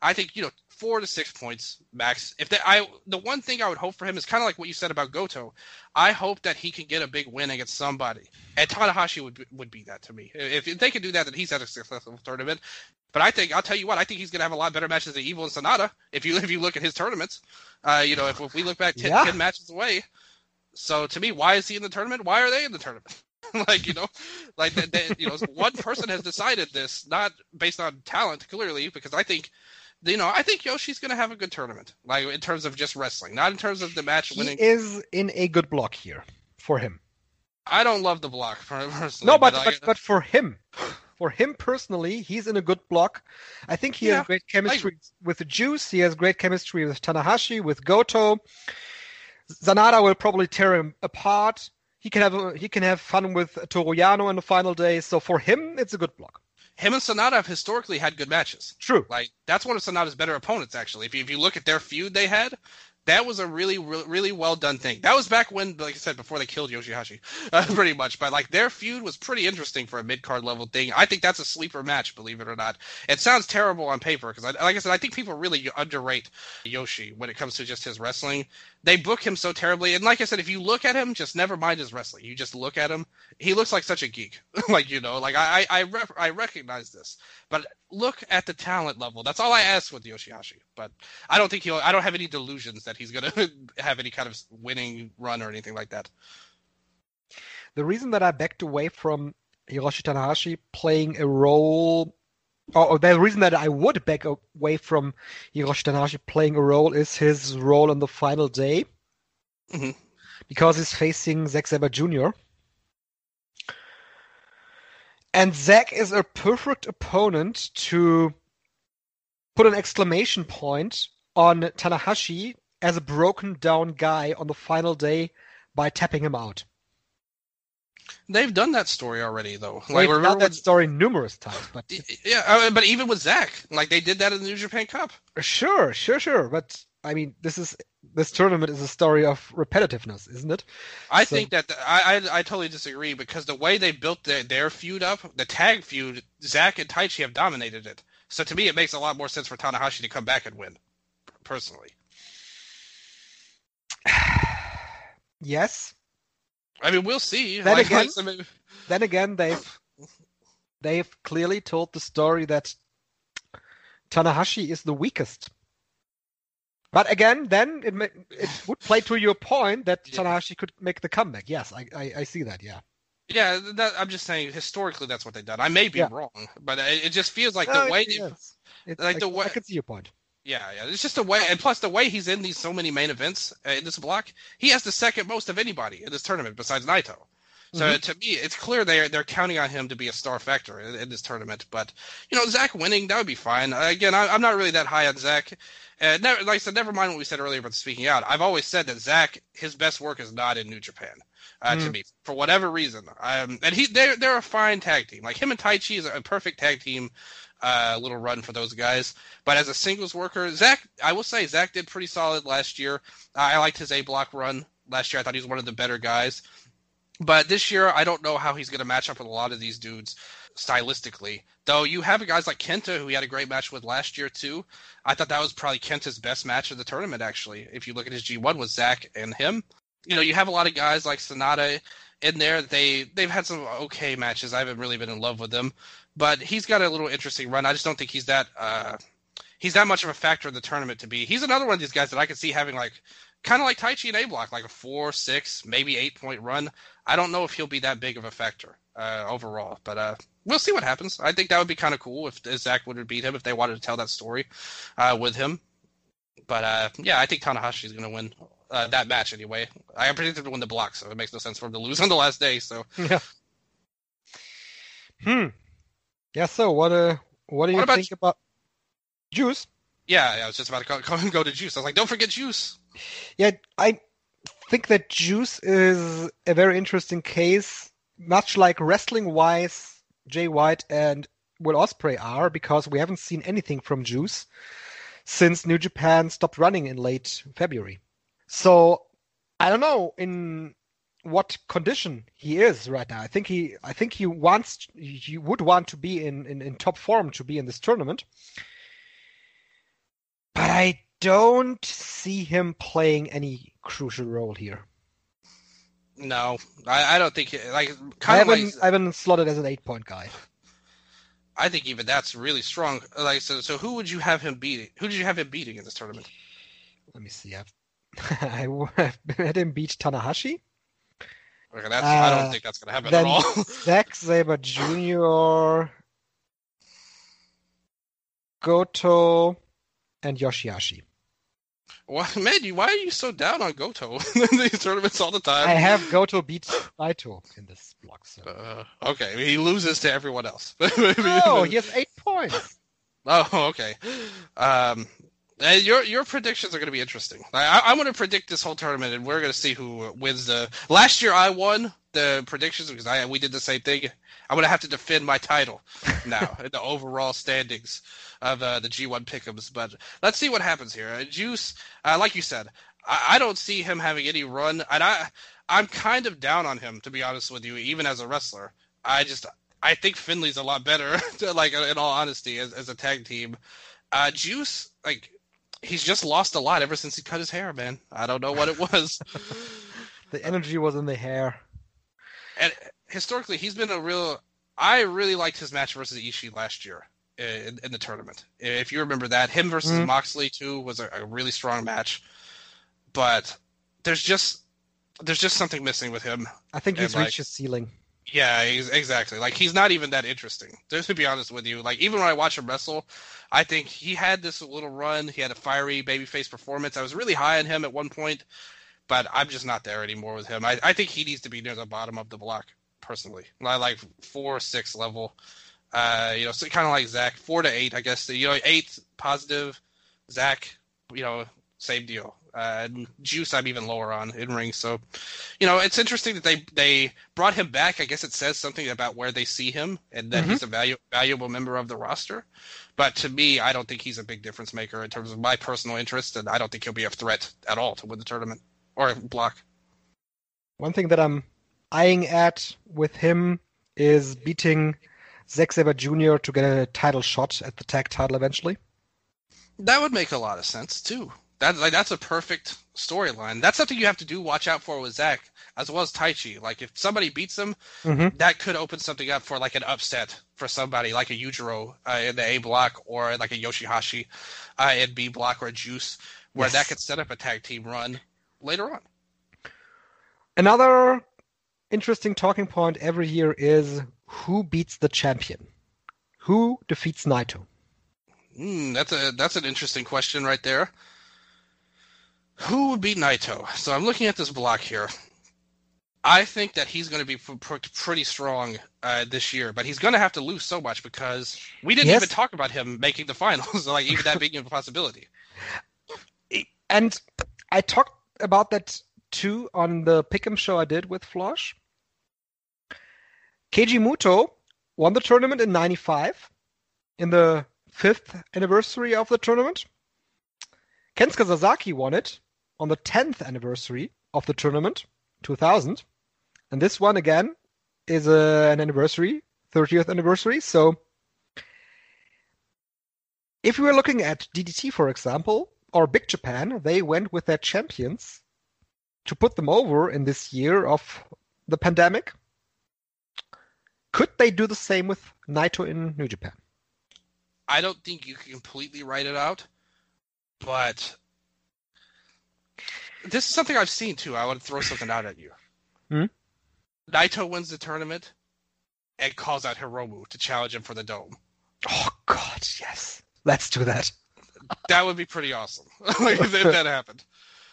I think, you know, four to six points max. If they, I, the one thing I would hope for him is kind of like what you said about Goto. I hope that he can get a big win against somebody, and Tanahashi would would be that to me. If, if they can do that, then he's had a successful tournament. But I think I'll tell you what, I think he's gonna have a lot better matches than Evil and Sonata. If you if you look at his tournaments, uh, you know, if, if we look back ten, yeah. ten matches away. So to me, why is he in the tournament? Why are they in the tournament? like you know, like they, they, you know, one person has decided this, not based on talent, clearly, because I think. You know, I think Yoshi's going to have a good tournament, like in terms of just wrestling, not in terms of the match winning. He is in a good block here for him. I don't love the block personally. No, but but, but, I, but for him, for him personally, he's in a good block. I think he Yeah, has great chemistry with the Juice. He has great chemistry with Tanahashi, with Goto. Sanada will probably tear him apart. He can have a, he can have fun with Toru Yano in the final day. So for him, it's a good block. Him and Sonata have historically had good matches. True. Like that's one of Sonata's better opponents, actually. If you, if you look at their feud they had, that was a really, really, really well done thing. That was back when, like I said, before they killed Yoshihashi, uh, pretty much. But like their feud was pretty interesting for a mid card level thing. I think that's a sleeper match, believe it or not. It sounds terrible on paper because, like I said, I think people really underrate Yoshi when it comes to just his wrestling. They book him so terribly, and like I said, if you look at him, just never mind his wrestling. You just look at him; he looks like such a geek. like you know, like I, I, I, rep- I recognize this, but look at the talent level. That's all I ask with Yoshihashi. But I don't think he'll. I don't have any delusions that he's gonna have any kind of winning run or anything like that. The reason that I backed away from Hiroshi Tanahashi playing a role, or the reason that I would back away from Hiroshi Tanahashi playing a role is his role on the final day, mm-hmm. because he's facing Zack Sabre Junior And Zack is a perfect opponent to put an exclamation point on Tanahashi as a broken down guy on the final day by tapping him out. They've done that story already, though. Like, They've done that with, story numerous times, but yeah, I mean, but even with Zack, like they did that in the New Japan Cup. Sure, sure, sure. But I mean, this is this tournament is a story of repetitiveness, isn't it? I so, think that the, I, I I totally disagree because the way they built their, their feud up, the tag feud, Zack and Taichi have dominated it. So to me, it makes a lot more sense for Tanahashi to come back and win, personally. Yes. I mean, we'll see. Then like, again, like, I mean, then again, they've they've clearly told the story that Tanahashi is the weakest. But again, then it it would play to your point that yeah. Tanahashi could make the comeback. Yes, I, I, I see that. Yeah. Yeah, that, I'm just saying historically that's what they've done. I may be yeah. wrong, but it, it just feels like no, the way yes. they, like I, the way I can see your point. Yeah, yeah. It's just the way, and plus the way he's in these so many main events uh, in this block, he has the second most of anybody in this tournament besides Naito. So mm-hmm. to me, it's clear they're they're counting on him to be a star factor in, in this tournament. But you know, Zack winning, that would be fine. Uh, again, I, I'm not really that high on Zack. Uh, never, like I said, never mind what we said earlier about speaking out. I've always said that Zack, his best work is not in New Japan. Uh, mm-hmm. To me, for whatever reason, um, and he they're they're a fine tag team. Like him and Taichi is a perfect tag team. A uh, little run for those guys. But as a singles worker, Zack, I will say Zack did pretty solid last year. Uh, I liked his A-block run last year. I thought he was one of the better guys. But this year, I don't know how he's going to match up with a lot of these dudes stylistically. Though you have guys like Kenta, who he had a great match with last year, too. I thought that was probably Kenta's best match of the tournament, actually. If you look at his G one with Zack and him. You know, you have a lot of guys like Sonata in there. They, they've had some okay matches. I haven't really been in love with them. But he's got a little interesting run. I just don't think he's that uh, he's that much of a factor in the tournament to be. He's another one of these guys that I could see having like kind of like Taichi and A-Block, like a four, six, maybe eight point run. I don't know if he'll be that big of a factor uh, overall, but uh, we'll see what happens. I think that would be kind of cool if, if Zack would beat him if they wanted to tell that story uh, with him. But uh, yeah, I think Tanahashi is going to win uh, that match anyway. I predicted to win the block, so it makes no sense for him to lose on the last day. So yeah. Hmm. Yeah, so what uh, what do you what think about, about Juice? Yeah, yeah, I was just about to go, go, go to Juice. I was like, don't forget Juice. Yeah, I think that Juice is a very interesting case, much like wrestling-wise Jay White and Will Ospreay are, because we haven't seen anything from Juice since New Japan stopped running in late February. So, I don't know, in what condition he is right now. I think he I think he wants he would want to be in, in, in top form to be in this tournament. But I don't see him playing any crucial role here. No, I, I don't think like I kind of haven't, like I haven't slotted as an eight-point guy. I think even that's really strong. Like so, so who would you have him beating? Who did you have him beating in this tournament? Let me see. I've, I had him beat Tanahashi. Okay, that's Uh, I don't think that's gonna happen then at all. Zack Sabre Junior, Goto, and Yoshihashi. Why, man, you, why are you so down on Goto in these tournaments all the time? I have Goto beat Naito in this block. So. Uh, okay, he loses to everyone else. Oh, he has eight points. Oh, okay. Um, and your your predictions are going to be interesting. I, I'm going to predict this whole tournament, and we're going to see who wins the. Last year, I won the predictions because I we did the same thing. I'm going to have to defend my title now in the overall standings of uh, the G one Pick'ems. But let's see what happens here. Uh, Juice, uh, like you said, I, I don't see him having any run, and I I'm kind of down on him, to be honest with you, even as a wrestler. I just I think Finley's a lot better, like in all honesty, as, as a tag team. Uh, Juice, like he's just lost a lot ever since he cut his hair, man. I don't know what it was. The energy was in the hair. And historically, he's been a real. I really liked his match versus Ishii last year in, in the tournament. If you remember that, him versus Mhm. Moxley too was a, a really strong match. But there's just there's just something missing with him. I think he's And, like, reached his ceiling. Yeah, ex- exactly. Like he's not even that interesting. Just to be honest with you, like even when I watch him wrestle, I think he had this little run. He had a fiery babyface performance. I was really high on him at one point, but I'm just not there anymore with him. I, I think he needs to be near the bottom of the block personally, like like four or six level. Uh, you know, so kind of like Zach, four to eight, I guess. You know, eight positive. Zach, you know, same deal. Uh, and Juice, I'm even lower on in ring. So, you know, it's interesting that they they brought him back. I guess it says something about where they see him and that Mhm. he's a valu- valuable member of the roster. But to me, I don't think he's a big difference maker in terms of my personal interest, and I don't think he'll be a threat at all to win the tournament or block. One thing that I'm eyeing at with him is beating Zack Sabre Junior to get a title shot at the tag title eventually. That would make a lot of sense too. That like that's a perfect storyline. That's something you have to do watch out for with Zach as well as Taichi. Like if somebody beats him, Mm-hmm. that could open something up for like an upset for somebody like a Yujiro uh, in the A block or like a Yoshihashi uh, in B block or a Juice, where Yes. that could set up a tag team run later on. Another interesting talking point every year is who beats the champion? Who defeats Naito? Mm, that's a that's an interesting question right there. Who would beat Naito? So I'm looking at this block here. I think that he's going to be pr- pr- pretty strong uh, this year, but he's going to have to lose so much because we didn't Yes. even talk about him making the finals, like even that being a possibility. And I talked about that too on the Pick'em show I did with Flosh. Keiji Muto won the tournament in ninety-five, in the fifth anniversary of the tournament. Kensuke Sasaki won it on the tenth anniversary of the tournament, two thousand. And this one, again, is uh, an anniversary, thirtieth anniversary. So if we were looking at D D T, for example, or Big Japan, they went with their champions to put them over in this year of the pandemic. Could they do the same with Naito in New Japan? I don't think you can completely write it out, but this is something I've seen too. I want to throw something out at you. Hmm? Naito wins the tournament and calls out Hiromu to challenge him for the dome. Oh, God, yes. Let's do that. That would be pretty awesome like, if that happened.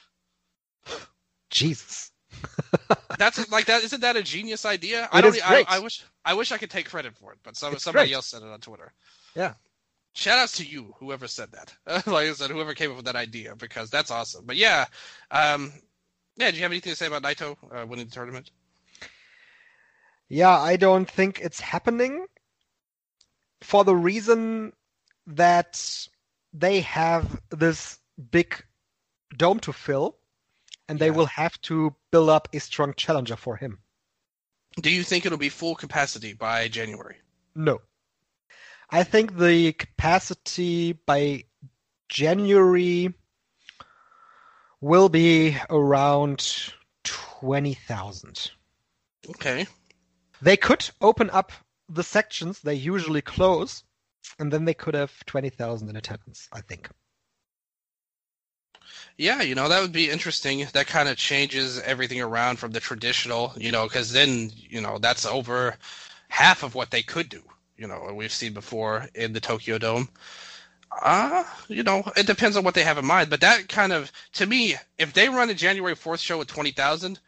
Jesus. That's like that. Isn't that a genius idea? It I don't. is I, great. I wish. I wish I could take credit for it, but some, It's somebody great. else said it on Twitter. Yeah. Shout outs to you, whoever said that. Like I said, whoever came up with that idea, because that's awesome. But yeah, um, yeah. Do you have anything to say about Naito uh, winning the tournament? Yeah, I don't think it's happening for the reason that they have this big dome to fill, and they Yeah. will have to build up a strong challenger for him. Do you think it'll be full capacity by January? No. I think the capacity by January will be around twenty thousand. Okay. They could open up the sections they usually close, and then they could have twenty thousand in attendance, I think. Yeah, you know, that would be interesting. That kind of changes everything around from the traditional, you know, because then, you know, that's over half of what they could do, you know, we've seen before in the Tokyo Dome. Uh, you know, it depends on what they have in mind. But that kind of, to me, if they run a January fourth show with twenty thousand,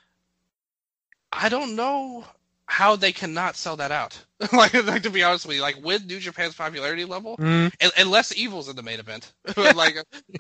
I don't know how they cannot sell that out. like, like, to be honest with you, like with New Japan's popularity level, Mm. and, unless Evil's in the main event, like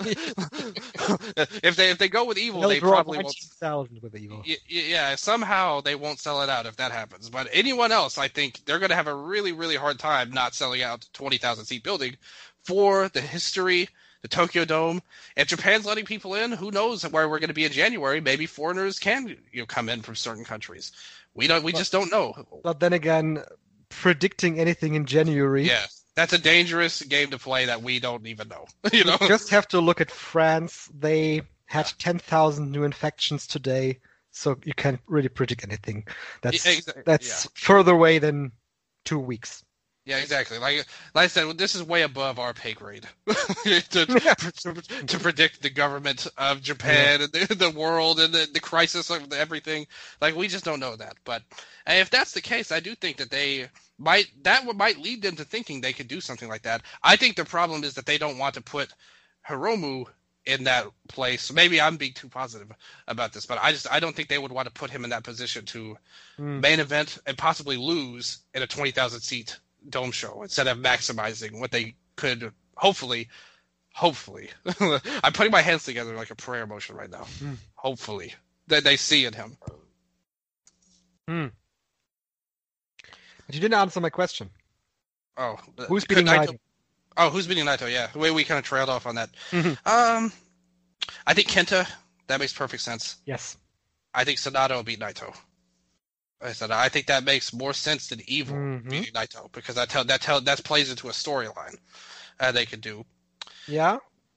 if they if they go with Evil, They'll they draw probably won't. nineteen thousand with Evil. Y- y- yeah, somehow they won't sell it out if that happens. But anyone else, I think they're going to have a really, really hard time not selling out twenty thousand seat building for the history, the Tokyo Dome. If Japan's letting people in, who knows where we're going to be in January? Maybe foreigners can, you know, come in from certain countries. We don't. We But- just don't know. But then again, predicting anything in January, Yeah, that's a dangerous game to play that we don't even know. you know. you just have to look at France. They had ten thousand new infections today, so you can't really predict anything. That's Yeah, exa- that's further away than two weeks. Yeah, exactly. Like, like I said, this is way above our pay grade to, to, to predict the government of Japan and the, the world and the, the crisis of everything. Like, we just don't know that. But if that's the case, I do think that they might that would, might lead them to thinking they could do something like that. I think the problem is that they don't want to put Hiromu in that place. Maybe I'm being too positive about this, but I just I don't think they would want to put him in that position to Mm. main event and possibly lose in a twenty thousand seat dome show instead of maximizing what they could hopefully hopefully I'm putting my hands together like a prayer motion right now. Hmm. Hopefully that they see in him. Hmm. But you didn't answer my question. Oh, Who's could beating Naito- Naito? Oh, who's beating Naito? Yeah, the way we kind of trailed off on that. Mhm. Um, I think Kenta. That makes perfect sense. Yes. I think Sonata will beat Naito. I said I think that makes more sense than Evil Mhm. beating Naito because that tell that tell that plays into a storyline uh, they could do. Yeah.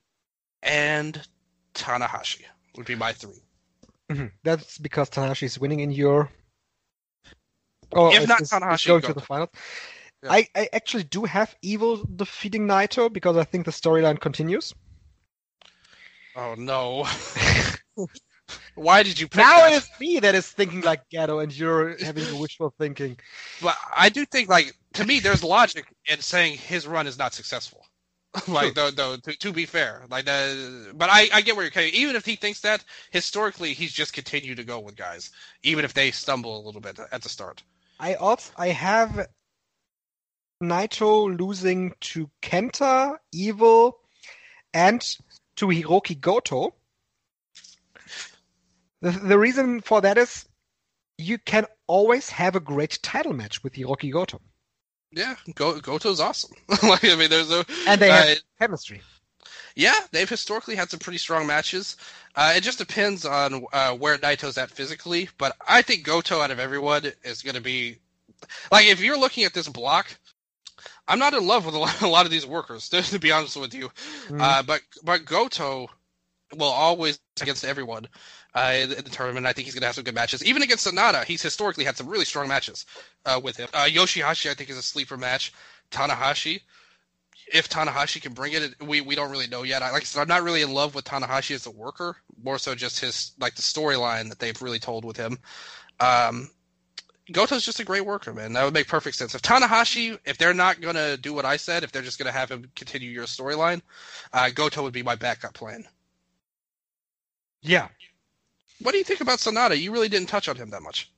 And Tanahashi would be my three. Mhm. That's because Tanahashi is winning in your. Oh, If is- not is- is Tanahashi, going go. to the finals. Yeah. I, I actually do have Evil defeating Naito because I think the storyline continues. Oh no! Why did you pick Now that? it is me that is thinking like Gato, and you're having a wishful thinking. But I do think, like, to me, there's logic in saying his run is not successful. like, though, though, to, to be fair, like, uh, but I, I get where you're coming. Even if he thinks that, historically, he's just continued to go with guys, even if they stumble a little bit at the start. I also I have Naito losing to Kenta, Evil, and to Hiroki Goto. The, the reason for that is you can always have a great title match with Hiroki Goto. Yeah, Go, Goto's awesome. like, I mean, there's a And they uh, have chemistry. Yeah, they've historically had some pretty strong matches. Uh, it just depends on uh, where Naito's at physically, but I think Goto out of everyone is going to be like, if you're looking at this block, I'm not in love with a lot, a lot of these workers, to, to be honest with you. Mm. Uh, but but Goto will always against everyone uh, in, in the tournament. I think he's going to have some good matches. Even against Sonata, he's historically had some really strong matches uh, with him. Uh, Yoshihashi, I think, is a sleeper match. Tanahashi, if Tanahashi can bring it, we, we don't really know yet. I, like I said, I'm not really in love with Tanahashi as a worker, more so just his like the storyline that they've really told with him. Um, Goto's just a great worker, man. That would make perfect sense. If Tanahashi, if they're not going to do what I said, if they're just going to have him continue your storyline, uh, Goto would be my backup plan. Yeah. What do you think about Sonata? You really didn't touch on him that much.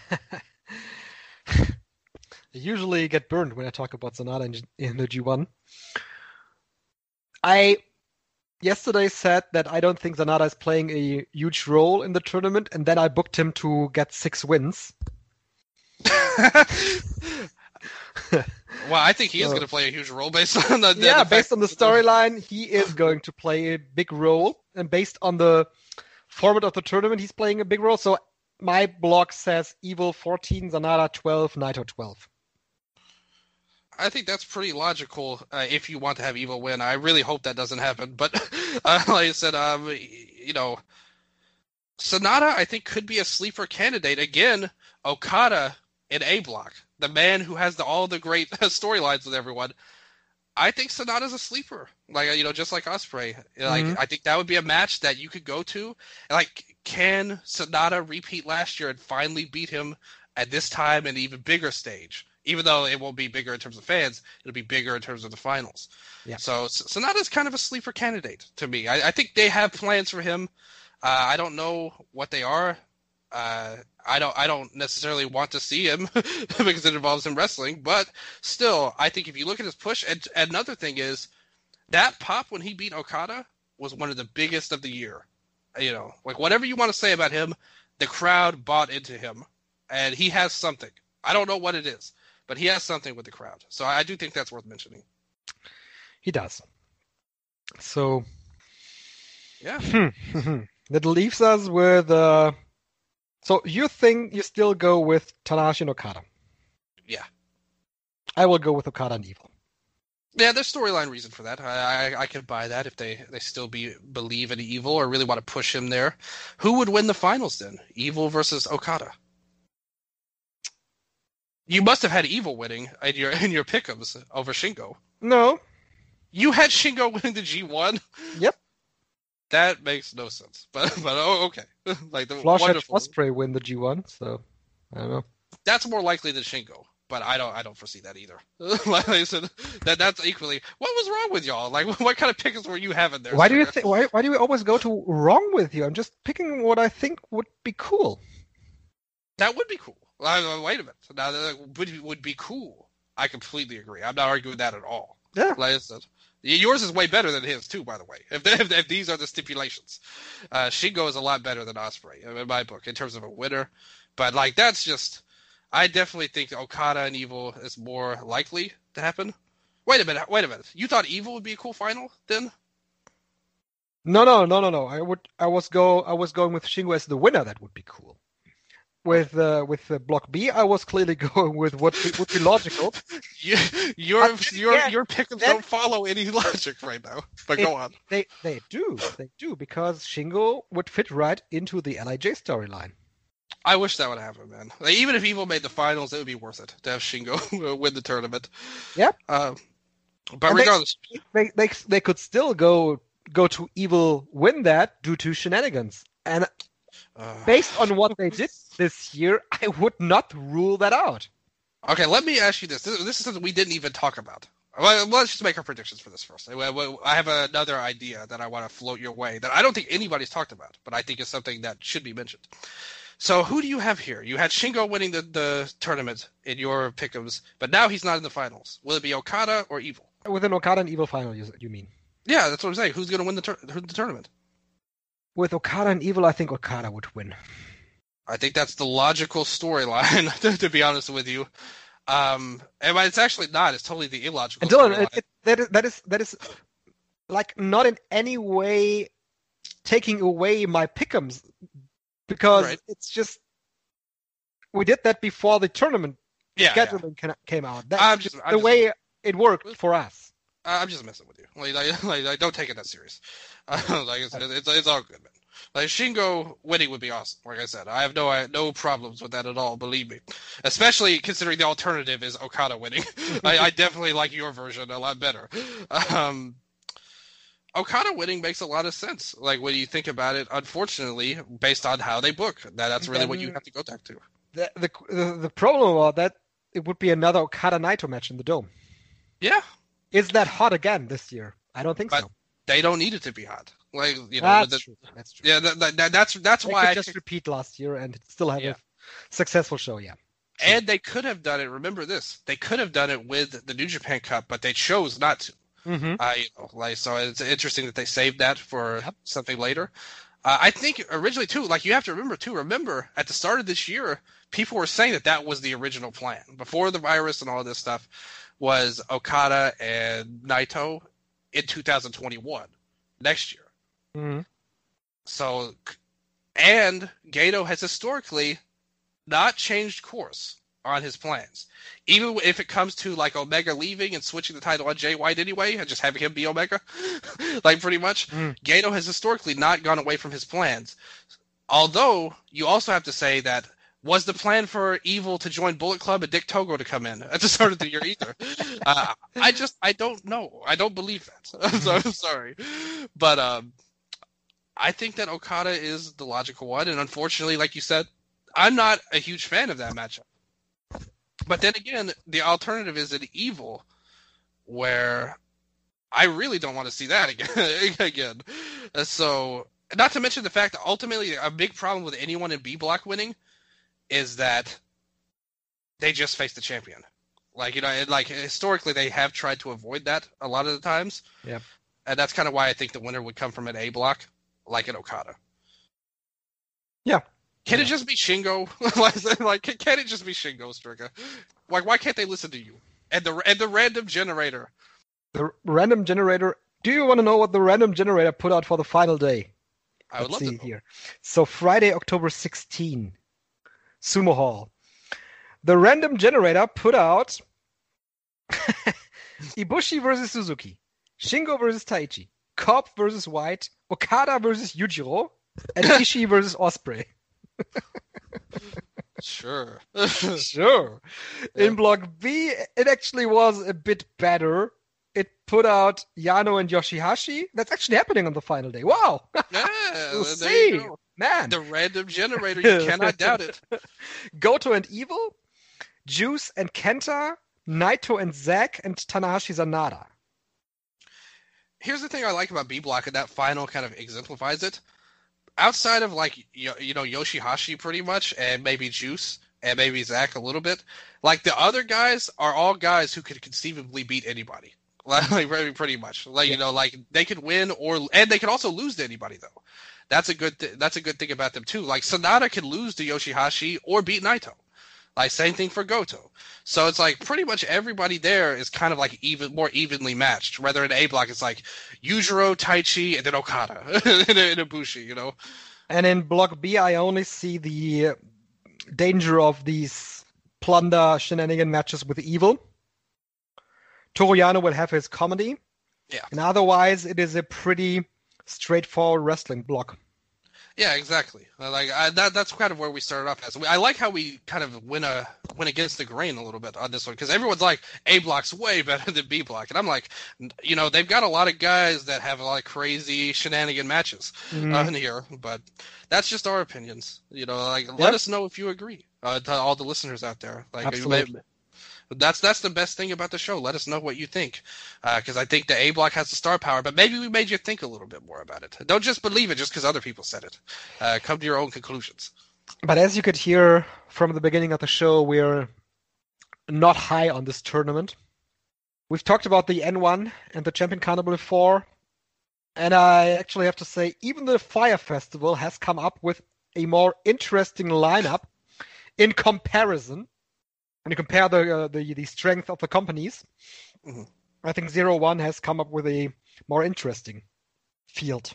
I usually get burned when I talk about Sonata in, in the G one. I yesterday said that I don't think Sonata is playing a huge role in the tournament, and then I booked him to get six wins. Well, I think he is So- going to play a huge role based on the, the yeah, the based fact- on the storyline, he is going to play a big role, and based on the format of the tournament, he's playing a big role. So my blog says Evil fourteen, Sonata twelve, Naito twelve. I think that's pretty logical uh, if you want to have Evil win. I really hope that doesn't happen. But uh, like I said, um, you know, Sonata I think could be a sleeper candidate. Again, Okada in A Block, the man who has the, all the great storylines with everyone. I think Sonata's a sleeper. Like, you know, just like Ospreay. Like, mm-hmm. I think that would be a match that you could go to. Like, can Sonata repeat last year and finally beat him at this time an even bigger stage? Even though it won't be bigger in terms of fans, it'll be bigger in terms of the finals. Yeah. So Sonata's kind of a sleeper candidate to me. I, I think they have plans for him. Uh, I don't know what they are. Uh, I don't. I don't necessarily want to see him because it involves him wrestling. But still, I think if you look at his push, and, and another thing is that pop when he beat Okada was one of the biggest of the year. You know, like whatever you want to say about him, the crowd bought into him, and he has something. I don't know what it is. But he has something with the crowd. So I do think that's worth mentioning. He does. So, yeah. That leaves us with... Uh, so you think you still go with Tanahashi and Okada? Yeah. I will go with Okada and Evil. Yeah, there's storyline reason for that. I, I I can buy that if they, they still be believe in Evil or really want to push him there. Who would win the finals then? Evil versus Okada? You must have had Evil winning in your in your pick'ems over Shingo. No. You had Shingo winning the G one? Yep. That makes no sense. But but oh okay. Like the Flash had wonderful Ospreay win the G one, so I don't know. That's more likely than Shingo, but I don't I don't foresee that either. Like I said, that that's equally. What was wrong with y'all? Like what kind of pickings were you having there? Why sir? do you think why why do we always go to wrong with you? I'm just picking what I think would be cool. That would be cool. Uh, wait a minute. Now that would would be cool. I completely agree. I'm not arguing that at all. Yeah. Like I said, yours is way better than his too. By the way, if, they, if, if these are the stipulations, uh, Shingo is a lot better than Ospreay in my book in terms of a winner. But like that's just, I definitely think Okada and Evil is more likely to happen. Wait a minute. Wait a minute. You thought Evil would be a cool final then? No, no, no, no, no. I would. I was go. I was going with Shingo as the winner. That would be cool. With uh, with uh, Block B, I was clearly going with what would be logical. you, your but your again, your pickings then, don't follow any logic right now. But it, go on. They they do they do because Shingo would fit right into the L I J storyline. I wish that would happen, man. Like, even if Evil made the finals, it would be worth it to have Shingo win the tournament. Yep. Uh, but and regardless, they, they they they could still go go to Evil win that due to shenanigans and. Uh, Based on what they did this year, I would not rule that out. Okay, let me ask you this. This, this is something we didn't even talk about. Well, let's just make our predictions for this first. I have another idea that I want to float your way that I don't think anybody's talked about, but I think is something that should be mentioned. So who do you have here? You had Shingo winning the, the tournament in your pick'ems, but now he's not in the finals. Will it be Okada or Evil? With an Okada and Evil final, you, you mean? Yeah, that's what I'm saying. Who's going to win the, tur- the tournament? With Okada and Evil, I think Okada would win. I think that's the logical storyline, to, to be honest with you. Um, and it's actually not. It's totally the illogical storyline. Dylan, it, that, is, that, is, that is, like, not in any way taking away my pick'ems, because right. It's just, we did that before the tournament yeah, scheduling yeah. came out. That's I'm just, just I'm the just, way it worked for us. I'm just messing with you. Like, like, like, like don't take it that serious. Uh, like I said, it's, it's all good, man. Like Shingo winning would be awesome. Like I said, I have no I, no problems with that at all. Believe me, especially considering the alternative is Okada winning. I, I definitely like your version a lot better. Um, Okada winning makes a lot of sense. Like when you think about it, unfortunately, based on how they book, that that's really then what you have to go back to. The the the, the problem about that, it would be another Okada Naito match in the Dome. Yeah. Is that hot again this year? I don't think but so. They don't need it to be hot. Like you know, that's the, true. That's true. Yeah, that, that, that's that's they why could I just picked, repeat last year and still have yeah. a successful show. Yeah. And they could have done it. Remember this: they could have done it with the New Japan Cup, but they chose not to. Mm-hmm. Uh, you know, like so, it's interesting that they saved that for yep. something later. Uh, I think originally too, like you have to remember too. Remember at the start of this year, people were saying that that was the original plan before the virus and all this stuff. Was Okada and Naito in two thousand twenty-one next year. Mm-hmm. So, and Gedo has historically not changed course on his plans. Even if it comes to like Omega leaving and switching the title on Jay White anyway, and just having him be Omega, like pretty much, mm. Gato has historically not gone away from his plans. Although you also have to say that was the plan for Evil to join Bullet Club and Dick Togo to come in at the start of the year either. uh, I just I don't know. I don't believe that. I'm, so, I'm sorry, but um, I think that Okada is the logical one, and unfortunately, like you said, I'm not a huge fan of that matchup. But then again, the alternative is an Evil, where I really don't want to see that again. again. So, not to mention the fact that ultimately a big problem with anyone in B Block winning is that they just face the champion. Like, you know, and like historically they have tried to avoid that a lot of the times. Yeah. And that's kind of why I think the winner would come from an A Block, like an Okada. Yeah. Can yeah. it just be Shingo? like, can it just be Shingo, Stricker? Like, why can't they listen to you? And the and the random generator. The random generator. Do you want to know what the random generator put out for the final day? I would Let's love see to know. Here. So Friday, October sixteenth, Sumo Hall. The random generator put out Ibushi versus Suzuki, Shingo versus Taichi, Cobb versus White, Okada versus Yujiro, and Ishii versus Ospreay. Sure. Sure. Yeah. In Block B, it actually was a bit better. It put out Yano and Yoshihashi. That's actually happening on the final day. Wow. Yeah, we'll there see. you go. Man. The random generator, you cannot doubt it. Goto and Evil, Juice and Kenta, Naito and Zack, and Tanahashi Sanada. Here's the thing I like about B Block, and that final kind of exemplifies it. Outside of, like, you know, Yoshihashi pretty much, and maybe Juice, and maybe Zack a little bit, like, the other guys are all guys who could conceivably beat anybody. Like, pretty much. Like, yeah. You know, like, they could win, or and they could also lose to anybody, though. That's a good th- that's a good thing about them, too. Like, Sanada could lose to Yoshihashi or beat Naito. Like, same thing for Goto. So it's like pretty much everybody there is kind of like even more evenly matched. Rather in A Block, it's like Yujiro, Taichi, and then Okada and Ibushi, you know. And in Block B, I only see the danger of these plunder shenanigan matches with Evil. Toru Yano will have his comedy. Yeah. And otherwise, it is a pretty straightforward wrestling block. Yeah, exactly. Like I, that, that's kind of where we started off as. I like how we kind of went a went against the grain a little bit on this one because everyone's like A Block's way better than B Block, and I'm like, you know, they've got a lot of guys that have a lot of crazy shenanigan matches mm-hmm. uh, in here, but that's just our opinions. You know, like yep. Let us know if you agree. Uh, to all the listeners out there, like absolutely. That's that's the best thing about the show. Let us know what you think, because uh, I think the A Block has the star power, but maybe we made you think a little bit more about it. Don't just believe it just because other people said it. Uh, come to your own conclusions. But as you could hear from the beginning of the show, we're not high on this tournament. We've talked about the N one and the Champion Carnival before, and I actually have to say, even the Fire Festival has come up with a more interesting lineup in comparison. When you compare the, uh, the the strength of the companies, mm-hmm. I think Zero One has come up with a more interesting field.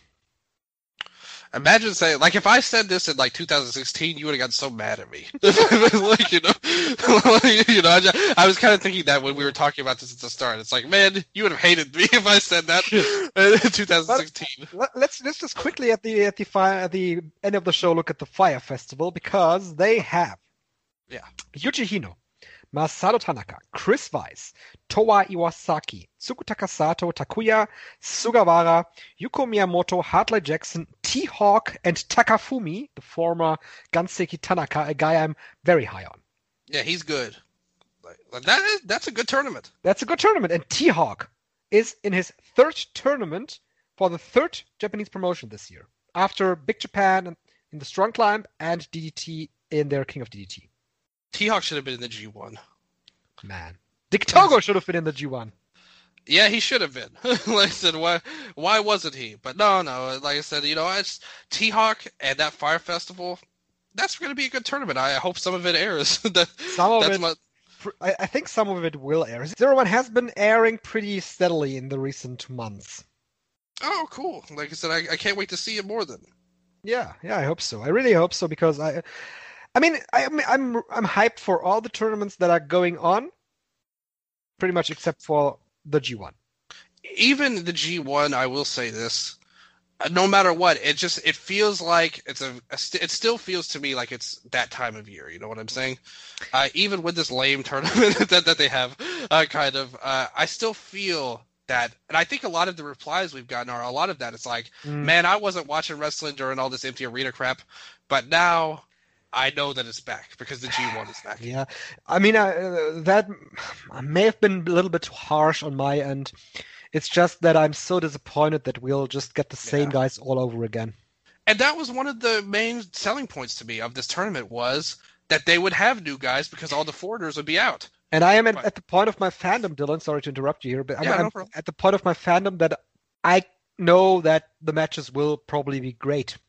Imagine saying, like, if I said this in like two thousand sixteen, you would have gotten so mad at me. like, you know, you know, I, just, I was kind of thinking that when we were talking about this at the start. It's like, man, you would have hated me if I said that in twenty sixteen. But let's let's just quickly at the at the fire, at the end of the show look at the Fire Festival because they have yeah Yuji Hino, Masato Tanaka, Chris Weiss, Towa Iwasaki, Tsukutaka Sato, Takuya Sugawara, Yuko Miyamoto, Hartley Jackson, T-Hawk, and Takafumi, the former Ganseki Tanaka, a guy I'm very high on. Yeah, he's good. Like, that is, that's a good tournament. That's a good tournament. And T-Hawk is in his third tournament for the third Japanese promotion this year, after Big Japan in the Strong Climb and D D T in their King of D D T. T-Hawk should have been in the G one. Man. Dick Togo should have been in the G one. Yeah, he should have been. Like I said, why why wasn't he? But no, no. Like I said, you know, it's T-Hawk and that Fire Festival, that's going to be a good tournament. I hope some of it airs. that, some of that's it, my... I, I think some of it will air. Zero One has been airing pretty steadily in the recent months. Oh, cool. Like I said, I, I can't wait to see it more then. Yeah, yeah, I hope so. I really hope so because I... I mean, I'm I'm I'm hyped for all the tournaments that are going on, pretty much except for the G one. Even the G one, I will say this. No matter what, it just it feels like it's a, a st- it still feels to me like it's that time of year. You know what I'm saying? Uh, even with this lame tournament that that they have, uh, kind of, uh, I still feel that, and I think a lot of the replies we've gotten are a lot of that. It's like, Mm. man, I wasn't watching wrestling during all this empty arena crap, but now I know that it's back because the G one is back. Yeah, I mean, uh, that may have been a little bit too harsh on my end. It's just that I'm so disappointed that we'll just get the same Yeah. guys all over again. And that was one of the main selling points to me of this tournament was that they would have new guys because all the foreigners would be out. And I am at, Right. at the point of my fandom, Dylan. Sorry to interrupt you here, but I'm, Yeah, no I'm problem. at the point of my fandom that I know that the matches will probably be great.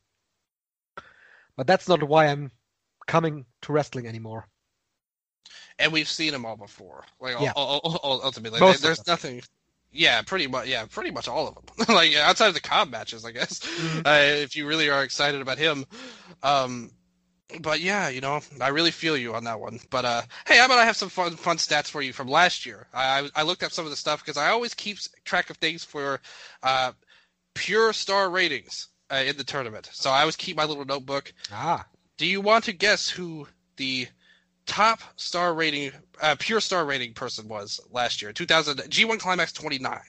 But that's not why I'm coming to wrestling anymore. And we've seen them all before. Like Yeah. ul- ul- ul- ultimately, Most of there's them. nothing. Yeah, pretty much. Yeah, pretty much all of them. Like outside of the Cobb matches, I guess. Mhm. Uh, if you really are excited about him, um, but yeah, you know, I really feel you on that one. But uh, hey, how about I have some fun fun stats for you from last year? I I, I looked up some of the stuff because I always keep track of things for uh, pure star ratings uh, in the tournament. So I always keep my little notebook. Ah, Do you want to guess who the top star rating, uh, pure star rating person was last year? two thousand G one Climax twenty-nine.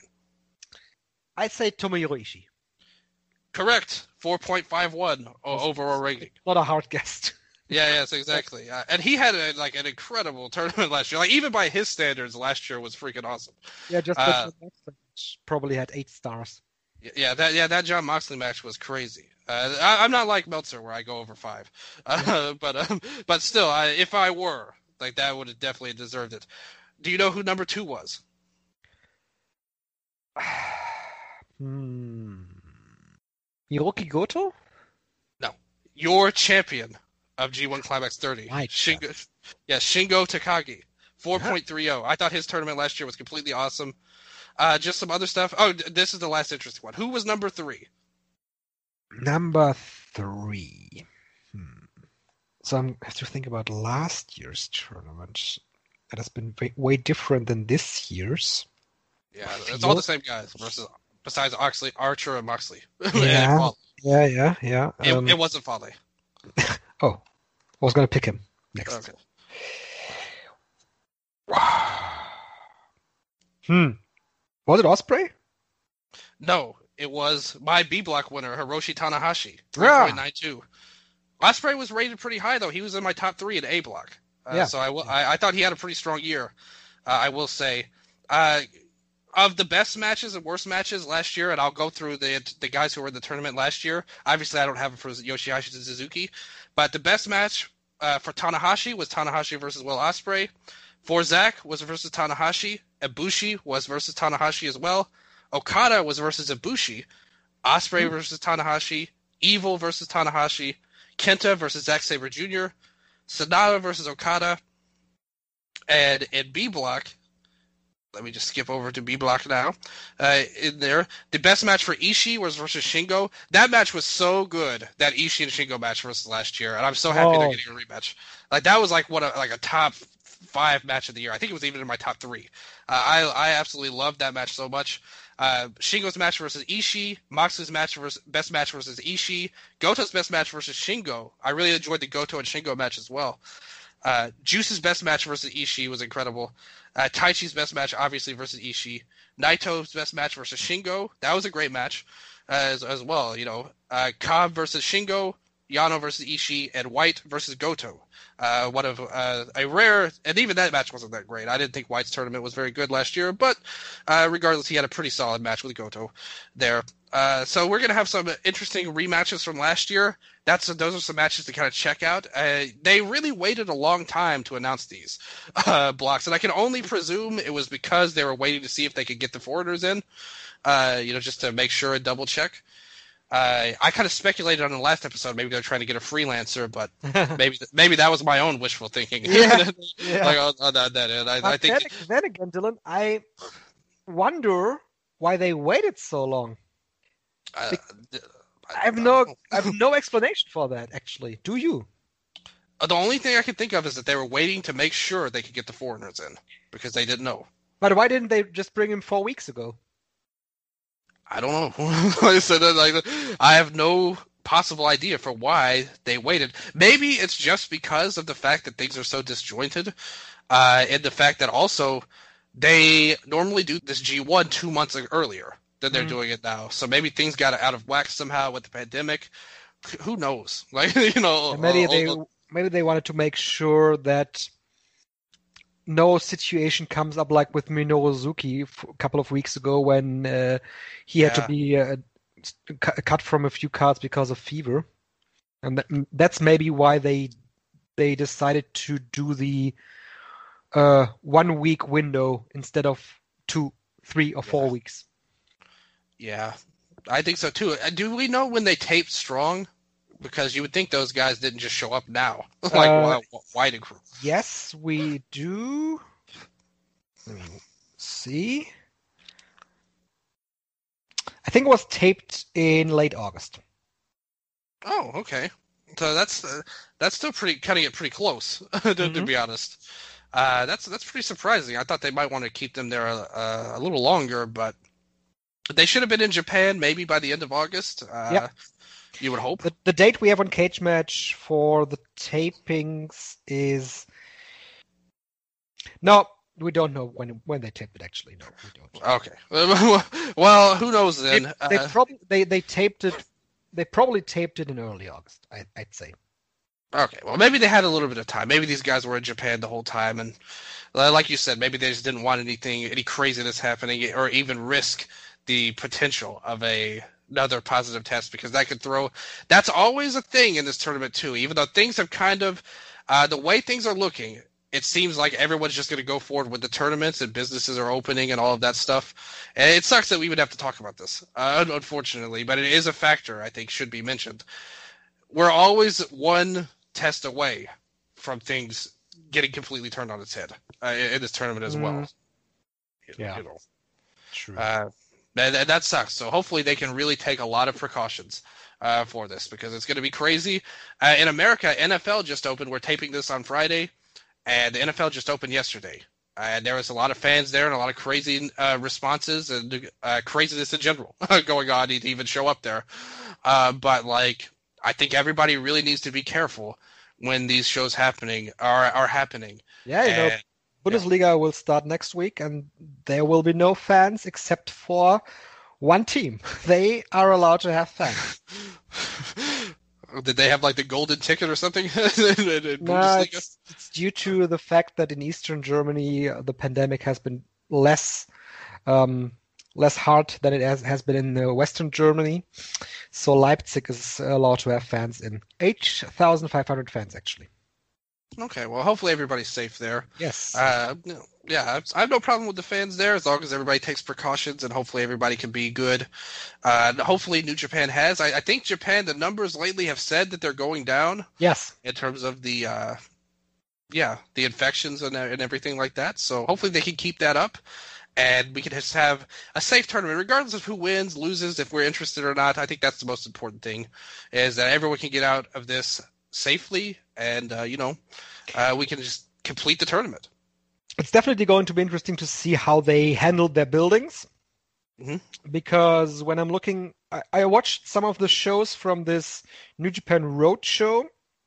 I'd say Tomohiro Ishii. Correct. four point five one o- overall rating. Not a hard guess. Yeah, yes, exactly. Uh, and he had a, like an incredible tournament last year. Like even by his standards, last year was freaking awesome. Yeah, just Uh, that match probably had eight stars. Y- Yeah, that yeah that John Moxley match was crazy. Uh, I, I'm not like Meltzer where I go over five, uh, but um, but still, I, if I were like that, would have definitely deserved it. Do you know who number two was? Hmm. Hiroki Goto? Your champion of G one Climax thirty, Right. Shingo. Yeah, Shingo Takagi, four point three oh. I thought his tournament last year was completely awesome. Uh, just some other stuff. Oh, d- this is the last interesting one. Who was number three? Number three. Hmm. So I'm- I have to think about last year's tournament. That has been way, way different than this year's. Yeah, it's all the same guys versus besides Oxley, Archer, and Moxley. And Yeah. Fale. Yeah, yeah, yeah. It, Um, it wasn't Fale. oh, I was going to pick him next. Okay. Hmm. Was it Osprey? No, it was my B block winner, Hiroshi Tanahashi, Yeah. three point nine two. Osprey was rated pretty high though. He was in my top three in A block. Uh, Yeah. So I, will- I I thought he had a pretty strong year. Uh, I will say, uh, of the best matches and worst matches last year, and I'll go through the the guys who were in the tournament last year. Obviously, I don't have it for Yoshihashi and Suzuki, but the best match uh, for Tanahashi was Tanahashi versus Will Ospreay. For Zack was versus Tanahashi. Ibushi was versus Tanahashi as well. Okada was versus Ibushi. Ospreay versus Tanahashi. Evil versus Tanahashi. Kenta versus Zack Sabre Junior Sonata versus Okada. And in B block, let me just skip over to B block now. Uh, in there, the best match for Ishii was versus Shingo. That match was so good, that Ishii and Shingo match versus last year, and I'm so happy they're Oh. getting a rematch. Like that was like what a like a top five match of the year. I think it was even in my top three. Uh, I I absolutely loved that match so much. Uh, Shingo's match versus Ishii, Moxley's match versus best match versus Ishii, Goto's best match versus Shingo. I really enjoyed the Goto and Shingo match as well. Uh, Juice's best match versus Ishii was incredible. Uh, Taichi's best match, obviously, versus Ishii. Naito's best match versus Shingo. That was a great match uh, as, as well. You know, uh, Cobb versus Shingo, Yano versus Ishii, and White versus Goto. Uh, one of uh, a rare, and even that match wasn't that great. I didn't think White's tournament was very good last year, but uh, regardless, he had a pretty solid match with Goto there. Uh, so we're gonna have some interesting rematches from last year. That's those are some matches to kind of check out. Uh, they really waited a long time to announce these uh, blocks, and I can only presume it was because they were waiting to see if they could get the foreigners in. Uh, you know, just to make sure and double check. Uh, I kind of speculated on the last episode maybe they're trying to get a freelancer, but maybe maybe that was my own wishful thinking. Yeah, yeah. like on, on that, that end. I, I But think then, then again, Dylan, I wonder why they waited so long. uh, I have no, I have no explanation for that. Actually, do you? The only thing I can think of is that they were waiting to make sure they could get the foreigners in because they didn't know. But why didn't they just bring him four weeks ago? I don't know. Like I said, like, I have no possible idea for why they waited. Maybe it's just because of the fact that things are so disjointed, uh, and the fact that also they normally do this G one two months earlier than they're mm. doing it now. So maybe things got out of whack somehow with the pandemic. Who knows? Like you know, and maybe uh, they uh, maybe they wanted to make sure that no situation comes up like with Minoru Suzuki a couple of weeks ago when uh, he had yeah. to be uh, cut from a few cards because of fever, and that, that's maybe why they they decided to do the uh, one week window instead of two, three, or four yeah. weeks. Yeah, I think so too. Do we know when they taped Strong? Because you would think those guys didn't just show up now, like uh, White and crew. Yes, we do. Let me see. I think it was taped in late August. Oh, okay. So that's uh, that's still pretty cutting it pretty close, to, mm-hmm. to be honest. Uh, that's that's pretty surprising. I thought they might want to keep them there a, a little longer, but they should have been in Japan maybe by the end of August. Uh, yeah. You would hope. The, the date we have on Cage Match for the tapings is no, we don't know when when they tape it. Actually, no, we don't. Okay. Well, who knows then? They, they uh, probably they, they taped it. They probably taped it in early August. I, I'd say. Okay. Well, maybe they had a little bit of time. Maybe these guys were in Japan the whole time, and like you said, maybe they just didn't want anything, any craziness happening, or even risk the potential of a. Another positive test because that could throw that's always a thing in this tournament too, even though things have kind of uh, the way things are looking, it seems like everyone's just going to go forward with the tournaments and businesses are opening and all of that stuff, and it sucks that we would have to talk about this uh, unfortunately, but it is a factor I think should be mentioned. We're always one test away from things getting completely turned on its head uh, in this tournament as well. Mm. Yeah, you know. True. Uh, That, that sucks. So hopefully they can really take a lot of precautions uh, for this because it's going to be crazy. Uh, in America, N F L just opened. We're taping this on Friday, and the N F L just opened yesterday. Uh, and there was a lot of fans there and a lot of crazy uh, responses and uh, craziness in general going on to even show up there. Uh, but, like, I think everybody really needs to be careful when these shows happening are, are happening. Yeah, you and, know. Bundesliga yeah. will start next week, and there will be no fans except for one team. They are allowed to have fans. Did they have like the golden ticket or something? No, it's, it's due to the fact that in Eastern Germany uh, the pandemic has been less um, less hard than it has, has been in uh, Western Germany. So Leipzig is allowed to have fans in. eight thousand five hundred fans, actually. Okay, well, hopefully everybody's safe there. Yes. Uh, yeah, I have no problem with the fans there as long as everybody takes precautions and hopefully everybody can be good. Uh, hopefully New Japan has. I, I think Japan, the numbers lately have said that they're going down. Yes. In terms of the, uh, yeah, the infections and, and everything like that. So hopefully they can keep that up and we can just have a safe tournament regardless of who wins, loses, if we're interested or not. I think that's the most important thing is that everyone can get out of this safely and, uh, you know, uh, we can just complete the tournament. It's definitely going to be interesting to see how they handled their buildings. Mm-hmm. Because when I'm looking, I, I watched some of the shows from this New Japan Road show,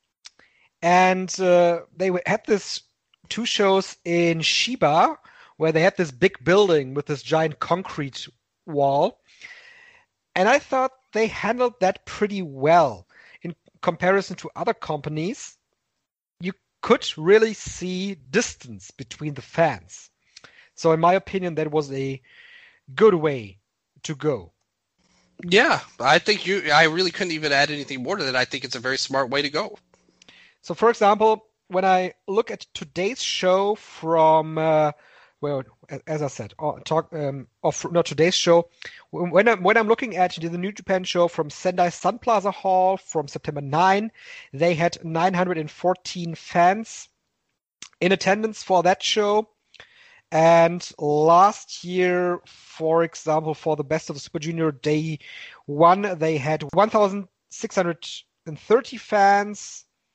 and uh, they had this two shows in Shiba where they had this big building with this giant concrete wall. And I thought they handled that pretty well. In comparison to other companies, you could really see distance between the fans. So in my opinion, that was a good way to go. Yeah, I think you. I really couldn't even add anything more to that. I think it's a very smart way to go. So, for example, when I look at today's show from, uh, well, as I said, or talk, um, of not today's show, when I'm when I'm looking at the New Japan show from Sendai Sun Plaza Hall from September ninth, they had nine hundred fourteen fans in attendance for that show. And last year, for example, for the Best of the Super Junior Day one, they had one thousand six hundred thirty fans.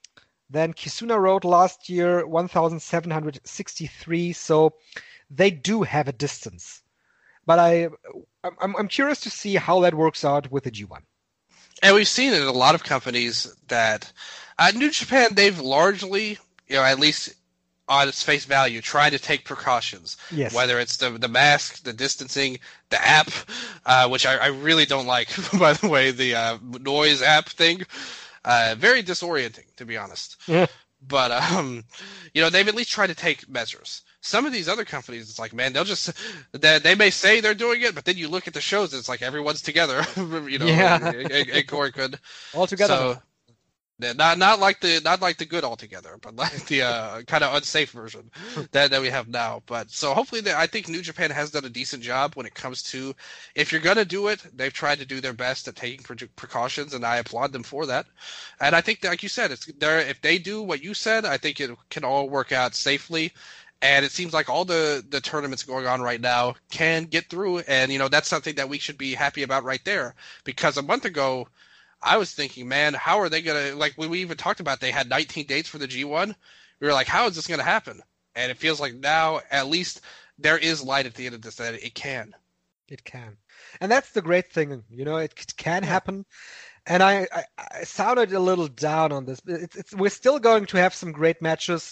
Then Kisuna Road last year, one thousand seven hundred sixty-three. So they do have a distance. But I, I'm, I'm curious to see how that works out with the G one. And we've seen it in a lot of companies that uh, New Japan, they've largely, you know, at least on its face value, tried to take precautions. Yes. Whether it's the the mask, the distancing, the app, uh, which I, I really don't like, by the way, the uh, noise app thing. Uh, very disorienting, to be honest. Yeah. But, um, you know, they've at least tried to take measures. Some of these other companies, it's like, man, they'll just, they, they may say they're doing it, but then you look at the shows, it's like everyone's together, you know, Yeah. in, in, in Korakuen. All together. So, yeah, not not like the not like the good altogether, but like the uh, kind of unsafe version that, that we have now. But so hopefully, they, I think New Japan has done a decent job when it comes to, if you're gonna do it, they've tried to do their best at taking pre- precautions, and I applaud them for that. And I think, that, like you said, it's there. If they do what you said, I think it can all work out safely. And it seems like all the, the tournaments going on right now can get through, and you know that's something that we should be happy about right there. Because a month ago, I was thinking, man, how are they going to, like when we even talked about they had nineteen dates for the G one, we were like, how is this going to happen? And it feels like now, at least, there is light at the end of this, that it can. It can. And that's the great thing, you know, it, it can yeah. happen. And I, I, I sounded a little down on this. It's, it's, we're still going to have some great matches,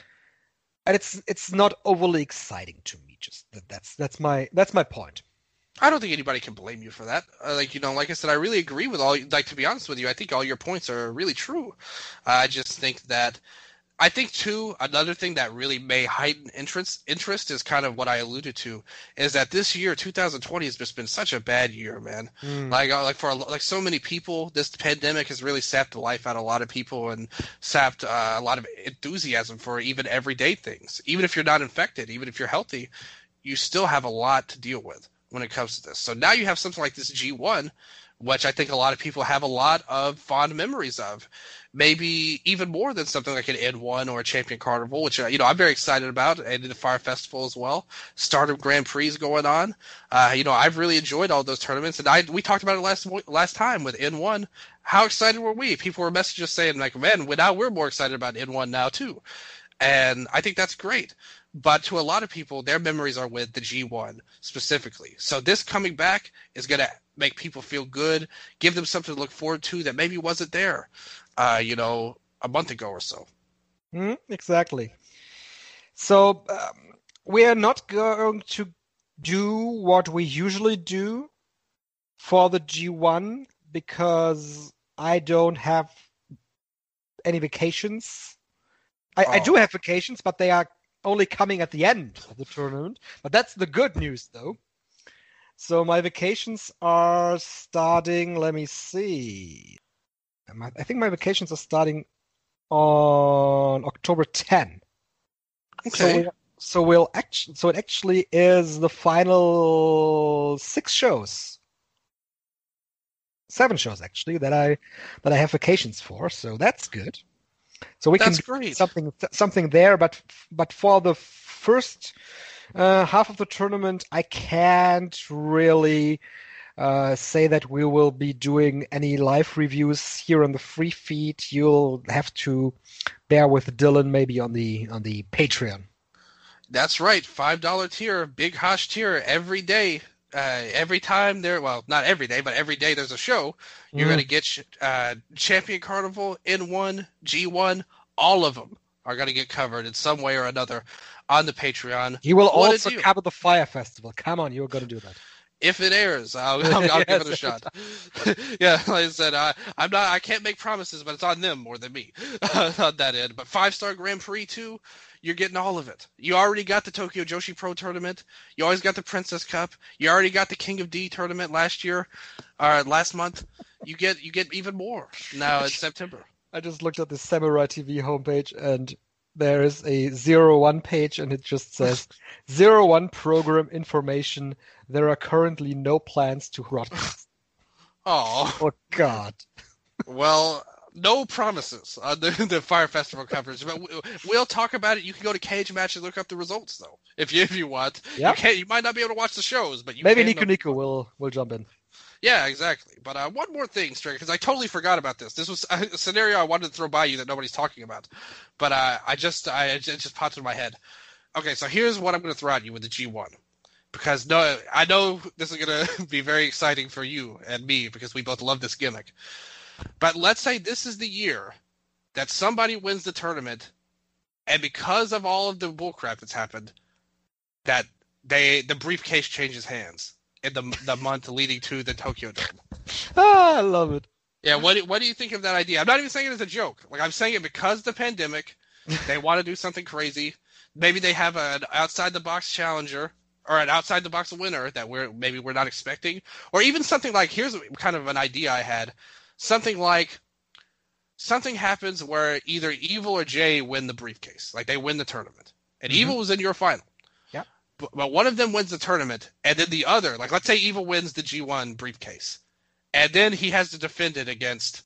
and it's it's not overly exciting to me. Just that, that's that's my that's my point. I don't think anybody can blame you for that. Uh, like, you know, like I said, I really agree with all, like, to be honest with you, I think all your points are really true. Uh, I just think that, I think, too, another thing that really may heighten interest, interest is kind of what I alluded to, is that this year, two thousand twenty, has just been such a bad year, man. Mm. Like, uh, like for like so many people, this pandemic has really sapped the life out of a lot of people and sapped uh, a lot of enthusiasm for even everyday things. Even if you're not infected, even if you're healthy, you still have a lot to deal with when it comes to this. So now you have something like this G one, which I think a lot of people have a lot of fond memories of. Maybe even more than something like an N one or a Champion Carnival, which, you know, I'm very excited about, and the Fire Festival as well. Stardom Grand Prix is going on. Uh, you know, I've really enjoyed all those tournaments, and I we talked about it last last time with N one. How excited were we? People were messaging us saying, like, man, now we're more excited about N one now, too. And I think that's great. But to a lot of people, their memories are with the G one specifically. So this coming back is going to make people feel good, give them something to look forward to that maybe wasn't there, uh, you know, a month ago or so. Mm, exactly. So um, we are not going to do what we usually do for the G one because I don't have any vacations. I, oh. I do have vacations, but they are only coming at the end of the tournament. But that's the good news, though. So my vacations are starting, let me see. I think my vacations are starting on October tenth. Okay. So, we, so we'll actually, so it actually is the final six shows. Seven shows, actually, that I that I have vacations for. So that's good. So we That's can do great. something something there, but but for the first uh, half of the tournament, I can't really uh, say that we will be doing any live reviews here on the free feed. You'll have to bear with Dylan maybe on the on the Patreon. That's right, five dollar tier, Big Hosh tier every day. Uh, every time there, well, not every day, but every day there's a show, you're mm. going to get uh, Champion Carnival, N one, G one, all of them are going to get covered in some way or another on the Patreon. He will what also cover the Fire Festival. Come on, you're going to do that. If it airs, I'll, I'll, I'll yes. give it a shot. Yeah, like I said, I, I'm not. I can't make promises, but it's on them more than me on that end. But Five Star Grand Prix too, you're getting all of it. You already got the Tokyo Joshi Pro Tournament. You always got the Princess Cup. You already got the King of D Tournament last year, or last month. You get you get even more now in September. I just looked at the Samurai T V homepage, and there is a zero one page, and it just says zero one program information. There are currently no plans to broadcast. Oh, oh God. Well, no promises on the, the Fire Festival coverage, but we'll talk about it. You can go to Cage Match and look up the results, though, if you if you want. Yeah. You, can't, you might not be able to watch the shows, but you maybe can Nico Nico will will jump in. Yeah, exactly. But uh, one more thing, Stricker, because I totally forgot about this. This was a scenario I wanted to throw by you that nobody's talking about, but uh, I just I it just popped in my head. Okay, so here's what I'm going to throw at you with the G one, because no, I know this is going to be very exciting for you and me because we both love this gimmick. But let's say this is the year that somebody wins the tournament, and because of all of the bullcrap that's happened, that they the briefcase changes hands in the the month leading to the Tokyo Dome. Ah, I love it. Yeah, what do, what do you think of that idea? I'm not even saying it as a joke. Like, I'm saying it because of the pandemic, they want to do something crazy. Maybe they have an outside-the-box challenger or an outside-the-box winner that we're maybe we're not expecting. Or even something like, here's kind of an idea I had. Something like, something happens where either Evil or Jay win the briefcase. Like, they win the tournament. And mm-hmm. Evil was in your final. Yeah. But, but one of them wins the tournament, and then the other, like, let's say Evil wins the G one briefcase. And then he has to defend it against,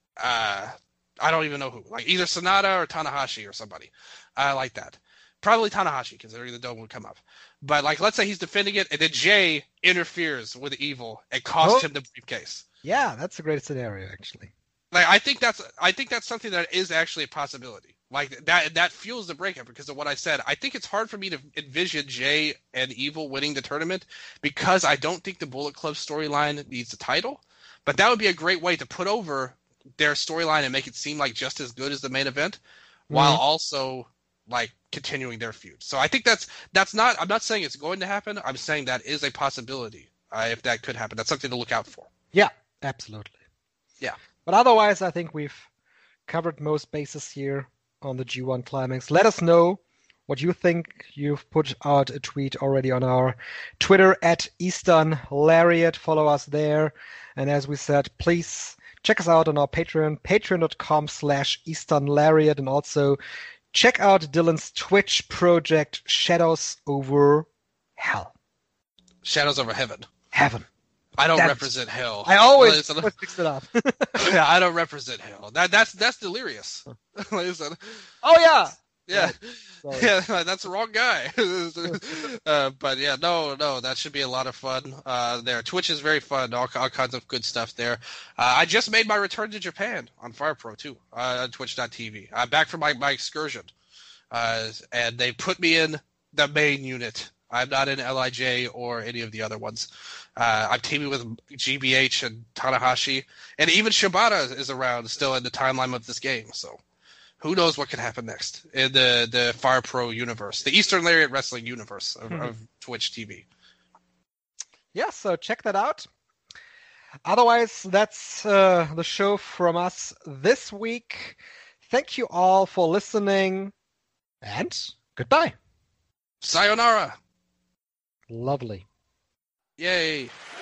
uh, I don't even know who. Like, either Sonata or Tanahashi or somebody. I uh, like that. Probably Tanahashi, considering the Dome would come up. But, like, let's say he's defending it, and then Jay interferes with Evil and costs oh. him the briefcase. Yeah, that's a great scenario, actually. Like, I think that's I think that's something that is actually a possibility. Like, that that fuels the breakup because of what I said. I think it's hard for me to envision Jay and Evil winning the tournament because I don't think the Bullet Club storyline needs the title. But that would be a great way to put over their storyline and make it seem like just as good as the main event, mm-hmm. while also like continuing their feud. So I think that's that's not. I'm not saying it's going to happen. I'm saying that is a possibility uh, if that could happen. That's something to look out for. Yeah, absolutely. Yeah. But otherwise, I think we've covered most bases here on the G one Climax. Let us know what you think. You've put out a tweet already on our Twitter at Eastern Lariat. Follow us there. And as we said, please check us out on our Patreon, patreon.com slash Eastern Lariat. And also check out Dylan's Twitch project, Shadows Over Hell. Shadows Over Heaven. Heaven. I don't that's, represent hell. I always, always mix it up. Yeah, I don't represent hell. That that's that's delirious. Oh yeah, yeah, oh, yeah. That's the wrong guy. uh, but yeah, no, no, that should be a lot of fun. Uh, there, Twitch is very fun. All, all kinds of good stuff there. Uh, I just made my return to Japan on Fire Pro too uh, on Twitch dot T V. I'm back from my my excursion, uh, and they put me in the main unit. I'm not in L I J or any of the other ones. Uh, I'm teaming with G B H and Tanahashi, and even Shibata is around still in the timeline of this game. So, who knows what could happen next in the the Fire Pro universe, the Eastern Lariat Wrestling universe of, mm-hmm. of Twitch T V. Yeah, so check that out. Otherwise, that's uh, the show from us this week. Thank you all for listening, and goodbye. Sayonara. Lovely. Yay.